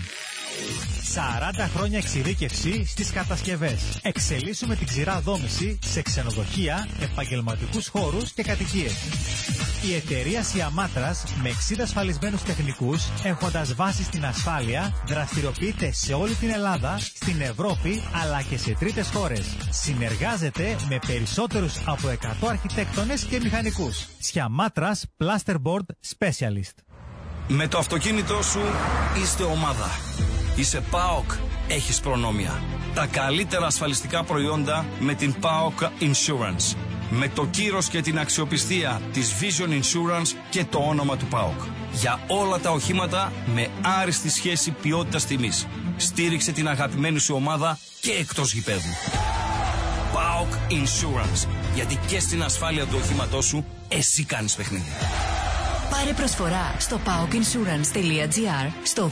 40 χρόνια εξειδίκευση στις κατασκευές. Εξελίσσουμε την ξηρά δόμηση σε ξενοδοχεία, επαγγελματικούς χώρους και κατοικίες. Η εταιρεία Σιαμάτρας με 60 ασφαλισμένους τεχνικούς, έχοντας βάση στην ασφάλεια, δραστηριοποιείται σε όλη την Ελλάδα, στην Ευρώπη αλλά και σε τρίτες χώρες. Συνεργάζεται με περισσότερους από 100 αρχιτέκτονες και μηχανικούς. Σιαμάτρας Plasterboard Specialist. Με το αυτοκίνητό σου είστε ομάδα. Είσαι ΠΑΟΚ, έχεις προνόμια. Τα καλύτερα ασφαλιστικά προϊόντα με την ΠΑΟΚ Insurance. Με το κύρος και την αξιοπιστία της Vision Insurance και το όνομα του ΠΑΟΚ. Για όλα τα οχήματα με άριστη σχέση ποιότητας τιμής. Στήριξε την αγαπημένη σου ομάδα και εκτός γηπέδου. ΠΑΟΚ Insurance. Γιατί και στην ασφάλεια του οχήματός σου εσύ κάνεις παιχνίδι. Πάρε προσφορά στο paokinsurance.gr, στο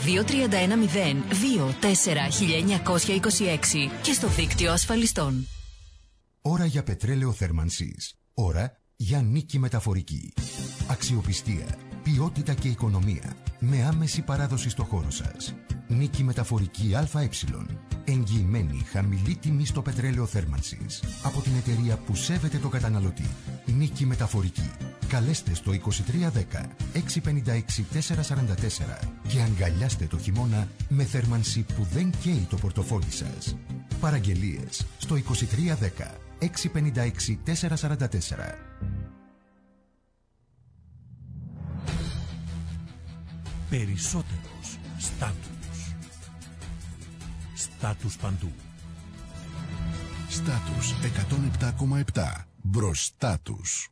2310-24-1926 και στο δίκτυο ασφαλιστών. Ώρα για πετρέλαιο θέρμανσης. Ώρα για Νίκη Μεταφορική. Αξιοπιστία, ποιότητα και οικονομία. Με άμεση παράδοση στο χώρο σας. Νίκη Μεταφορική ΑΕ. Εγγυημένη χαμηλή τιμή στο πετρέλαιο θέρμανσης. Από την εταιρεία που σέβεται το καταναλωτή. Νίκη Μεταφορική. Καλέστε στο 2310 656 444 και αγκαλιάστε το χειμώνα με θέρμανση που δεν καίει το πορτοφόλι σας. Παραγγελίες στο 2310 656 444. Περισσότερος στάτους. Στάτους παντού. Στάτους 107,7. Μπροστά τους.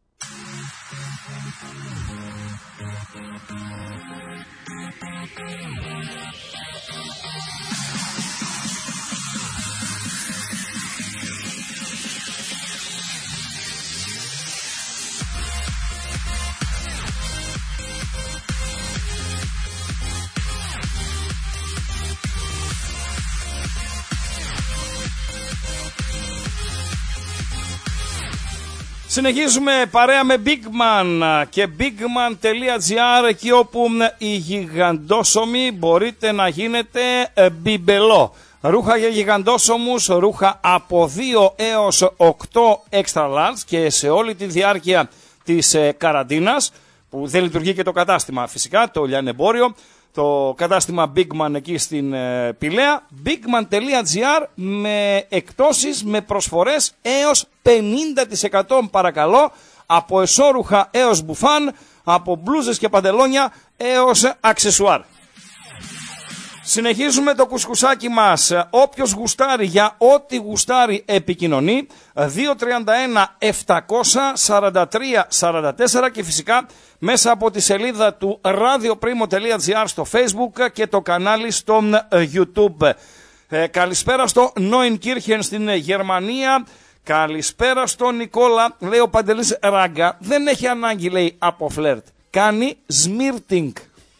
Συνεχίζουμε παρέα με Big Man και bigman.gr, εκεί όπου οι γιγαντόσωμοι μπορείτε να γίνετε μπιμπελό. Ρούχα για γιγαντόσωμους, ρούχα από 2 έως 8 extra large και σε όλη τη διάρκεια της καραντίνας, που δεν λειτουργεί και το κατάστημα φυσικά, το λιανεμπόριο, το κατάστημα Big Man εκεί στην Πηλαία, bigman.gr, με εκπτώσεις, με προσφορές έως 50% παρακαλώ, από εσώρουχα έως μπουφάν, από μπλούζες και παντελόνια έως αξεσουάρ. Συνεχίζουμε το κουσκουσάκι μας. Όποιος γουστάρει, για ό,τι γουστάρει επικοινωνεί, 231-743-44 και φυσικά μέσα από τη σελίδα του radioprimo.gr στο Facebook και το κανάλι στο YouTube. Καλησπέρα στο Neunkirchen στην Γερμανία. Καλησπέρα στον Νικόλα. Λέει ο Παντελής Ράγκα, δεν έχει ανάγκη, λέει, από φλερτ. Κάνει σμίρτινγκ.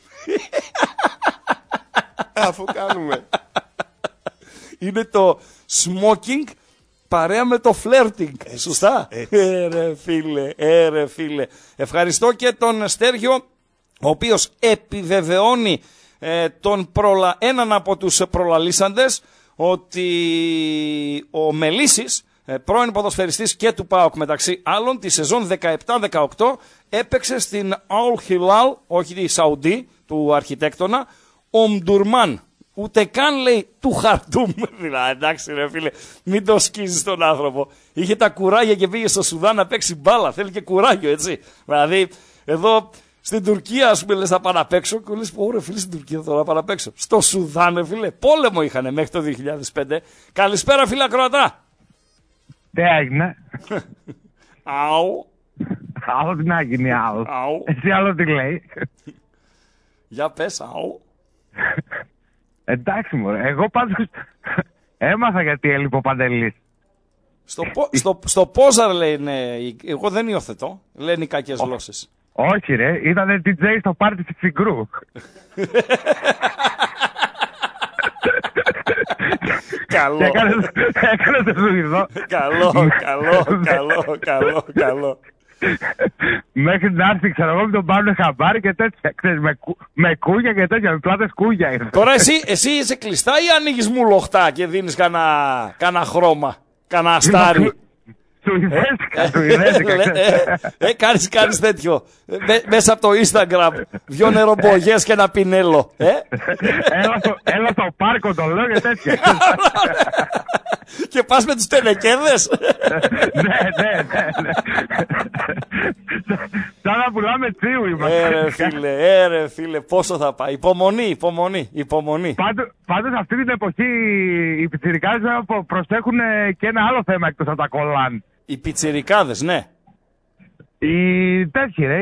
Αφού κάνουμε. Είναι το smoking παρέα με το flirting. Σωστά. Ρε φίλε. Ευχαριστώ και τον Στέργιο, ο οποίος επιβεβαιώνει έναν από τους προλαλήσαντες, ότι ο Μελίσης, πρώην ποδοσφαιριστής και του ΠΑΟΚ μεταξύ άλλων, τη σεζόν 17-18 έπαιξε στην Al Hilal, όχι τη Σαουντή, του αρχιτέκτονα, Ομντουρμάν. Ούτε καν, λέει, του Χαρτούμ. Δηλαδή, εντάξει ρε φίλε, μην το σκίζεις τον άνθρωπο. Είχε τα κουράγια και πήγε στο Σουδάν να παίξει μπάλα. Θέλει και κουράγιο, έτσι. Δηλαδή, εδώ στην Τουρκία, ας πούμε, λες να πάω να παίξω. Και λες, ωραία φίλε, στην Τουρκία τώρα να πάω να παίξω. Στο Σουδάν, ρε φίλε, πόλεμο είχανε μέχρι το 2005. Καλησπέρα, φίλα Κροατά. Τι έγινε? Αου. Άλλο τι να γίνει, αου. Εσύ άλλο τι λέει. Για πες, αου. Εντάξει μωρέ, εγώ πάντως έμαθα γιατί έλειπε ο Παντελής. Στο Πόζαρ λέει, ναι, εγώ δεν υιοθετώ, λένε οι κακές γλώσσες. Όχι ρε, ήταν DJ στο πάρτι της Συγκρού. Καλό. Έκανε το Σουηδό. Καλό. Μέχρι να έρθει, ξέρω εγώ, με τον πάρουν χαμπάρι και τέτοια. Ξέρεις, με κούγια και τέτοια, με πλάτες κούγια. Τώρα εσύ είσαι κλειστά ή ανοίγεις μου λοχτά και δίνεις κανένα χρώμα, κανένα αστάρι? Κάνεις τέτοιο μέσα από το Instagram, 2 νερομπογιές και ένα πινέλο. Έλα στο πάρκο το λέω και τέτοια. Και πας με τους τενεκέδες. Ναι. Σαν να πουλάμε τσίου είμαστε. Έρε φίλε, πόσο θα πάει. Υπομονή. Πάντως αυτή την εποχή οι πιτσιρικάδες προσέχουν και ένα άλλο θέμα εκτός από τα κολάν. Οι πιτσιρικάδες, ναι. Οι τέτοιοι ρε,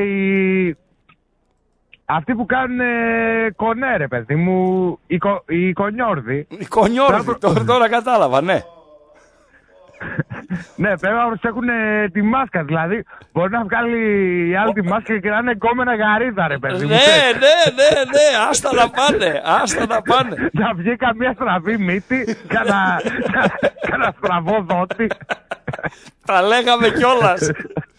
αυτοί που κάνουν κονέ ρε παιδί μου, οι κονιόρδοι. Οι κονιόρδοι, τώρα κατάλαβα, ναι. Ναι, πρέπει να προσέχουν τη μάσκα. Δηλαδή, μπορεί να βγάλει η άλλη τη μάσκα και να είναι κόμενα γαρίδα, ρε παιδί μου. Ναι, άστα να πάνε. Να βγει καμία στραβή μύτη, κανένα στραβό δότη. Τα λέγαμε κιόλας.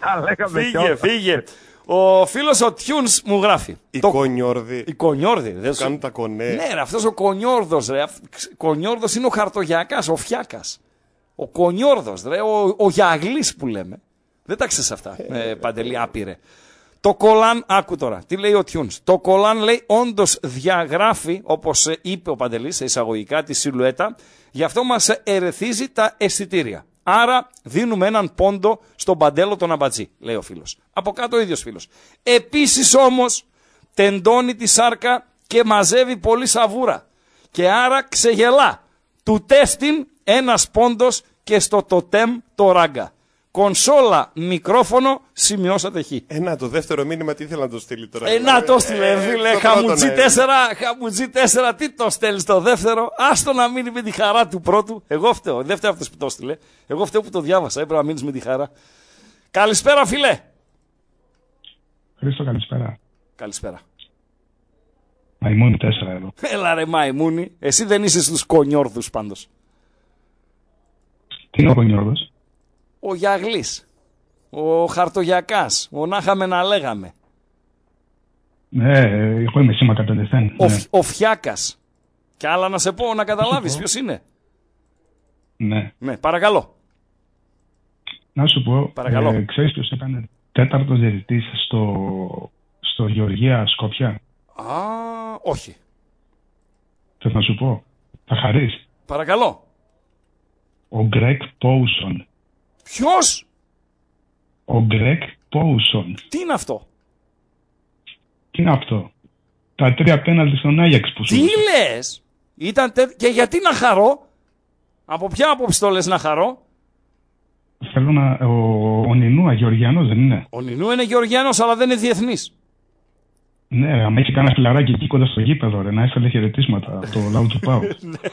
Φύγε. Ο φίλος ο Τιούνς μου γράφει. Οι κονιόρδοι. Οι κονιόρδοι. Κάνουν τα κονέ. Ναι, ρε, αυτός ο κονιόρδος, ρε. Κονιόρδος είναι ο χαρτογιακάς, ο φιάκας. Ο κονιόρδος, ρε. Ο γιαγλής που λέμε. Δεν τα ξέρεις αυτά, Παντελή, άπειρε. Το κολάν, άκου τώρα, τι λέει ο Τιούνς. Το κολάν, λέει, όντως διαγράφει, όπως είπε ο Παντελής, σε εισαγωγικά, τη σιλουέτα. Γι' αυτό μας ερεθίζει τα αισθητήρια. Άρα δίνουμε έναν πόντο στον Παντέλο τον αμπατζή, λέει ο φίλος. Από κάτω ο ίδιος φίλος. Επίσης όμως τεντώνει τη σάρκα και μαζεύει πολύ σαβούρα. Και άρα ξεγελά. Του τέστην ένας πόντος και στο τοτέμ το ράγκα. Κονσόλα, μικρόφωνο, σημειώσατε χ. Το δεύτερο μήνυμα τι ήθελα να το στείλει τώρα. Να το στείλε, φίλε. Χαμουτζή 4, τι το στέλνει το δεύτερο. Άστο να μείνει με τη χαρά του πρώτου. Εγώ φταίω. Δεν φταίω αυτός που το στείλε. Εγώ φταίω που το διάβασα. Έπρεπε να μείνει με τη χαρά. Καλησπέρα, φίλε. Χρήστο, καλησπέρα. Καλησπέρα. Μαϊμούνι 4 εδώ. Έλα ρε Μαϊμούνι. Εσύ δεν είσαι στους κονιόρδους πάντως. Τι είναι ο κονιόρδος? Ο Γιαγλής, ο Χαρτογιακάς, ο να είχαμε να λέγαμε. Ναι, εγώ είμαι σήμα κατελευθέν. Ο Φιάκας. Και άλλα να σε πω να καταλάβεις ποιος είναι. Ναι, παρακαλώ. Να σου πω, παρακαλώ. Ξέρεις ποιος έκανε τέταρτος διαιτητής στο Γεωργία Σκόπια? Όχι. Θες να σου πω, θα χαρείς. Παρακαλώ. Ο Γκρέκ Πόουσον. Ποιος? Ο Γκρέκ Πόουσον. Τι είναι αυτό? Τα 3 πέναλτι στον Άγιαξ που σου. Τι λες? Και γιατί να χαρώ? Από ποια άποψη το λες να χαρώ? Θέλω ο Νινούα Γεωργιανός δεν είναι? Ο Νινούα είναι Γεωργιανός αλλά δεν είναι διεθνής. Ναι, άμα έχει κανένα φιλαράκι εκεί κοντά στο γήπεδο, ρε, να έστελνε χαιρετίσματα από το λαό του Πάου.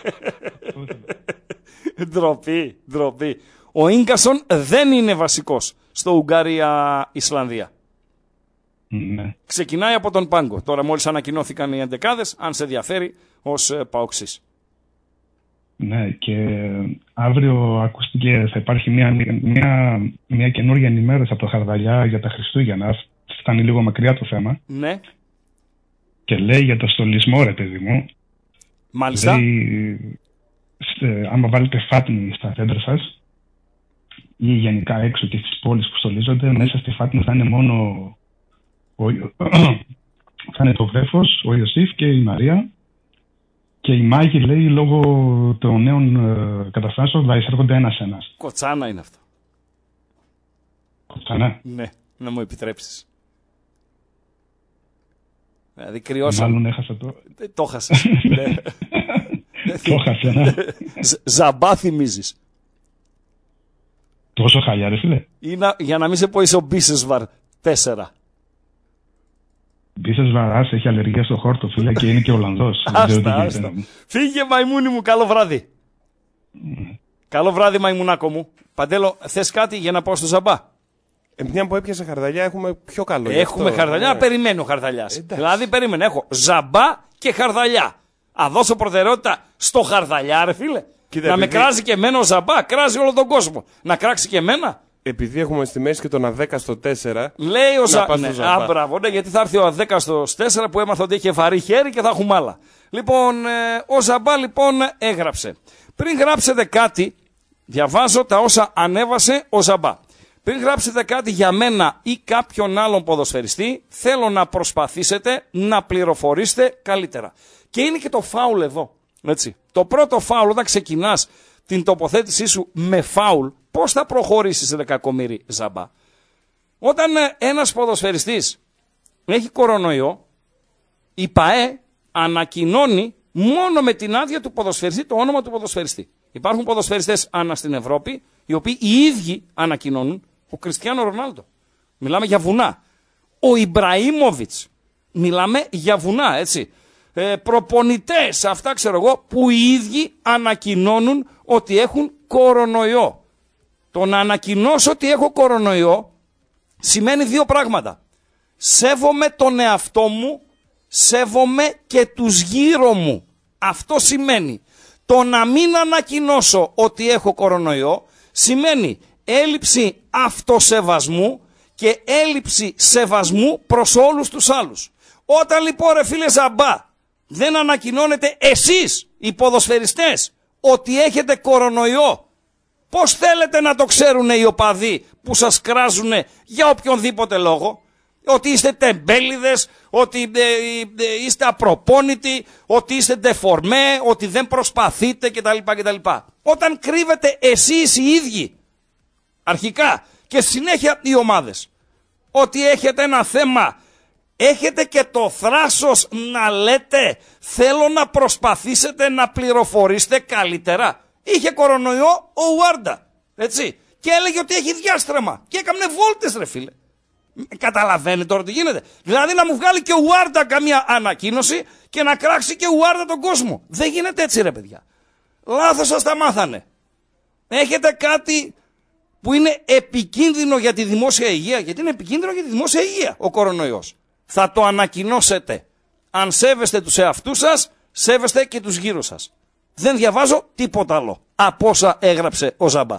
Ντροπή. Ο Ίνκασον δεν είναι βασικός στο Ουγγαρία-Ισλανδία. Ναι. Ξεκινάει από τον πάγκο. Τώρα μόλις ανακοινώθηκαν οι 11, αν σε ενδιαφέρει, ως παοξής. Ναι, και αύριο ακούστηκε θα υπάρχει μια καινούργια ενημέρωση από το Χαρδαλιά για τα Χριστούγεννα. Φτάνει λίγο μακριά το θέμα. Ναι. Και λέει για το στολισμό, ρε παιδί μου. Μάλιστα. Λέει, άμα βάλετε φάτνη στα δέντρα σας ή γενικά έξω και στις πόλεις που στολίζονται, μέσα στη φάτνη θα είναι μόνο θα είναι το βρέφος, ο Ιωσήφ και η Μαρία, και οι μάγοι, λέει, λόγω των νέων καταστάσεων θα εισέρχονται ένας-ένας. Κοτσάνα είναι αυτό. Κοτσάνα. Ναι, να μου επιτρέψεις. Δηλαδή κρυώσαμε. Μάλλον έχασα το. Το έχασα. Το έχασα, ναι. Ζαμπά θυμίζεις. Τόσο χαλιά, ρε φίλε. Για να μην σε πω είσαι ο Μπίσεσβαρ 4. Μπίσεσβαρ έχει αλλεργία στο χόρτο, φίλε, και είναι και Ολλανδός. Άστα. Φύγε Μαϊμούνι μου, καλό βράδυ. Καλό βράδυ Μαϊμουνάκο μου. Παντέλο, θες κάτι για να πάω στο Ζαμπά? Μια που έπιασε Χαρδαλιά έχουμε πιο καλό. Έχουμε Χαρδαλιά, περιμένει ο Χαρδαλιάς. Δηλαδή περίμενε, έχω Ζαμπά και Χαρδαλιά. Α, δώσω προτεραιότητα στο Χαρδαλιά, ρε φίλε. Κοίτα, να με κράζει και εμένα ο Ζαμπά, κράζει όλο τον κόσμο. Να κράξει και εμένα. Επειδή έχουμε στη μέση και τον Α10 στο 4. Λέει ο Ζαμπά. Μπράβο, ναι, γιατί θα έρθει ο Α10 στο 4 που έμαθα ότι είχε βαρύ χέρι και θα έχουμε άλλα. Λοιπόν, ο Ζαμπά λοιπόν έγραψε. Πριν γράψετε κάτι, διαβάζω τα όσα ανέβασε ο Ζαμπά. Πριν γράψετε κάτι για μένα ή κάποιον άλλον ποδοσφαιριστή, θέλω να προσπαθήσετε να πληροφορήσετε καλύτερα. Και είναι και το φάουλ εδώ. Έτσι. Το πρώτο φάουλ, όταν ξεκινάς την τοποθέτησή σου με φάουλ, πώς θα προχωρήσεις, ρε κακομοίρη Ζαμπά? Όταν ένας ποδοσφαιριστής έχει κορονοϊό, η ΠΑΕ ανακοινώνει μόνο με την άδεια του ποδοσφαιριστή το όνομα του ποδοσφαιριστή. Υπάρχουν ποδοσφαιριστές ανά στην Ευρώπη, οι οποίοι οι ίδιοι ανακοινώνουν. Ο Κριστιάνο Ρονάλντο. Μιλάμε για βουνά. Ο Ιμπραήμοβιτς. Μιλάμε για βουνά, έτσι. Προπονητές, αυτά ξέρω εγώ, που οι ίδιοι ανακοινώνουν ότι έχουν κορονοϊό. Το να ανακοινώσω ότι έχω κορονοϊό σημαίνει δύο πράγματα. Σέβομαι τον εαυτό μου, σέβομαι και τους γύρω μου. Αυτό σημαίνει. Το να μην ανακοινώσω ότι έχω κορονοϊό σημαίνει έλλειψη αυτοσεβασμού και έλλειψη σεβασμού προς όλους τους άλλους. Όταν λοιπόν ρε φίλε Ζαμπά δεν ανακοινώνετε εσείς οι ποδοσφαιριστές ότι έχετε κορονοϊό, πώς θέλετε να το ξέρουν οι οπαδοί που σας κράζουν για οποιονδήποτε λόγο? Ότι είστε τεμπέληδες, ότι είστε απροπόνητοι, ότι είστε ντεφορμέ, ότι δεν προσπαθείτε κτλ. Όταν κρύβετε εσείς οι ίδιοι αρχικά και συνέχεια οι ομάδες ότι έχετε ένα θέμα, έχετε και το θράσος να λέτε θέλω να προσπαθήσετε να πληροφορήσετε καλύτερα. Είχε κορονοϊό ο Ουάρντα, έτσι, και έλεγε ότι έχει διάστρεμα και έκαμνε βόλτες ρε φίλε. Καταλαβαίνετε τώρα τι γίνεται? Δηλαδή να μου βγάλει και ο Ουάρντα καμία ανακοίνωση και να κράξει και ο Ουάρντα τον κόσμο. Δεν γίνεται έτσι ρε παιδιά. Λάθος σας τα μάθανε. Έχετε κάτι που είναι επικίνδυνο για τη δημόσια υγεία, γιατί είναι επικίνδυνο για τη δημόσια υγεία ο κορονοϊός. Θα το ανακοινώσετε. Αν σέβεστε τους εαυτούς σας, σέβεστε και τους γύρω σας. Δεν διαβάζω τίποτα άλλο από όσα έγραψε ο Ζαμπά.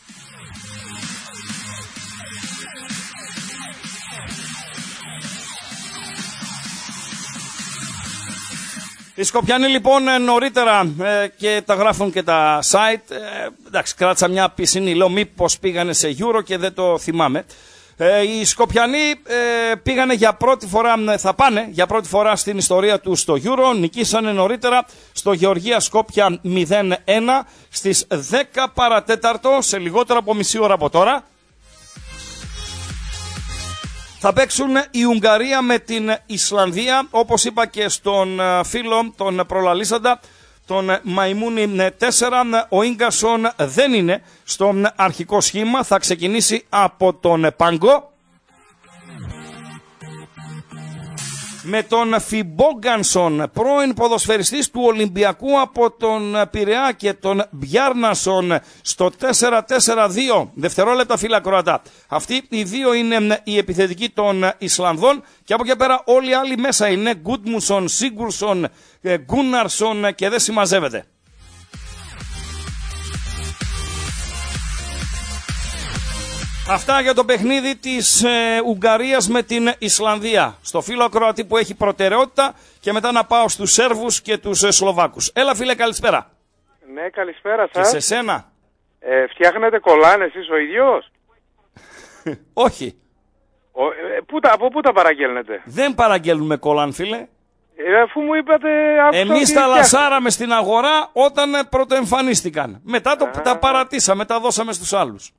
Οι Σκοπιανοί λοιπόν νωρίτερα και τα γράφουν και τα site, εντάξει, κράτησα μια πισινή, λέω μήπως πήγανε σε Euro και δεν το θυμάμαι. Οι Σκοπιανοί πήγανε για πρώτη φορά, θα πάνε για πρώτη φορά στην ιστορία του στο Euro, νικήσανε νωρίτερα στο Γεωργία Σκόπια 0-1 στις 10 παρατέταρτο, σε λιγότερο από μισή ώρα από τώρα. Θα παίξουν η Ουγγαρία με την Ισλανδία, όπως είπα και στον φίλο, τον προλαλήσαντα, τον Μαϊμούνι 4, ο Ίγκασον δεν είναι στο αρχικό σχήμα, θα ξεκινήσει από τον Πάγκο. Με τον Φιμπόγκανσον, πρώην ποδοσφαιριστής του Ολυμπιακού από τον Πειραιά, και τον Μπιάρνασον στο 4-4-2. Δευτερόλεπτα φίλα Κροατά. Αυτοί οι δύο είναι οι επιθετικοί των Ισλανδών και από εκεί πέρα όλοι οι άλλοι μέσα είναι Γκούντμουσον, Σίγκουρσον, Γκούναρσον και δεν συμμαζεύεται. Αυτά για το παιχνίδι της Ουγγαρίας με την Ισλανδία. Στο φίλο ακροατή που έχει προτεραιότητα και μετά να πάω στους Σέρβους και τους Σλοβάκους. Έλα φίλε, καλησπέρα. Ναι, καλησπέρα σας. Και σε σένα. Φτιάχνετε κολλάν εσείς ο ίδιος? Όχι. Από πού τα παραγγέλνετε? Δεν παραγγέλνουμε κολλάν φίλε. Αφού μου είπατε... Εμείς τα λασάραμε στην αγορά όταν πρωτοεμφανίστηκαν. Μετά τα παρατήσαμε, τα δώσαμε στους άλλους.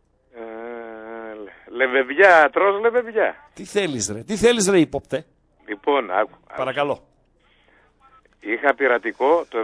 Λεβεδιά, τρως λεβεδιά. Τι θέλεις ρε ύποπτε? Λοιπόν, άκου. Παρακαλώ. Είχα πειρατικό το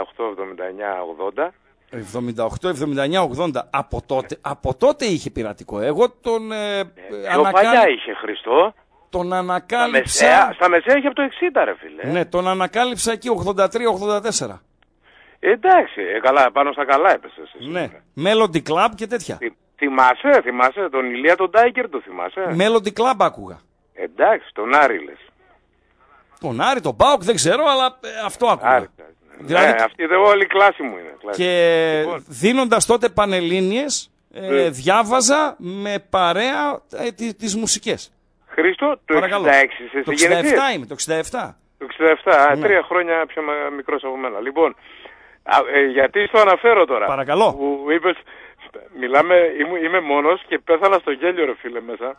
78, 79, 80. 78, 79, 80. Από τότε είχε πειρατικό. Εγώ τον πιο παλιά είχε Χριστό. Τον ανακάλυψα... Στα μεσαία είχε από το 60 ρε φίλε. Ναι, τον ανακάλυψα εκεί 83-84. Εντάξει, καλά, πάνω στα καλά έπεσες. Ναι, Melody Club και τέτοια. Θυμάσαι, τον Ηλία τον Τάικερ το θυμάσαι? Melody Club άκουγα. Εντάξει, τον Άρη λες. Τον Άρη, τον Πάοκ δεν ξέρω, αλλά αυτό άκουγα. Άρη, δηλαδή... Ναι, αυτή όλη η κλάση μου είναι. Και λοιπόν, δίνοντας τότε πανελλήνιες, διάβαζα με παρέα τις μουσικές. Χρήστο, το 66 το 67 είμαι, το 67. Το 67, ναι. 3 χρόνια πιο μικρός από μένα. Λοιπόν, γιατί στο αναφέρω τώρα. Παρακαλώ. Που είπες... Μιλάμε, είμαι μόνος και πέθανα στο γέλιο ρε φίλε μέσα.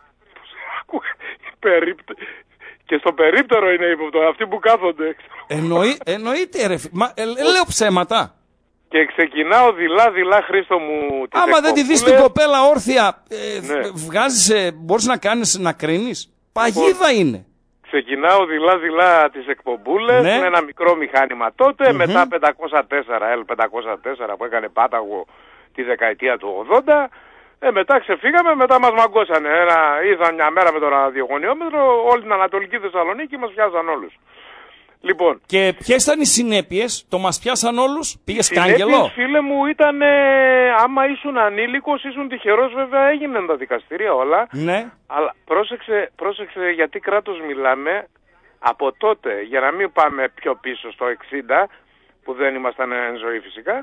Και στο περίπτερο είναι ύποπτο, αυτοί που κάθονται. Εννοείται ρε φίλε, λέω ψέματα. Και ξεκινάω δειλά Χρήστο μου. Άμα δεν τη δεις την κοπέλα όρθια, βγάζεις, μπορείς να κρίνεις. Παγίδα είναι. Ξεκινάω δειλά τις εκπομπούλες με ένα μικρό μηχάνημα τότε, μετά 504, L504 που έκανε πάταγο τη δεκαετία του 80, μετά ξεφύγαμε, μετά μας μαγκώσανε. Ήρθαν μια μέρα με το ραδιογωνιόμετρο, όλη την Ανατολική Θεσσαλονίκη μας πιάσαν όλους. Λοιπόν. Και ποιες ήταν οι συνέπειες, το μας πιάσαν όλους, πήγες κάγκελο. Οι συνέπειες, φίλε μου, ήταν άμα ήσουν ανήλικος, ήσουν τυχερός, βέβαια έγιναν τα δικαστήρια όλα. Ναι. Αλλά πρόσεξε γιατί κράτος μιλάμε από τότε, για να μην πάμε πιο πίσω στο 60, που δεν ήμασταν εν ζωή φυσικά.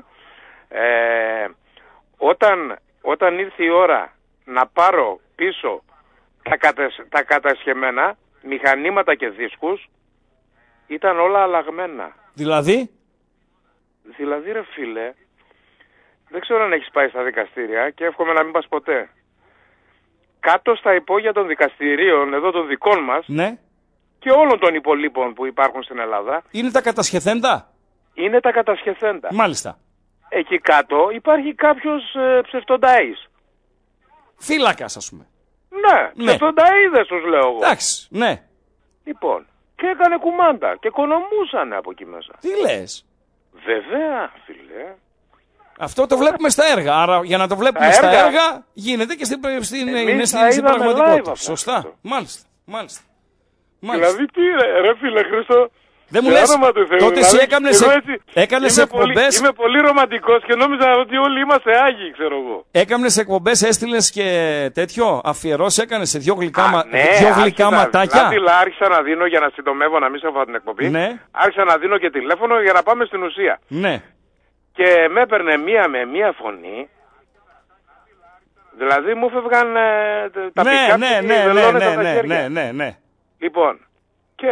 Όταν ήρθε η ώρα να πάρω πίσω τα κατασχεμένα μηχανήματα και δίσκους, ήταν όλα αλλαγμένα. Δηλαδή ρε φίλε, δεν ξέρω αν έχεις πάει στα δικαστήρια και εύχομαι να μην πας ποτέ. Κάτω στα υπόγεια των δικαστηρίων, εδώ των δικών μας, ναι, και όλων των υπολείπων που υπάρχουν στην Ελλάδα, είναι τα κατασχεθέντα. Είναι τα κατασχεθέντα. Μάλιστα. Εκεί κάτω υπάρχει κάποιος ψευτονταΐς. Φύλακας, ας πούμε. Ναι, ψευτονταΐδες τους λέω εγώ. Εντάξει, ναι. Λοιπόν, και έκανε κουμάντα και οικονομούσανε από εκεί μέσα. Τι λες? Βέβαια, φίλε. Αυτό το βλέπουμε στα έργα. Άρα για να το βλέπουμε στα έργα γίνεται και στην πραγματικότητα. Σωστά. Μάλιστα. Δηλαδή τι ρε φίλε Χριστό. Δεν μου λες, τότε εσύ έκανες εκπομπές. Είμαι πολύ ρομαντικός και νόμιζα ότι όλοι είμαστε άγιοι, ξέρω εγώ. Έκανες εκπομπές, έστειλες και τέτοιο, αφιερώσεις έκανες σε δύο γλυκά ματάκια. Δηλαδή άρχισα να δίνω, για να συντομεύω να μην σε την εκπομπή, ναι. Άρχισα να δίνω και τηλέφωνο για να πάμε στην ουσία. Ναι. Και με έπαιρνε μία φωνή, δηλαδή μου φεύγαν τα πικιά ναι. Λοιπόν, και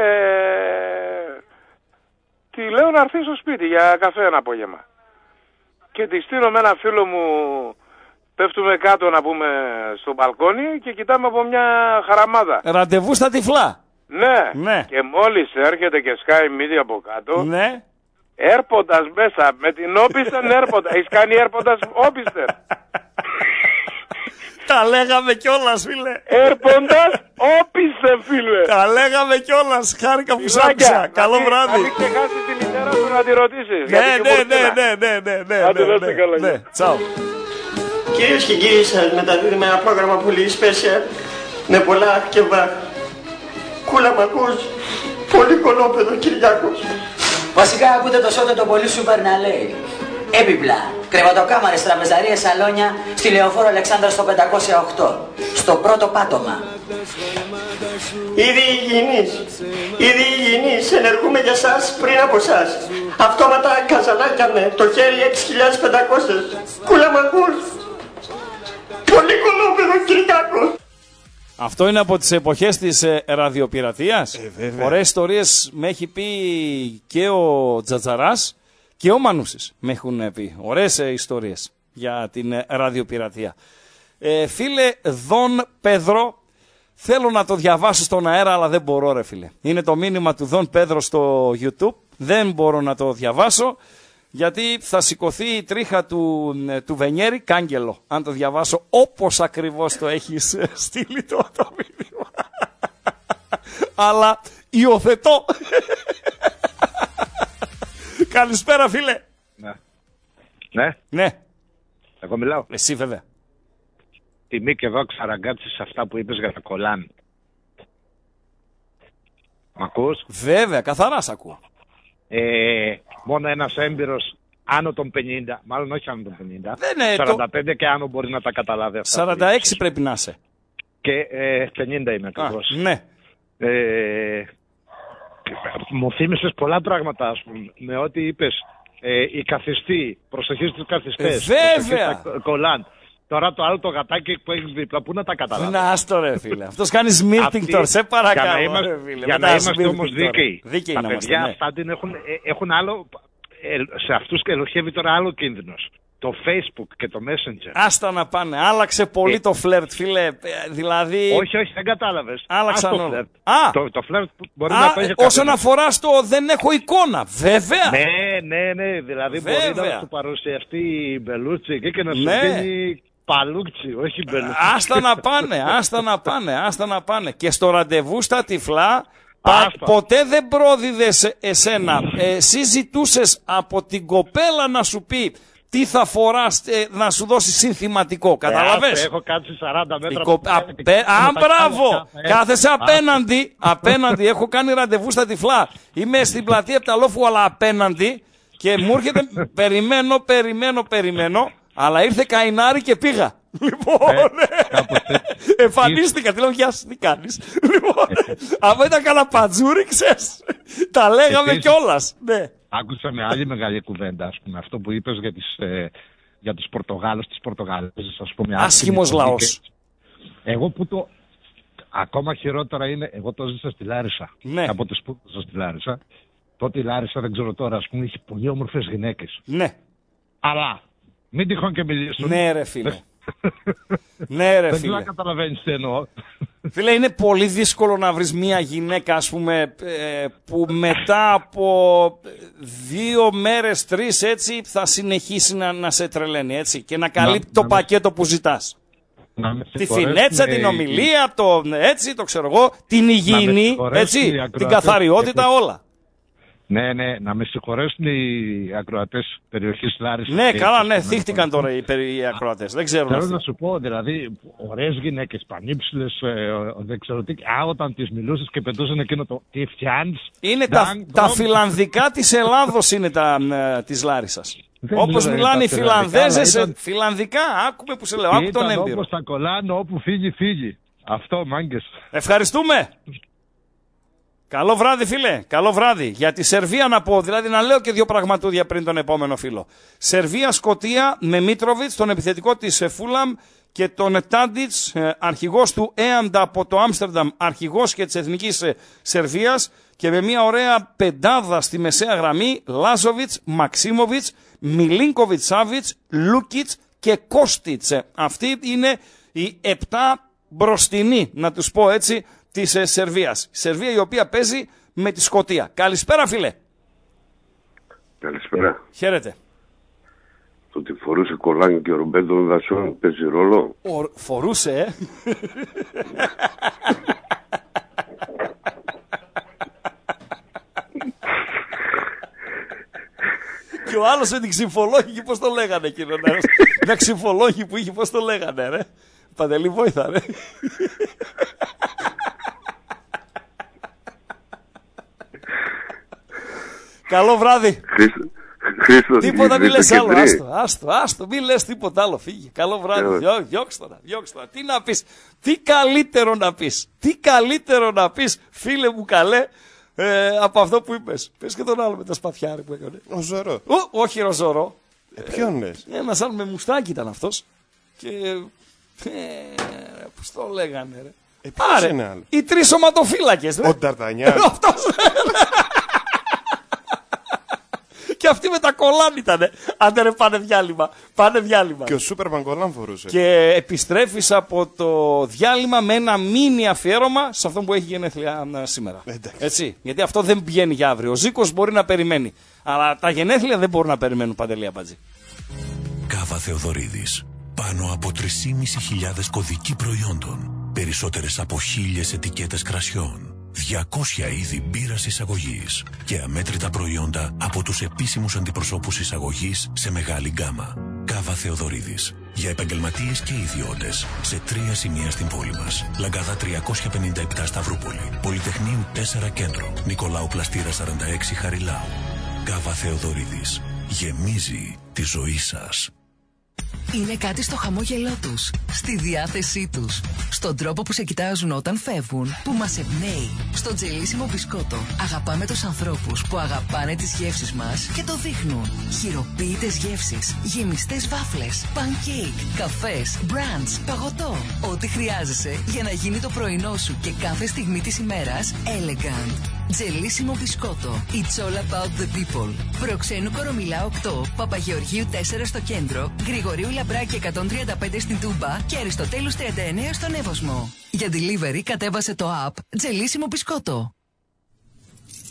τη λέω να έρθει στο σπίτι για καφέ ένα απόγευμα. Και τη στείλω με ένα φίλο μου, πέφτουμε κάτω να πούμε στο μπαλκόνι και κοιτάμε από μια χαραμάδα. Ραντεβού στα τυφλά. Ναι. Και μόλις έρχεται και σκάει μύτη από κάτω, ναι. Έρποντας μέσα, με την όπισθεν έρποντα. Έχεις κάνει έρποντας όπισθεν? Τα λέγαμε κιόλας, φίλε. Έρποντας όπισθεν, φίλε. Τα λέγαμε κιόλας. Χάρηκα που σ' άκουσα. Καλό βράδυ. Να μην ξεχάσεις τη μητέρα σου να τη ρωτήσεις. Ναι. Τσάου. Κυρίες και κύριοι, σας μεταδίδουμε ένα πρόγραμμα πολύ special με πολλά και κούλα μ' ακούς. Πολύ κολόπεδο, Κυριάκος. Βασικά ακούτε το σώτε το πολύ σούπερ να λέει. Έπιπλα, κρεβατοκάμαρες, τραπεζαρίες, σαλόνια στη Λεωφόρο Αλεξάνδρα στο 508. Στο πρώτο πάτωμα. Ήδη υγιεινής, ενεργούμε για σας πριν από σας. Αυτόματα καζανάκια με, το χέρι 6.500. Κούλα μ' ακούς. Πολύ κολόπεδο, Κυριάκος. Αυτό είναι από τις εποχές της ραδιοπειρατείας. Ωραίες ιστορίες με έχει πει και ο Τζατζαράς και ο Μανούσης. Με έχουν πει ωραίες ιστορίες για την ραδιοπειρατεία. Φίλε Δον Πέδρο, θέλω να το διαβάσω στον αέρα, αλλά δεν μπορώ ρε φίλε. Είναι το μήνυμα του Δον Πέδρο στο YouTube. Δεν μπορώ να το διαβάσω, γιατί θα σηκωθεί η τρίχα του Βενιέρη κάγκελο, αν το διαβάσω όπως ακριβώς το έχεις στείλει το μήνυμα. Αλλά υιοθετώ. Καλησπέρα φίλε. Ναι. Εγώ μιλάω. Εσύ βέβαια. Τιμή και δόξα ραγκάτσι σε αυτά που είπες για τα κολάν. Μ' ακούς? Βέβαια, καθαρά σ' ακούω. Μόνο ένας έμπειρος άνω των 50, μάλλον όχι άνω των 50, δεν 45 και άνω μπορεί να τα καταλάβει αυτά. 46 πρέπει να είσαι. Και 50 είναι ακριβώς. Ναι. Μου θύμισες πολλά πράγματα, ας πούμε, με ό,τι είπες, οι καθιστοί, προσοχή στους καθιστές, βέβαια. Κολάν. Τώρα το άλλο το γατάκι που έχει δίπλα, πού να τα καταλάβει. Να άστο ρε φίλε. Αυτός κάνει Σμίρτινγκτορ, σε παρακαλώ. Για να είμαστε όμως δίκαιοι. Τα παιδιά αυτά έχουν άλλο, σε αυτούς ελοχεύει τώρα άλλο κίνδυνος. Το Facebook και το Messenger. Άστα να πάνε. Άλλαξε πολύ το φλερτ, φίλε. Δηλαδή. Όχι, δεν κατάλαβες. Άλλαξαν όλα. Το φλερτ μπορεί να το έχει. Όσον αφορά στο δεν έχω εικόνα. Βέβαια. Ναι. Δηλαδή μπορεί να σου παρουσιαστεί η Μπελούτσι και να σου γίνει παλούτσι, όχι Μπελούτσι. Άστα να πάνε. Και στο ραντεβού στα τυφλά. Ποτέ δεν πρόδιδες εσένα. Εσύ ζητούσες από την κοπέλα να σου πει τι θα φοράς, να σου δώσει συνθηματικό. Καταλαβες. Έχω κάτσει 40 μέτρα. Μπράβο! Κάθεσαι απέναντι. Έχω κάνει ραντεβού στα Τυφλά. Είμαι στην πλατεία Πταλόφου, αλλά απέναντι. Και μου έρχεται, περιμένω. Αλλά ήρθε καηνάρι και πήγα. Λοιπόν, εμφανίστηκα. Τι λέω, γεια σου, τι κάνεις. Λοιπόν, άμα ήταν κανένα πατζούρι, ξέρεις, τα λέγαμε κιόλας. Ναι. Άκουσα με άλλη μεγάλη κουβέντα, ας πούμε, αυτό που είπες για τους Πορτογάλους, τις Πορτογαλέζες, ας πούμε. Άσχημος λαός. Εγώ που το... Ακόμα χειρότερα είναι, εγώ το ζήσα στη Λάρισα. Ναι. Από τις που ζήσα στη Λάρισα. Τότε η Λάρισα, δεν ξέρω τώρα, ας πούμε, είχε πολύ όμορφες γυναίκες. Ναι. Αλλά, μην τυχόν και μιλήσουν. Ναι ρε φίλε. Ναι ρε δεν φίλε. δεν καταλαβαίνεις τι εννοώ. Φίλε, είναι πολύ δύσκολο να βρεις μια γυναίκα, ας πούμε, που μετά από 2 μέρες, 3 έτσι, θα συνεχίσει να σε τρελαίνει, έτσι, και να καλύπτει το πακέτο που ζητάς. Τη φινέτσα, την ομιλία, το έτσι, το ξέρω εγώ, την υγιεινή, έτσι, την καθαριότητα, όλα. Ναι, να με συγχωρέσουν οι ακροατές περιοχής Λάρισας. Ναι, καλά, ναι, θύχτηκαν τώρα οι ακροατές. Δεν ξέρουν. Θέλω να σου πω, δηλαδή, ωραίες γυναίκες, πανύψηλες, δεν ξέρω τι. Όταν τις μιλούσες και πετούσαν εκείνο το τι φτιάνεις. Είναι τα φιλανδικά της Ελλάδος, είναι της Λάρισσας. Όπως μιλάνε οι Φιλανδέζες, φιλανδικά, άκουμε που σε λέω, άκου τον έμπειρο. Όπως τα κολλάνω, όπου φύγει. Αυτό, μάγκες. Ευχαριστούμε. Καλό βράδυ, φίλε. Καλό βράδυ. Για τη Σερβία να πω, δηλαδή να λέω και 2 πραγματούδια πριν τον επόμενο φίλο. Σερβία-Σκωτία με Μίτροβιτς, τον επιθετικό της Φούλαμ, και τον Τάντιτς, αρχηγός του Έαντα από το Άμστερνταμ, αρχηγός και της Εθνικής Σερβίας, και με μια ωραία πεντάδα στη μεσαία γραμμή, Λάζοβιτς, Μαξίμοβιτς, Μιλίνκοβιτς-Σάβιτς, Λούκιτς και Κώστιτς. Αυτοί είναι οι 7 μπροστινοί, να τους πω έτσι, της Σερβίας. Η Σερβία η οποία παίζει με τη Σκωτία. Καλησπέρα, φίλε. Καλησπέρα. Χαίρετε. Το ότι φορούσε κολάνι και ο Ρομπέρτο Δασόν παίζει ρόλο. Φορούσε, Και ο άλλος με την ξυμφολόγη, πώς το λέγανε εκείνο. Μια ξυμφολόγη που είχε, πώς το λέγανε, ρε. Παντελή, βόηθα, ρε. Καλό βράδυ. Χρήστος, τίποτα μη λες άλλο, άστο, μη λες τίποτα άλλο, φύγε. Καλό βράδυ, διώξ' τώρα. Τι να πεις, τι καλύτερο να πεις, φίλε μου καλέ, από αυτό που είπες. Πες και τον άλλο με τα σπαθιάρι που έκανε. Ο Ζωρό. Όχι ο Ζωρό. Ποιον λες? Ένας άλλο με μουστάκι ήταν αυτός. Και πώς το λέγανε, ρε. Ποιος είναι άλλο? Οι 3 σωματοφύλακες, ρε. Ο Νταρτανιάν. Αυτός. Και αυτοί με τα κολάν ήτανε. Άντε ρε, πάνε διάλειμμα. Και ο Σούπερμαν κολάν φορούσε. Και επιστρέφεις από το διάλειμμα με ένα μίνι αφιέρωμα σε αυτό που έχει γενέθλια σήμερα. Έτσι. Γιατί αυτό δεν πηγαίνει για αύριο. Ο Ζήκος μπορεί να περιμένει. Αλλά τα γενέθλια δεν μπορούν να περιμένουν, Παντελή Αμπατζή. Κάβα Θεοδωρίδης. Πάνω από 3.500 κωδικοί προϊόντων. Περισσότερες από 1.000 ετικέτες κρασιών. 200 είδη μπύρας εισαγωγής και αμέτρητα προϊόντα από τους επίσημους αντιπροσώπους εισαγωγής σε μεγάλη γκάμα. Κάβα Θεοδωρίδης. Για επαγγελματίες και ιδιώτες. Σε 3 σημεία στην πόλη μας. Λαγκάδα 357 Σταυρούπολη. Πολυτεχνείου 4 Κέντρο. Νικολάου Πλαστήρα 46 Χαριλάου. Κάβα Θεοδωρίδης. Γεμίζει τη ζωή σας. Είναι κάτι στο χαμόγελό τους, στη διάθεσή τους, στον τρόπο που σε κοιτάζουν όταν φεύγουν, που μας εμπνέει. Στο τζελίσιμο μπισκότο αγαπάμε τους ανθρώπους που αγαπάνε τις γεύσεις μας και το δείχνουν. Χειροποίητες γεύσεις, γεμιστές βάφλες, pancake, καφές, μπραντς, παγωτό. Ό,τι χρειάζεσαι για να γίνει το πρωινό σου και κάθε στιγμή της ημέρας elegant. Τζελίσιμο μπισκότο. It's all about the people. Προξένου Κορομιλά 8, Παπαγεωργίου 4 στο κέντρο, Γρηγορίου Λαμπράκη 135 στην Τούμπα και Αριστοτέλους 39 στον Εύωσμο. Για delivery κατέβασε το app Τζελίσιμο μπισκότο.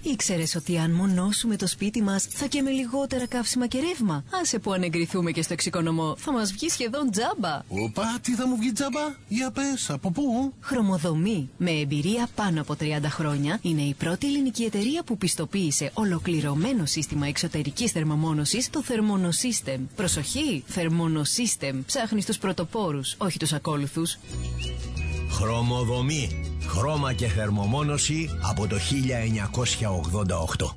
Ήξερες ότι αν μονώσουμε το σπίτι μας θα καίμε λιγότερα καύσιμα και ρεύμα? Άσε που αν εγκριθούμε και στο εξοικονομώ θα μας βγει σχεδόν τζάμπα. Οπα, τι θα μου βγει τζάμπα? Για πες, από πού? Χρωμοδομή, με εμπειρία πάνω από 30 χρόνια, είναι η πρώτη ελληνική εταιρεία που πιστοποίησε ολοκληρωμένο σύστημα εξωτερικής θερμομόνωσης, το Thermonosystem. Προσοχή, Thermonosystem. Ψάχνεις τους πρωτοπόρους, όχι τους ακόλουθους. Χρωμοδομή, χρώμα και θερμομόνωση από το 1988.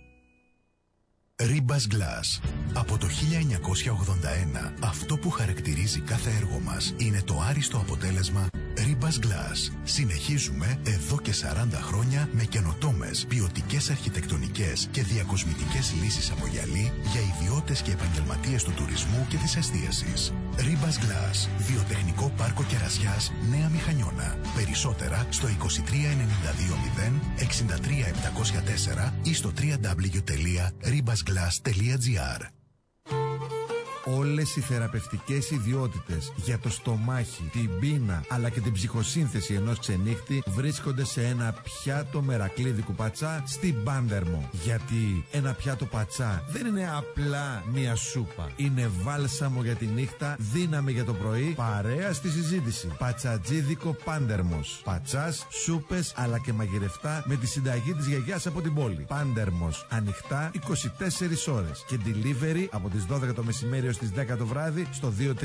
Ribas Glass. Από το 1981, αυτό που χαρακτηρίζει κάθε έργο μας είναι το άριστο αποτέλεσμα Ribas Glass. Συνεχίζουμε εδώ και 40 χρόνια με καινοτόμες, ποιοτικές αρχιτεκτονικές και διακοσμητικές λύσεις από γυαλί για ιδιώτες και επαγγελματίες του τουρισμού και της εστίασης. Ribas Glass, βιοτεχνικό πάρκο Κερασιάς, Νέα Μηχανιώνα. Περισσότερα στο 23920 63704 ή στο www.ribasglass.gr. Όλες οι θεραπευτικές ιδιότητες για το στομάχι, την πείνα αλλά και την ψυχοσύνθεση ενός ξενύχτη βρίσκονται σε ένα πιάτο μερακλείδικου πατσά στην Πάντερμο. Γιατί ένα πιάτο πατσά δεν είναι απλά μία σούπα. Είναι βάλσαμο για τη νύχτα, δύναμη για το πρωί, παρέα στη συζήτηση. Πατσατζίδικο Πάντερμος. Πατσάς, σούπες αλλά και μαγειρευτά με τη συνταγή της γιαγιάς από την πόλη. Πάντερμος. Ανοιχτά 24 ώρες και delivery από τις 12 το μεσημέρι στις 10 το βράδυ στο 2310 720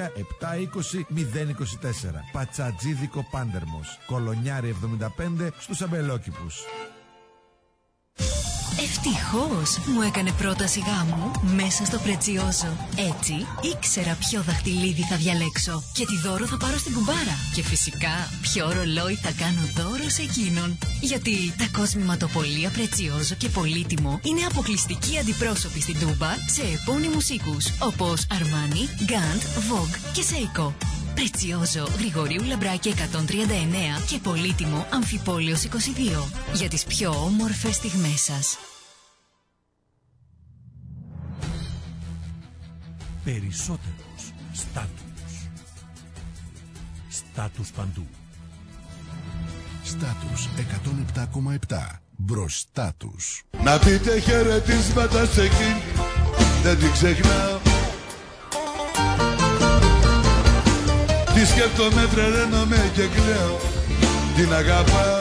024. Πατσατζίδικο Πάντερμος. Κολονιάρη 75 στους Αμπελόκηπους. Ευτυχώς μου έκανε πρόταση γάμου μέσα στο Πρετσιόζο. Έτσι ήξερα ποιο δαχτυλίδι θα διαλέξω και τι δώρο θα πάρω στην κουμπάρα. Και φυσικά ποιο ρολόι θα κάνω δώρο σε εκείνον. Γιατί τα κοσμηματοπολία Πρετσιόζο και Πολύτιμο είναι αποκλειστικοί αντιπρόσωποι στην Τούμπα σε επώνυμους οίκους όπως Αρμάνι, Γκάντ, Vogue και Seiko. Πρετσιόζο, Γρηγορίου Λαμπράκη 139 και Πολύτιμο, Αμφιπόλεως 22. Για τις πιο όμορφες στιγμές σας. Περισσότερος στάτους. Στάτους παντού. Στάτους 107,7. Μπροστά τους. Να πείτε χαιρετίσματα σε εκείνη, δεν την ξεχνάω. Τη σκέφτομαι, τρελαίνομαι και κλαίω, την αγαπάω.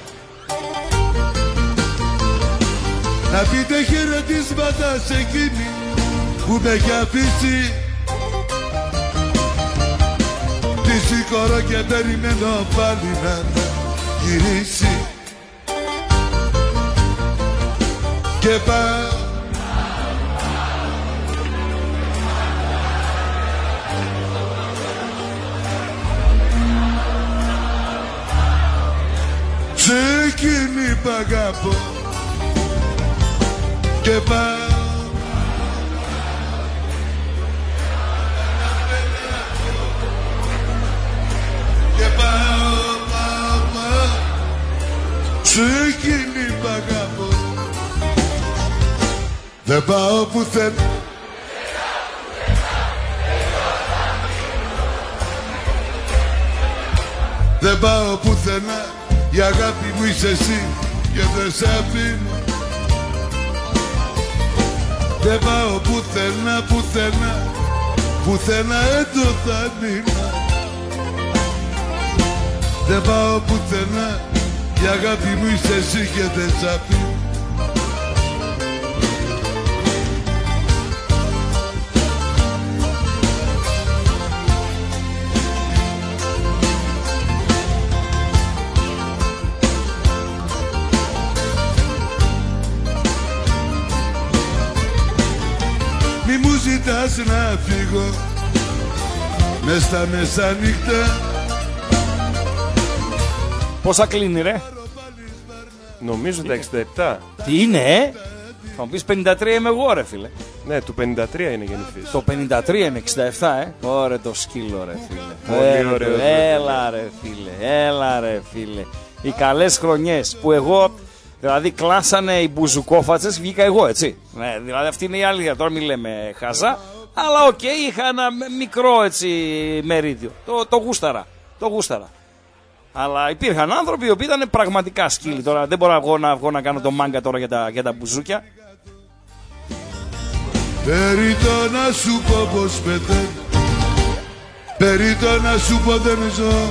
Να πείτε χαιρετίσματα σε εκείνη που με έχει αφήσει. Τη σηκωρώ και περιμένω πάλι να γυρίσει. Και πάω σε εκείνη που αγαπώ. Και πάω και πάω σε εκείνη που αγαπώ. Δεν πάω πουθενά. Δεν πάω πουθενά. Η αγάπη μου είσαι εσύ και δεν σ' αφήνω. Δεν πάω πουθενά, πουθενά, πουθενά έντο θα μείνω. Δεν πάω πουθενά. Η αγάπη μου είσαι εσύ και δεν σ' αφήνω. Μη μου ζητάς να φύγω μες στα μεσάνυχτα. Πόσα κλείνει ρε? Νομίζω τα 67. Τι είναι Θα μου πεις 53 είμαι εγώ ρε φίλε. Ναι, του 53 είναι γεννηθής. Το 53 είναι 67 Ωραία το σκύλο ρε φίλε. Πολύ ωραίο. Έλα ρε φίλε, έλα ρε φίλε. Οι καλές χρονιές που εγώ... Δηλαδή κλάσανε οι μπουζουκόφατσες, βγήκα εγώ έτσι. Ναι, δηλαδή αυτή είναι η αλήθεια. Τώρα μην λέμε χαζά. Αλλά οκ, είχα ένα μικρό έτσι μερίδιο. Το γούσταρα. Αλλά υπήρχαν άνθρωποι οι οποίοι ήταν πραγματικά σκύλοι. Τώρα δεν μπορώ να βγω να κάνω το μάγκα τώρα για τα μπουζούκια. Περίτω να σου πω πως πετέ, περίτω να σου πω δεν ζω.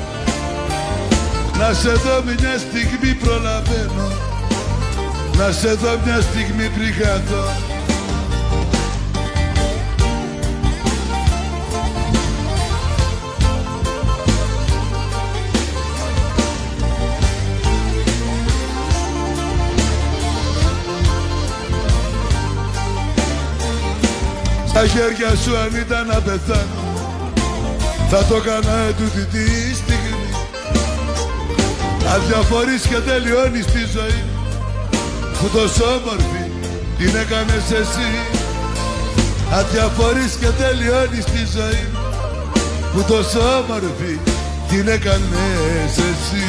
Να σε δω μια στιγμή προλαβαίνω, να σε δω μια στιγμή πριν χαθώ. Στα χέρια σου αν ήταν να πεθάνω, θα το έκανα ετούτη τη στιγμή. Αδιαφορείς και τελειώνεις τη ζωή που τόσο όμορφη την έκανες εσύ. Αδιαφορείς και τελειώνεις τη ζωή που τόσο όμορφη την έκανες εσύ.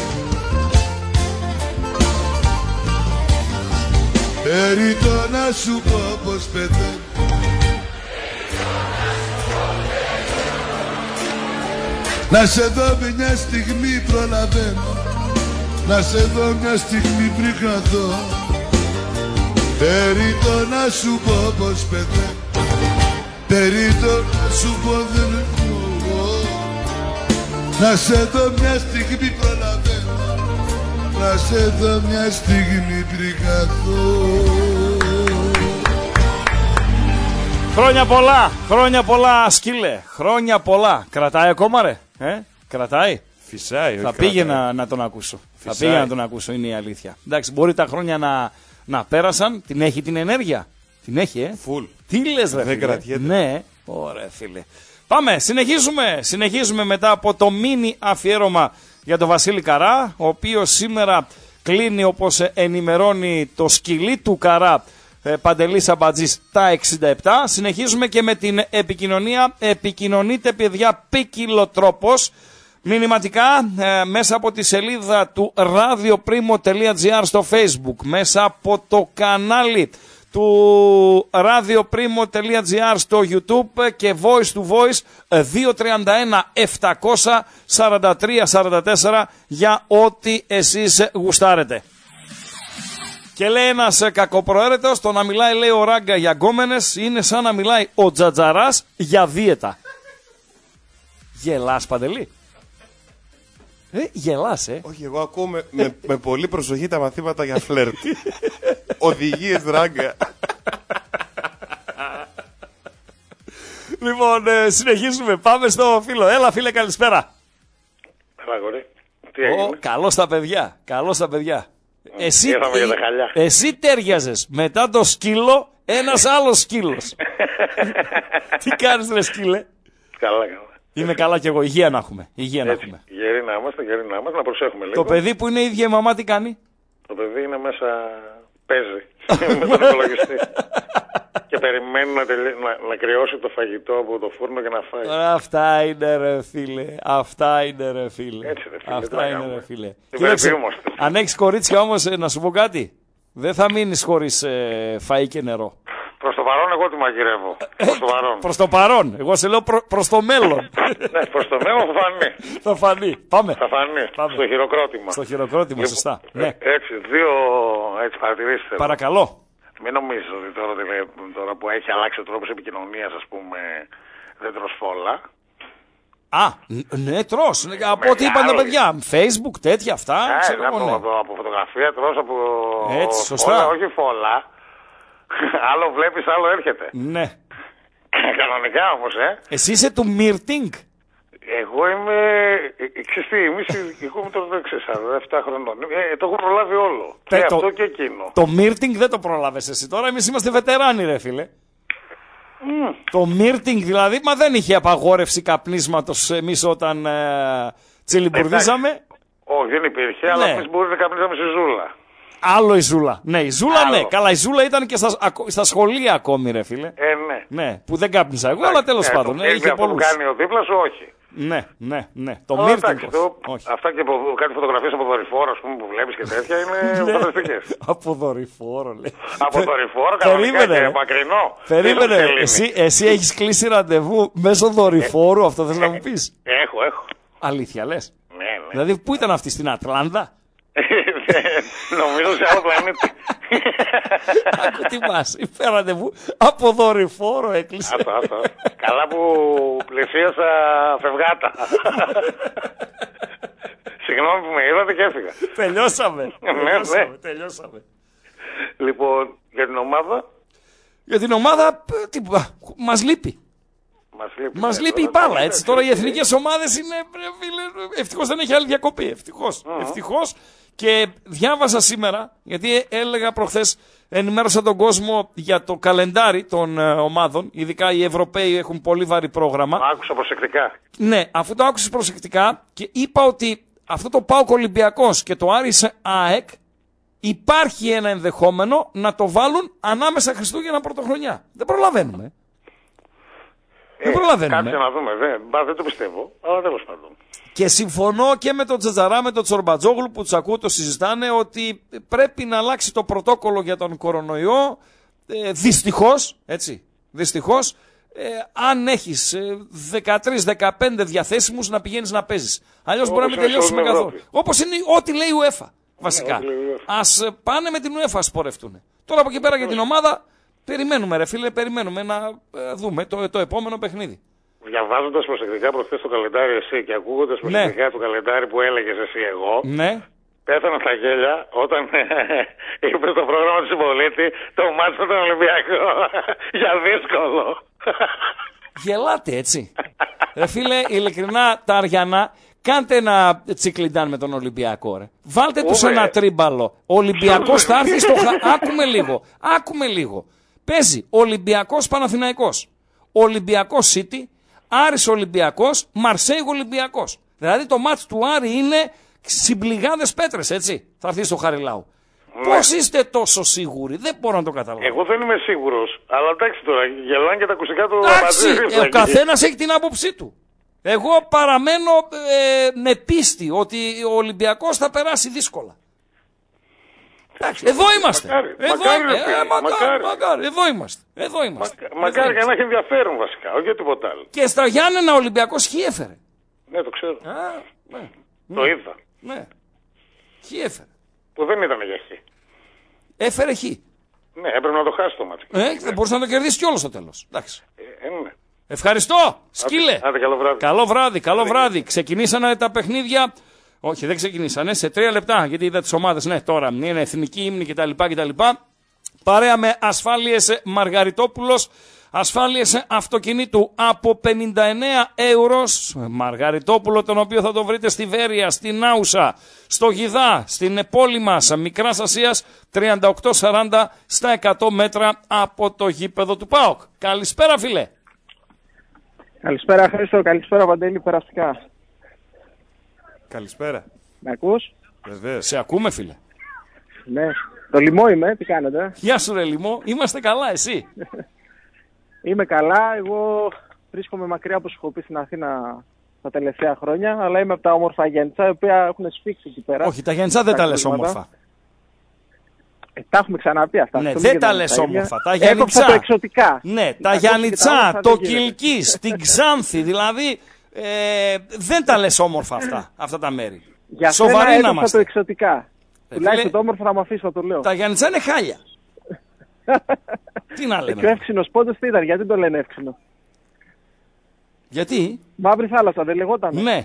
Περίτω να σου πω πως πεθαίνω, να σε δω μια στιγμή προλαβαίνω, να σε δω μια στιγμή πριν χαθώ. Περίτω να σου πω πως πεθαίνω, περίτω να σου πω δεν έχω. Να σε δω μια στιγμή προλαβαίνω, να σε δω μια στιγμή πριν χαθώ. Χρόνια πολλά σκύλε, χρόνια πολλά. Κρατάει ακόμα ρε, κρατάει. Φυσάει. Θα πήγαινα να τον ακούσω. Φυσάει. Θα πήγαινα να τον ακούσω, είναι η αλήθεια. Εντάξει, μπορεί τα χρόνια να πέρασαν, την έχει την ενέργεια. Την έχει, Φουλ. Τι λες ρε δεν φίλε. κρατιέται. Ναι, ωραία φίλε. Πάμε, συνεχίζουμε μετά από το μίνι αφιέρωμα για τον Βασίλη Καρά, ο οποίος σήμερα κλείνει, όπως ενημερώνει το σκυλί του Καρά, Παντελής Αμπατζής, τα 67. Συνεχίζουμε και με την επικοινωνία. Επικοινωνείτε παιδιά ποικιλοτρόπως, μηνυματικά, μέσα από τη σελίδα του radioprimo.gr στο Facebook, μέσα από το κανάλι του radioprimo.gr στο YouTube και voice to voice 231-743-44 για ό,τι εσείς γουστάρετε. Και λέει ένας κακοπροαίρετος, το να μιλάει λέει ο Ράγκα για γκόμενες είναι σαν να μιλάει ο Τζατζαράς για δίαιτα. Γελάς Παντελή? Γελάς Όχι, εγώ ακούω με πολύ προσοχή τα μαθήματα για φλερτ. Οδηγίες Ράγκα. Λοιπόν, συνεχίζουμε, πάμε στο φίλο. Έλα φίλε, καλησπέρα. Έλα γόρι, τι έγινε? Καλώς τα παιδιά. Εσύ τέριαζες μετά το σκύλο ένας άλλος σκύλος. Τι κάνεις ρε σκύλε? Καλά. Είμαι καλά κι εγώ, υγεία να έχουμε. Γεροί να είμαστε, να προσέχουμε λίγο. Το παιδί που είναι η ίδια η μαμά τι κάνει? Το παιδί είναι μέσα, παίζει με τον υπολογιστή. Και περιμένει να κρυώσει το φαγητό από το φούρνο και να φάει. Αυτά είναι ρε φίλε. Έτσι ρε φίλε. Κοίταξε, αν έχεις κορίτσια όμως, να σου πω κάτι. Δεν θα μείνεις χωρίς φαΐ και νερό. Προς το παρόν εγώ τη μαγειρεύω. Προς το παρόν. Εγώ σε λέω προς το μέλλον. Ναι, προς το μέλλον θα φανεί. Θα φανεί. Πάμε. Στο χειροκρότημα. Στο χειροκρότημα, σωστά. Ναι. Έτσι, δύο παρατηρήσεις. Παρακαλώ. Μην νομίζεις ότι τώρα που έχει αλλάξει ο τρόπος επικοινωνίας, ας πούμε, δεν τρως φόλα. Ναι, τρως. Από ό,τι είπαν τα παιδιά. Facebook, τέτοια αυτά. Από φωτογραφία τρως, από έτσι, σωστά. φόλα, όχι φόλα. Άλλο βλέπεις, άλλο έρχεται. Ναι. Κανονικά όμως, Εσύ είσαι του Μύρτινγκ. Εγώ είμαι, εγώ είμαι τώρα 7 χρονών. Το έχω προλάβει όλο. Και αυτό και εκείνο. Το Μύρτινγκ δεν το προλάβες εσύ τώρα, εμείς είμαστε βετεράνοι ρε φίλε. Το Μύρτινγκ δηλαδή, μα δεν είχε απαγόρευση καπνίσματος εμείς όταν τσιλιμπουρδίζαμε. Όχι, δεν υπήρχε, αλλά εμείς μπορούμε να καπνίζαμε στη ζούλα. Άλλο η ζούλα. Ναι, η ζούλα ναι. Καλά, η ζούλα ήταν και στα σχολεία ακόμη, ρε φίλε. Ναι, που δεν κάπνιζα εγώ, αλλά τέλος πάντων. Είχε πολλούς. Που κάνει ο δίπλα σου, όχι. Ναι. Το Μύρτινγκ. Αυτά και από κάτι φωτογραφίες από δορυφόρο, ας πούμε, που βλέπεις και τέτοια είναι φανταστικές. Από δορυφόρο, λέει. Από δορυφόρο, κανονικά και μακρινό. Περίμενε, εσύ έχεις κλείσει ραντεβού μέσω δορυφόρου, αυτό θες να μου πεις? Έχω. Αλήθεια λες? Ναι. Δηλαδή πού ήταν αυτή, στην Ατλάντα? Νομίζω σε άλλο πλανήτη. Άκου τι μας, φέρατε μου από δορυφόρο έκλεισε. Καλά που πλησίασα φευγάτα. Συγγνώμη που με είδατε και έφυγα. Τελειώσαμε. Λοιπόν, για την ομάδα. Για την ομάδα, μας λείπει. Μας λείπει η μπάλα, έτσι. Τώρα οι εθνικές ομάδες είναι, ευτυχώς δεν έχει άλλη διακοπή. Ευτυχώς. Και διάβασα σήμερα, γιατί έλεγα προχθές, ενημέρωσα τον κόσμο για το καλεντάρι των ομάδων. Ειδικά οι Ευρωπαίοι έχουν πολύ βαρύ πρόγραμμα. Το άκουσα προσεκτικά. Ναι, αφού το άκουσες προσεκτικά και είπα ότι αυτό το ΠΑΟΚ Ολυμπιακός και το Άρης ΑΕΚ υπάρχει ένα ενδεχόμενο να το βάλουν ανάμεσα Χριστούγεννα Πρωτοχρονιά. Δεν προλαβαίνουμε. Κάτσε να δούμε, δεν το πιστεύω, αλλά τέλος πάντων. Και συμφωνώ και με τον Τζατζαρά, με τον Τσορμπατζόγλου που τους ακούω, το συζητάνε, ότι πρέπει να αλλάξει το πρωτόκολλο για τον κορονοϊό. Δυστυχώς, αν έχεις 13-15 διαθέσιμους να πηγαίνεις να παίζεις. Αλλιώς μπορεί να μην τελειώσουμε καθόλου. Όπως είναι ό,τι λέει η UEFA, βασικά. Ας πάνε με την UEFA, ας πορευτούν. Τώρα από εκεί πέρα για την ομάδα, περιμένουμε ρε φίλε, περιμένουμε να δούμε το επόμενο παιχνίδι. Διαβάζοντας προσεκτικά προχθές το καλεντάρι εσύ και ακούγοντας προσεκτικά το καλεντάρι που έλεγες εσύ εγώ, πέθανα στα γέλια όταν είπε στο πρόγραμμα του Συμπολίτη το μάτσο με τον Ολυμπιακό για δύσκολο. Γελάτε έτσι. Ρε φίλε, ειλικρινά τα Αριανά, κάντε ένα τσικλιντάν με τον Ολυμπιακό ρε. Βάλτε τους ένα τρίμπαλο. Ο Ολυμπιακός θα έρθει στο Άκουμε λίγο. Παίζει Ολυμπιακός Παναθηναϊκός, Ολυμπιακός City, Άρης Ολυμπιακός, Μαρσέιγ Ολυμπιακός. Δηλαδή το μάτς του Άρη είναι συμπληγάδες πέτρες, έτσι. Θα έρθει στο Χαριλάου. Πώς είστε τόσο σίγουροι, δεν μπορώ να το καταλάβω. Εγώ δεν είμαι σίγουρος, αλλά εντάξει τώρα, γελάνε και τα ακουστικά του Μπατζή. Ο καθένας έχει την άποψή του. Εγώ παραμένω με πίστη ότι ο Ολυμπιακός θα περάσει δύσκολα. Εντάξει, εδώ είμαστε. Μακάρι. Εδώ είμαστε. Μακάρι για να έχει ενδιαφέρον βασικά, όχι τίποτα άλλο. Και στα Γιάννενα ο Ολυμπιακός χ έφερε. Ναι, το ξέρω. Το είδα. Ναι. Χ έφερε. Που δεν ήταν για χ. Έφερε χ. Ναι, έπρεπε να το χάσει το μάτι. Δεν μπορούσε να το κερδίσει κιόλας στο τέλος. Εντάξει. Ναι. Ευχαριστώ, σκύλε. Άντε, καλό βράδυ. Ξεκινήσανε τα παιχνίδια. Όχι, δεν ξεκινήσανε. Σε 3 λεπτά, γιατί είδα τις ομάδες. Ναι, τώρα είναι εθνική ύμνη κτλ. Παρέα με Ασφάλειες Μαργαριτόπουλος. Ασφάλειες αυτοκινήτου από 59 €. Μαργαριτόπουλο, τον οποίο θα το βρείτε στη Βέρεια, στην Άουσα, στο Γιδά, στην πόλη μας Μικράς Ασίας, 38-40 στα 100 μέτρα από το γήπεδο του ΠΑΟΚ. Καλησπέρα, φίλε. Καλησπέρα, Χρήστο. Καλησπέρα, Παντέλη. Περαστικά. Καλησπέρα. Με ακούς? Βεβαίως. Σε ακούμε, φίλε. Ναι. Το Λιμό είμαι. Τι κάνετε? Γεια σου, ρε Λιμό. Είμαστε καλά, εσύ? Είμαι καλά. Εγώ βρίσκομαι μακριά, όπως έχω πει, στην Αθήνα τα τελευταία χρόνια, αλλά είμαι από τα όμορφα Γιάννητσά, οι οποία έχουν σφίξει εκεί πέρα. Όχι, τα Γιάννητσά δεν τα λες όμορφα. Τα έχουμε ξαναπεί αυτά. Ναι, δεν τα λες όμορφα. Τα Γιάννητσά. Το εξωτικά. Ναι, τα Γιάννητσά, το Κιλκής, την Ξάνθη, δηλαδή δεν τα λες όμορφα αυτά τα μέρη. Για σοβαρή να είμαστε. Το εξωτικά. Τουλάχιστον το όμορφο θα μου αφήσει να το λέω. Τα Γιάννητσά είναι χάλια. Τι να λέμε. Και ο εύξηνος πόντος τι ήταν, γιατί το λένε εύξηνο? Γιατί? Μαύρη θάλασσα, δεν λεγόταν? Ναι.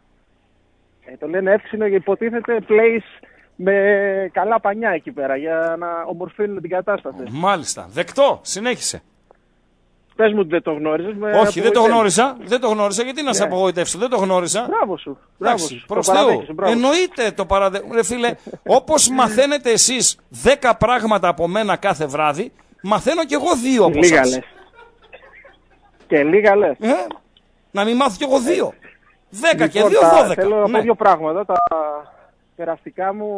Το λένε εύξηνο γιατί υποτίθεται place με καλά πανιά εκεί πέρα για να ομορφύνουν την κατάσταση. Μάλιστα. Δεκτό. Συνέχισε. Πες μου ότι δεν το γνώριζες. Όχι, δεν το γνώρισα. Γιατί να σε απογοητεύσω, δεν το γνώρισα. Μπράβο σου. Προς Θεού. Εννοείται το παραδέχομαι. Ρε φίλε, όπως μαθαίνετε εσείς 10 πράγματα από μένα κάθε βράδυ, μαθαίνω κι εγώ 2 από εσάς. Και λίγα λες. Να μην μάθω κι εγώ 2. 10 και 2, 12. Θέλω να πω 2 πράγματα. Τα περαστικά μου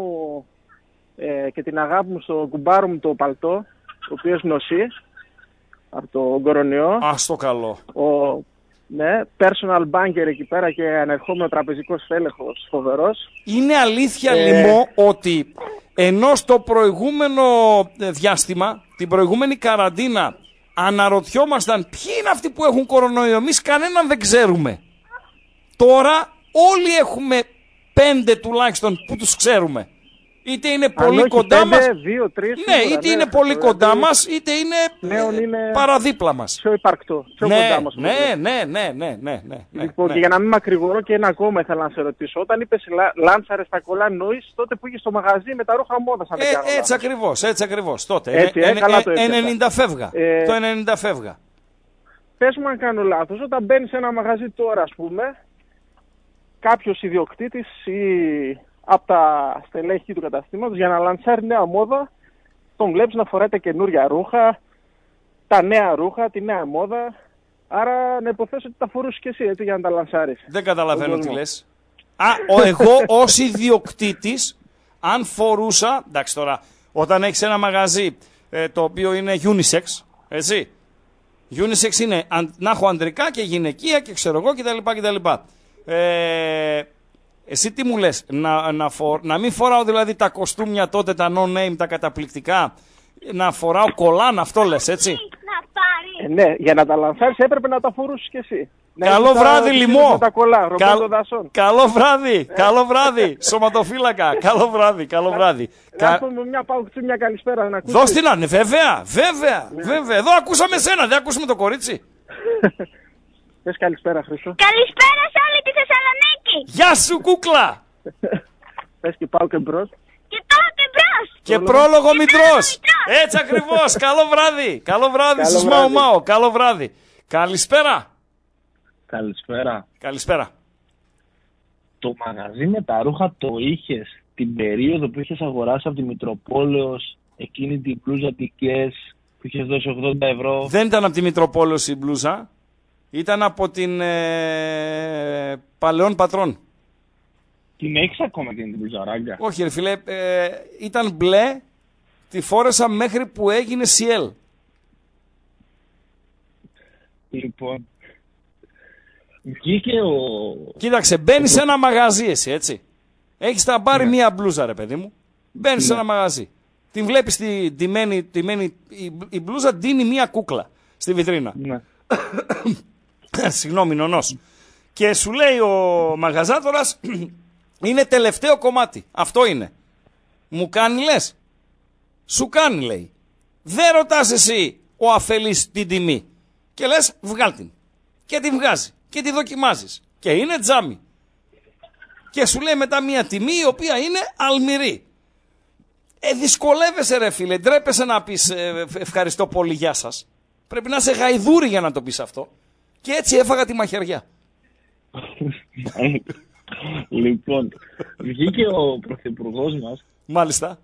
και την αγάπη μου στο κουμπάρο μου το παλτό, το οποίο είναι νοσή. Από το κορονοϊό. Ας το καλό. Ναι, personal banker εκεί πέρα και ανερχόμενο τραπεζικός στέλεχος φοβερός. Είναι αλήθεια, Λιμό, ότι ενώ στο προηγούμενο διάστημα, την προηγούμενη καραντίνα, αναρωτιόμασταν ποιοι είναι αυτοί που έχουν κορονοϊό, εμείς κανέναν δεν ξέρουμε. Τώρα όλοι έχουμε 5 τουλάχιστον που τους ξέρουμε. Είτε είναι πολύ κοντά μας, είτε είναι πολύ κοντά μας, είτε είναι παραδίπλα μας. Πιο υπαρκτό, πιο κοντά μας. Ναι. Λοιπόν, και για να μην μακρηγορώ και ένα ακόμα ήθελα να σε ρωτήσω. Όταν είπες λάντσαρες τα κολλά νόης, τότε που είχες στο μαγαζί με τα ρούχα μόδας. Έτσι ακριβώς, τότε. 90 φεύγα. Το 90 φεύγα. Πες μου αν κάνω λάθος, όταν μπαίνεις σε ένα μαγαζί τώρα, ας πούμε, κάποιος ιδιοκτήτης ή από τα στελέχη του καταστήματος για να λαντσάρει νέα μόδα, τον βλέπεις να φοράει τα καινούργια ρούχα, τα νέα ρούχα, τη νέα μόδα. Άρα να υποθέσω ότι τα φορούσες και εσύ, έτσι, για να τα λαντσάρεις. Δεν καταλαβαίνω τι λες. Εγώ ως ιδιοκτήτης, αν φορούσα, εντάξει τώρα, όταν έχεις ένα μαγαζί το οποίο είναι unisex, έτσι. Unisex είναι να έχω ανδρικά και γυναικεία και ξέρω εγώ κτλ. Εσύ τι μου λες, να μην φοράω δηλαδή τα κοστούμια τότε, τα no-name, τα καταπληκτικά, να φοράω κολάν, αυτό λες, έτσι. Ναι, για να τα λανσάρεις έπρεπε να τα φορούσες κι εσύ. Καλό βράδυ, Λιμό. Καλό βράδυ, σωματοφύλακα. Καλό βράδυ. Να πούμε μια παουξή, μια καλησπέρα να ακούσεις. Δώσ' την άνε, βέβαια. Εδώ ακούσαμε σένα, δεν ακούσαμε το κορίτσι. Πες καλησπέρα, Χρήστο. Καλησπέρα σε όλη τη Θεσσαλονίκη. Γεια σου, κούκλα. Πες και πάω και μπρος. Και πρόλογο Μητρός. Έτσι ακριβώς. Καλό βράδυ στους Μαου. Καλό βράδυ. Καλησπέρα. Καλησπέρα. Το μαγαζί με τα ρούχα το είχες την περίοδο που είχες αγοράσει από τη Μητροπόλεως εκείνη την μπλούζα τικές που είχες δώσει 80 ευρώ? Δεν ήταν από τη Μητροπόλεως η μπλούζα. Ήταν από την Παλαιών Πατρών. Την έχεις ακόμα την μπλούζα, Ράγκα? Όχι ρε φίλε, ήταν μπλε, τη φόρεσα μέχρι που έγινε CL. Λοιπόν, βγήκε Κοίταξε, μπαίνεις σε ένα μαγαζί εσύ, έτσι. Έχεις τα πάρει μία μπλούζα ρε παιδί μου. Μπαίνεις σε ένα μαγαζί. Την βλέπεις η μπλούζα ντύνει μία κούκλα στη βιτρίνα. Ναι. Συγγνώμη, νονός. Και σου λέει ο μαγαζάτορας, είναι τελευταίο κομμάτι. Αυτό είναι. Μου κάνει λες. Σου κάνει λέει. Δεν ρωτάς εσύ ο αφελής την τιμή. Και λες βγάλ' την. Και την βγάζει. Και τη δοκιμάζεις. Και είναι τζάμι. Και σου λέει μετά μια τιμή η οποία είναι αλμυρή. Δυσκολεύεσαι ρε φίλε. Ντρέπεσαι να πεις ευχαριστώ πολύ, γεια σας. Πρέπει να είσαι γαϊδούρι για να το πεις αυτό. Και έτσι έφαγα τη μαχαιριά. Λοιπόν, βγήκε ο πρωθυπουργός μας. Μάλιστα.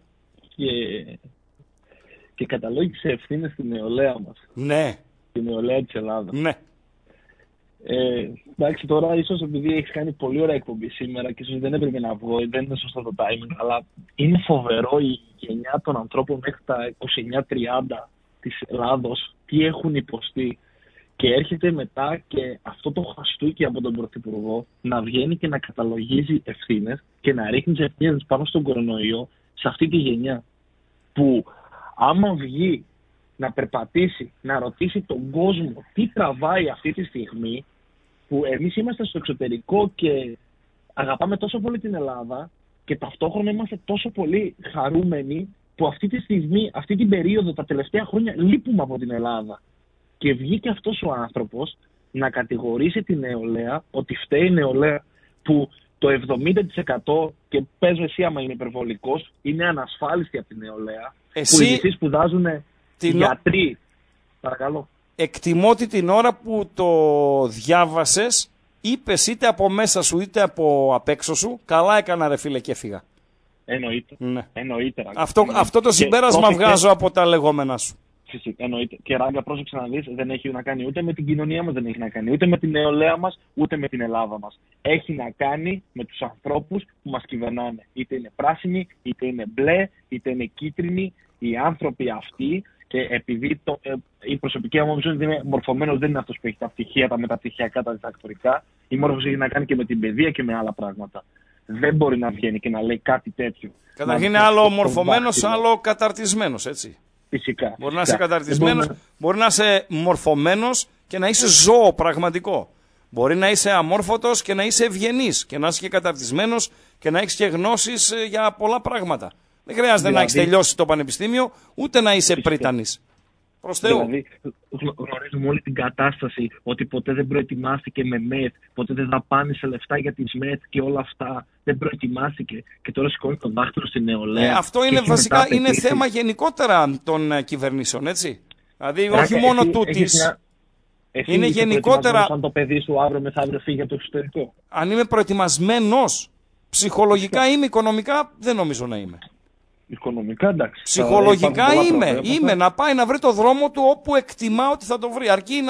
Και καταλόγησε ευθύνες στην νεολαία μας. Ναι. Την νεολαία της Ελλάδας. Ναι. Εντάξει, τώρα ίσως επειδή έχεις κάνει πολύ ωραία εκπομπή σήμερα και ίσως δεν έπρεπε να βγω, δεν είναι σωστό το timing, αλλά είναι φοβερό η γενιά των ανθρώπων μέχρι τα 29-30 της Ελλάδος τι έχουν υποστεί. Και έρχεται μετά και αυτό το χαστούκι από τον Πρωθυπουργό να βγαίνει και να καταλογίζει ευθύνες και να ρίχνει τις ευθύνες πάνω στον κορονοϊό σε αυτή τη γενιά. Που άμα βγει να περπατήσει, να ρωτήσει τον κόσμο τι τραβάει αυτή τη στιγμή, που εμείς είμαστε στο εξωτερικό και αγαπάμε τόσο πολύ την Ελλάδα και ταυτόχρονα είμαστε τόσο πολύ χαρούμενοι που αυτή τη στιγμή, αυτή την περίοδο, τα τελευταία χρόνια λείπουμε από την Ελλάδα. Και βγήκε αυτός ο άνθρωπος να κατηγορήσει την νεολαία ότι φταίει η νεολαία, που το 70% και πες εσύ άμα είναι υπερβολικός, είναι ανασφάλιστη από την νεολαία. Που οι μισοί σπουδάζουν γιατροί. Παρακαλώ. Εκτιμώ ότι την ώρα που το διάβασες είπες είτε από μέσα σου είτε από απ' έξω σου, καλά έκανα ρε φίλε και έφυγα. Εννοείται. Ναι. Εννοείται. Αυτό το συμπέρασμα βγάζω από τα λεγόμενά σου. Φυσικά, εννοείται. Και Ράγκα, πρόσεξε να δεις, δεν έχει να κάνει ούτε με την κοινωνία μας, δεν έχει να κάνει ούτε με την νεολαία μας, ούτε με την Ελλάδα μας. Έχει να κάνει με τους ανθρώπους που μας κυβερνάνε. Είτε είναι πράσινοι, είτε είναι μπλε, είτε είναι κίτρινοι. Οι άνθρωποι αυτοί, και επειδή η προσωπική άποψη ότι είναι μορφωμένος, δεν είναι αυτός που έχει τα πτυχία, τα μεταπτυχιακά, τα διδακτορικά. Η μόρφωση έχει να κάνει και με την παιδεία και με άλλα πράγματα. Δεν μπορεί να βγαίνει και να λέει κάτι τέτοιο. Καταρχήν είναι άλλο μορφωμένος, άλλο καταρτισμένος, έτσι. Φυσικά. Μπορεί να είσαι καταρτισμένος, μπορεί να είσαι μορφωμένος και να είσαι ζώο πραγματικό. Μπορεί να είσαι αμόρφωτος και να είσαι ευγενής και να είσαι και καταρτισμένος και να έχεις και γνώσεις για πολλά πράγματα. Δεν χρειάζεται να έχεις τελειώσει το πανεπιστήμιο, ούτε να είσαι πρίτανης. Προς Θεού. Δηλαδή, γνωρίζουμε όλη την κατάσταση ότι ποτέ δεν προετοιμάστηκε με ΜΕΘ, ποτέ δεν δαπάνησε λεφτά για τις ΜΕΘ και όλα αυτά. Δεν προετοιμάστηκε και τώρα σηκώνει τον δάχτυλο στην νεολαία. Αυτό είναι βασικά είναι θέμα γενικότερα των κυβερνήσεων, έτσι. Δηλαδή, όχι μόνο τούτης. Είναι γενικότερα. Αν το παιδί σου αύριο μεθαύριο φύγει από το εξωτερικό. Αν είμαι προετοιμασμένος, ψυχολογικά είμαι, οικονομικά δεν νομίζω να είμαι. Οικονομικά εντάξει. Ψυχολογικά είμαι να πάει να βρει το δρόμο του όπου εκτιμά ότι θα το βρει. Αρκεί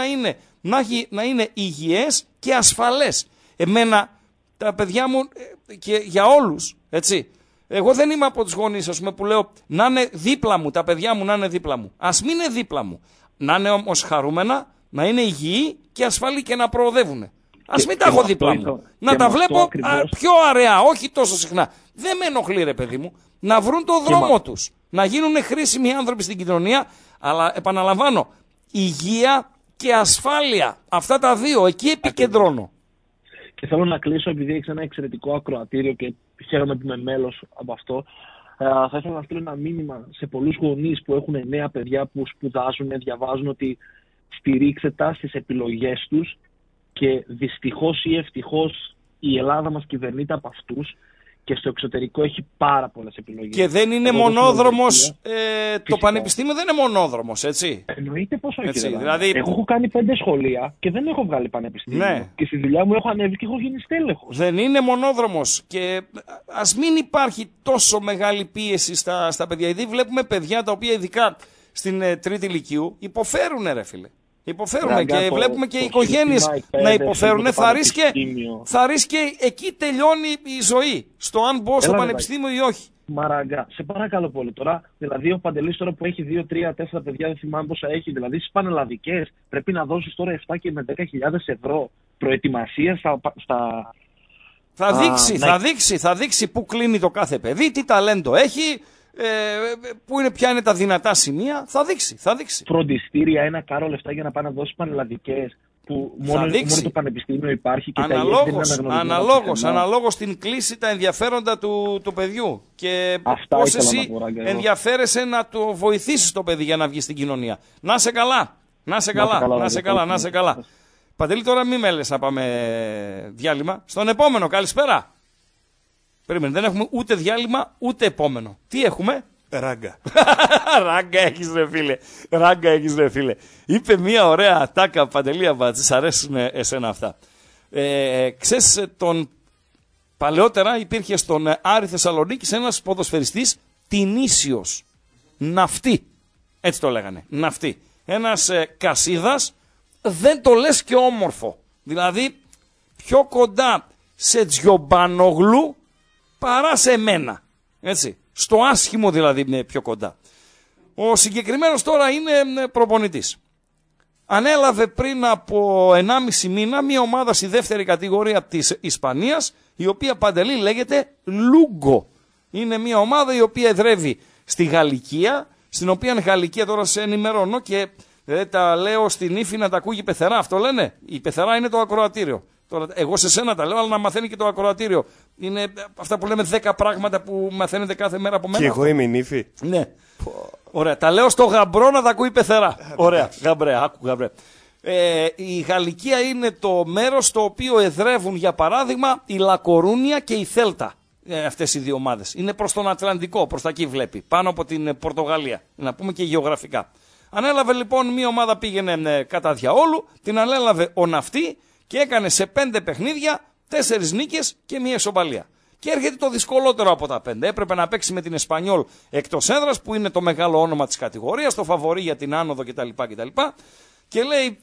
να είναι υγιές και ασφαλές. Εμένα, τα παιδιά μου και για όλους, έτσι. Εγώ δεν είμαι από τους γονείς, ας πούμε, που λέω να είναι δίπλα μου, τα παιδιά μου να είναι δίπλα μου. Ας μην είναι δίπλα μου. Να είναι όμως χαρούμενα, να είναι υγιή και ασφαλή και να προοδεύουν. Ας μην τα έχω δίπλα μου. Να τα βλέπω πιο αραιά, όχι τόσο συχνά. Δεν με ενοχλεί, ρε παιδί μου. Να βρουν το δρόμο τους. Να γίνουν χρήσιμοι άνθρωποι στην κοινωνία. Αλλά επαναλαμβάνω, υγεία και ασφάλεια. Αυτά τα δύο, εκεί επικεντρώνω. Και θέλω να κλείσω, επειδή έχεις ένα εξαιρετικό ακροατήριο και χαίρομαι που είμαι μέλος από αυτό. Θα ήθελα να στείλω ένα μήνυμα σε πολλούς γονείς που έχουν νέα παιδιά που σπουδάζουν, διαβάζουν, ότι στηρίξτε τα στις επιλογές τους και δυστυχώς ή ευτυχώς η Ελλάδα μας κυβερνείται από αυτούς και στο εξωτερικό έχει πάρα πολλές επιλογές. Και δεν είναι μονόδρομος, το πανεπιστήμιο δεν είναι μονόδρομος, έτσι. Εννοείται πως όχι. Έτσι, δηλαδή... Εγώ έχω κάνει 5 σχολεία και δεν έχω βγάλει πανεπιστήμιο. Ναι. Και στη δουλειά μου έχω ανέβει και έχω γίνει στέλεχος. Δεν είναι μονόδρομος και ας μην υπάρχει τόσο μεγάλη πίεση στα παιδιά. Γιατί βλέπουμε παιδιά τα οποία ειδικά στην τρίτη λυκείου υποφέρουν, ρε φίλε. Υποφέρουν και βλέπουμε και οι οικογένειες να υποφέρουν. Θα ρίσκει εκεί τελειώνει η ζωή. Στο αν μπω στο πανεπιστήμιο ή όχι. Μαραγκά, σε παρακαλώ πολύ τώρα. Δηλαδή, ο Παντελής τώρα που έχει 2, 3, 4 παιδιά, δεν θυμάμαι πόσα έχει. Δηλαδή, στις πανελλαδικές πρέπει να δώσεις τώρα 7 και με 10.000 ευρώ προετοιμασία στα. Θα δείξει πού κλείνει το κάθε παιδί, τι ταλέντο έχει. Ποια είναι τα δυνατά σημεία, θα δείξει. Φροντιστήρια, ένα κάρο λεφτά για να πάει να δώσει πανελλαδικές που μόνο το πανεπιστήμιο υπάρχει και αναλόγως την κλίση τα ενδιαφέροντα του παιδιού και πώς εσύ ενδιαφέρεσαι να το βοηθήσεις το παιδί για να βγει στην κοινωνία. Να σε καλά. Παντελή, τώρα μη με λες να πάμε διάλειμμα. Στον επόμενο, καλησπέρα. Περίμενε, δεν έχουμε ούτε διάλειμμα ούτε επόμενο. Τι έχουμε? Ράγκα. Ράγκα έχεις ρε φίλε. Είπε μια ωραία ατάκα, Παντελή Αμπάτζη, σ' αρέσουν εσένα αυτά. Ξέρεις, παλαιότερα υπήρχε στον Άρη Θεσσαλονίκης ένας ποδοσφαιριστής Τινήσιος. Ναυτί. Έτσι το λέγανε. Ναυτί. Ένας Κασίδας, δεν το λες και όμορφο. Δηλαδή πιο κοντά σε Τζιομπανογλου παρά σε μένα. Έτσι. Στο άσχημο δηλαδή είναι πιο κοντά. Ο συγκεκριμένος τώρα είναι προπονητής. Ανέλαβε πριν από 1,5 μήνα μια ομάδα στη δεύτερη κατηγορία της Ισπανίας, η οποία, Παντελή, λέγεται Λούγκο. Είναι μια ομάδα η οποία εδρεύει στη Γαλλικία, στην οποία Γαλλικία τώρα σε ενημερώνω και τα λέω στην ύφη να τα ακούγει η πεθερά. Αυτό λένε. Η πεθερά είναι το ακροατήριο. Τώρα, εγώ σε σένα τα λέω, αλλά να μαθαίνει και το ακροατήριο. Είναι αυτά που λέμε 10 πράγματα που μαθαίνετε κάθε μέρα από μένα. Και εγώ είμαι η νύφη. Ναι. Ωραία. Τα λέω στο γαμπρό να τα ακούει η πεθερά. Ωραία. Γαμπρέ. Η Γαλλικία είναι το μέρος στο οποίο εδρεύουν, για παράδειγμα, η Λακορούνια και η Θέλτα. Αυτές οι δύο ομάδες. Είναι προς τον Ατλαντικό, προς τα εκεί βλέπει. Πάνω από την Πορτογαλία. Να πούμε και γεωγραφικά. Ανέλαβε λοιπόν μια ομάδα, πήγαινε κατά διαόλου, την ανέλαβε ο Ναυτί και έκανε σε 5 παιχνίδια 4 νίκες και μια ισοπαλία. Και έρχεται το δυσκολότερο από τα 5. Έπρεπε να παίξει με την Εσπανιόλ εκτός έδρας, που είναι το μεγάλο όνομα της κατηγορίας, το φαβορί για την άνοδο κτλ. Και λέει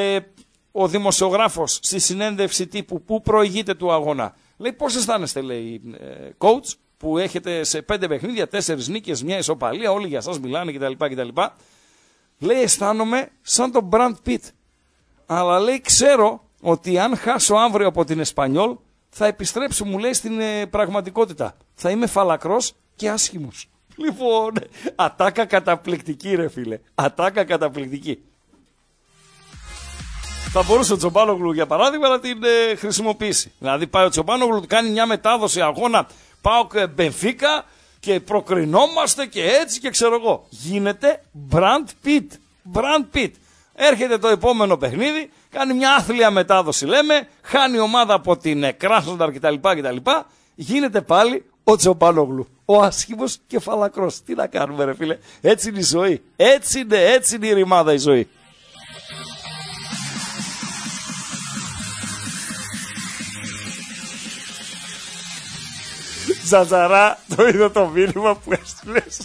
ο δημοσιογράφος στη συνέντευξη τύπου που προηγείται του αγώνα, λέει, πώς αισθάνεστε, λέει, coach, που έχετε σε 5 παιχνίδια 4 νίκες, μια ισοπαλία, όλοι για σας μιλάνε κτλ. Λέει, αισθάνομαι σαν τον Brad Pitt. Αλλά λέει, ξέρω ότι αν χάσω αύριο από την Εσπανιόλ, θα επιστρέψω, μου λέει, στην πραγματικότητα. Θα είμαι φαλακρός και άσχημος. Λοιπόν, ατάκα καταπληκτική, ρε φίλε. Ατάκα καταπληκτική. Θα μπορούσε ο Τσομπάνογλου για παράδειγμα να την χρησιμοποιήσει. Δηλαδή πάει ο Τσομπάνογλου, κάνει μια μετάδοση αγώνα ΠΑΟΚ Μπενφίκα και προκρινόμαστε και έτσι και ξέρω εγώ. Γίνεται Brand Pitt. Έρχεται το επόμενο παιχνίδι, κάνει μια άθλια μετάδοση λέμε, χάνει η ομάδα από την Κράσνονταρ κτλ. Γίνεται πάλι ο Τσομπάνογλου. Ο άσχημος κεφαλακρός. Τι να κάνουμε ρε φίλε. Έτσι είναι η ζωή. Έτσι είναι η ρημάδα η ζωή. Ζαζαρά, το είδα το μήνυμα που έστειλες.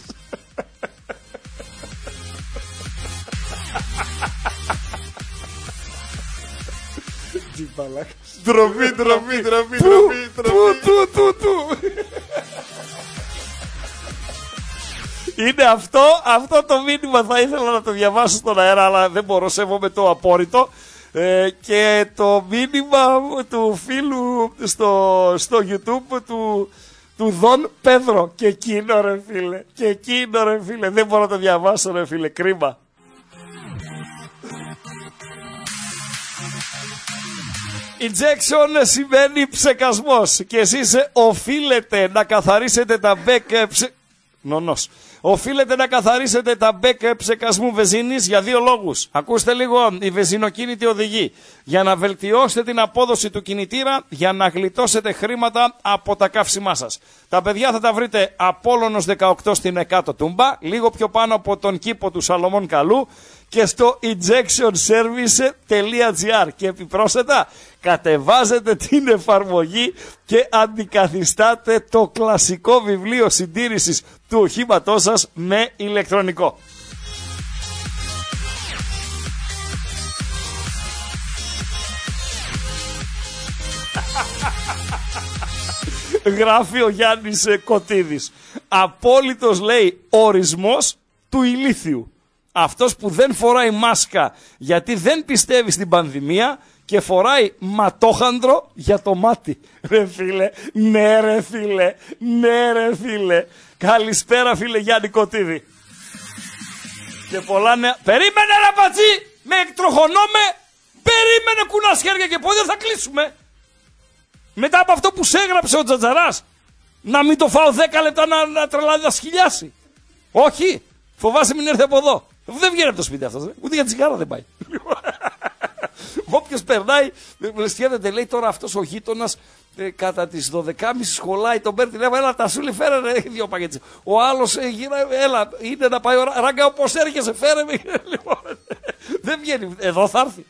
Τι παλάκα. Ντροπή. Είναι αυτό το μήνυμα θα ήθελα να το διαβάσω στον αέρα, αλλά δεν μπορώ, σέβομαι το απόρριτο. Και το μήνυμα του φίλου στο YouTube του Δον Πέδρο. Και εκείνο ρε φίλε. Δεν μπορώ να το διαβάσω ρε φίλε. Κρίμα. Injection σημαίνει ψεκασμός. Και εσείς οφείλετε να καθαρίσετε τα μπέκ Οφείλετε να καθαρίσετε τα μπέκ ψεκασμού βενζίνης για 2 λόγους. Ακούστε λίγο, η βενζινοκίνητη οδηγεί για να βελτιώσετε την απόδοση του κινητήρα, για να γλιτώσετε χρήματα από τα καύσιμά σας. Τα παιδιά θα τα βρείτε Απόλλωνος 18 στην Εκάτο Τούμπα, λίγο πιο πάνω από τον κήπο του Σαλωμών Καλού και στο injectionservice.gr. Και επιπρόσθετα, κατεβάζετε την εφαρμογή και αντικαθιστάτε το κλασικό βιβλίο συντήρησης του οχήματός σας με ηλεκτρονικό. Γράφει ο Γιάννης Κωτίδης. Απόλυτος λέει ορισμός του ηλίθιου. Αυτός που δεν φοράει μάσκα γιατί δεν πιστεύει στην πανδημία και φοράει ματόχανδρο για το μάτι. Ρε φίλε, ναι ρε φίλε. Καλησπέρα φίλε Γιάννη Κωτίδη. Και πολλά νέα. Περίμενε ρε πατσί, με εκτροχωνώμε. Περίμενε κουνάς χέρια και πόδια, θα κλείσουμε. Μετά από αυτό που σε έγραψε ο Τζατζαράς, να μην το φάω 10 λεπτά να τρελάδι να σκυλιάσει. Όχι, φοβάσαι μην έρθει από εδώ. Δεν βγαίνει από το σπίτι αυτός, ούτε για τσιγάρα δεν πάει. Όποιος περνάει, σκέφτεται, λέει τώρα αυτός ο γείτονας κατά τις 12.30 σχολάει, τον παίρνει τηλέφωνο, έλα τα σούλη φέρε ρε, 2 πακέτες. Ο άλλος έλα, είναι να πάει ώρα, ράγκα όπως έρχεσαι φέρε με. Δεν βγαίνει, εδώ θα έρθει.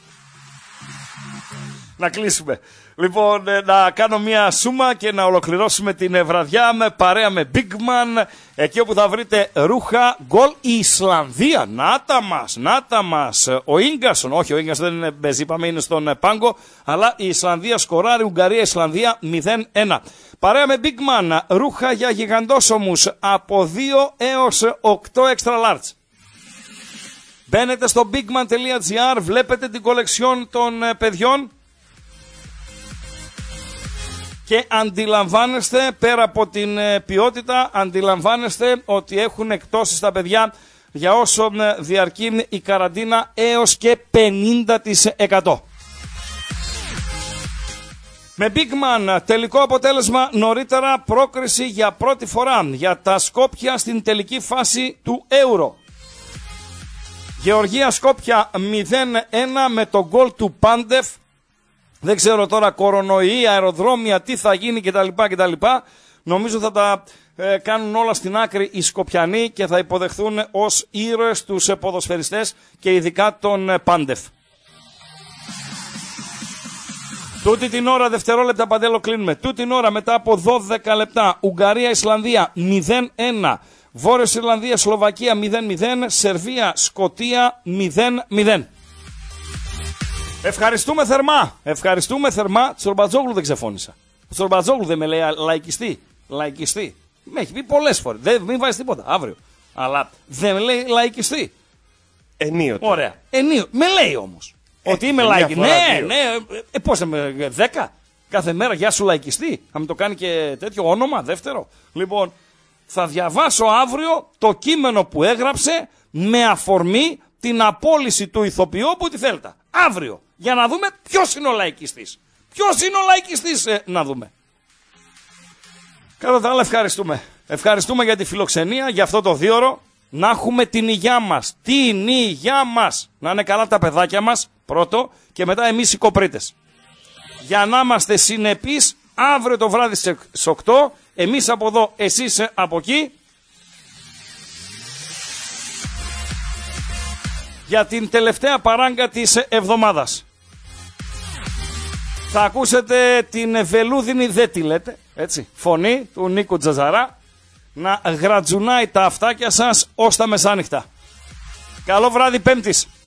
Να κλείσουμε. Λοιπόν, να κάνω μια σούμα και να ολοκληρώσουμε την βραδιά με παρέα με Big Man, εκεί όπου θα βρείτε ρούχα, γκολ η Ισλανδία. Να τα μας. Ο Ίγκασον, όχι ο Ίγκασον δεν είναι μπεζ, είπαμε είναι στον πάγκο, αλλά η Ισλανδία σκοράρει, Ουγγαρία-Ισλανδία 0-1. Παρέα με Big Man, ρούχα για γιγαντόσωμους από 2 έως 8 extra large. Μπαίνετε στο bigman.gr, βλέπετε την κολεξιόν των παιδιών και αντιλαμβάνεστε, πέρα από την ποιότητα, αντιλαμβάνεστε ότι έχουν εκτόσεις τα παιδιά για όσο διαρκεί η καραντίνα έως και 50%. Με Big Man, τελικό αποτέλεσμα νωρίτερα, πρόκριση για πρώτη φορά για τα Σκόπια στην τελική φάση του Euro. Γεωργία Σκόπια 0-1 με το γκολ του Πάντεφ. Δεν ξέρω τώρα κορονοϊή, αεροδρόμια, τι θα γίνει κτλ. Νομίζω θα τα κάνουν όλα στην άκρη οι Σκοπιανοί και θα υποδεχθούν ως ήρωες τους ποδοσφαιριστές και ειδικά τον Πάντεφ. Τούτη την ώρα, δευτερόλεπτα Παντέλο κλείνουμε. Τούτη την ώρα μετά από 12 λεπτά, Ουγγαρία-Ισλανδία 0-1. Βόρειος Ιρλανδία, Σλοβακία 0-0, Σερβία, Σκωτία 0-0. Ευχαριστούμε θερμά. Τσορμπατζόγλου δεν ξεφώνησα. Τσορμπατζόγλου δεν με λέει λαϊκιστή. Με έχει πει πολλές φορές. Μην βάζεις τίποτα αύριο. Αλλά δεν με λέει λαϊκιστή. Ενίοτε. Ωραία. Με λέει όμως. Ότι είμαι λαϊκιστή. Ναι. Πώς είμαι 10 κάθε μέρα, γεια σου λαϊκιστή. Θα με το κάνει και τέτοιο όνομα, δεύτερο. Λοιπόν, θα διαβάσω αύριο το κείμενο που έγραψε με αφορμή την απόλυση του ηθοποιού από τη Θέλτα. Αύριο. Για να δούμε ποιος είναι ο λαϊκιστής. Ποιος είναι ο λαϊκιστής, να δούμε. Κατά τα άλλα ευχαριστούμε. Ευχαριστούμε για τη φιλοξενία, για αυτό το 2ωρο. Να έχουμε την υγειά μας. Την υγειά μας. Να είναι καλά τα παιδάκια μας, πρώτο, και μετά εμείς οι κοπρίτες. Για να είμαστε συνεπείς, αύριο το βράδυ στις 8, εμείς από εδώ, εσείς από εκεί, για την τελευταία παράγκα της εβδομάδας. Θα ακούσετε την βελούδινη, δεν τη λέτε, έτσι, φωνή του Νίκου Τζαζαρά να γρατζουνάει τα αυτάκια σας ως τα μεσάνυχτα. Καλό βράδυ Πέμπτης.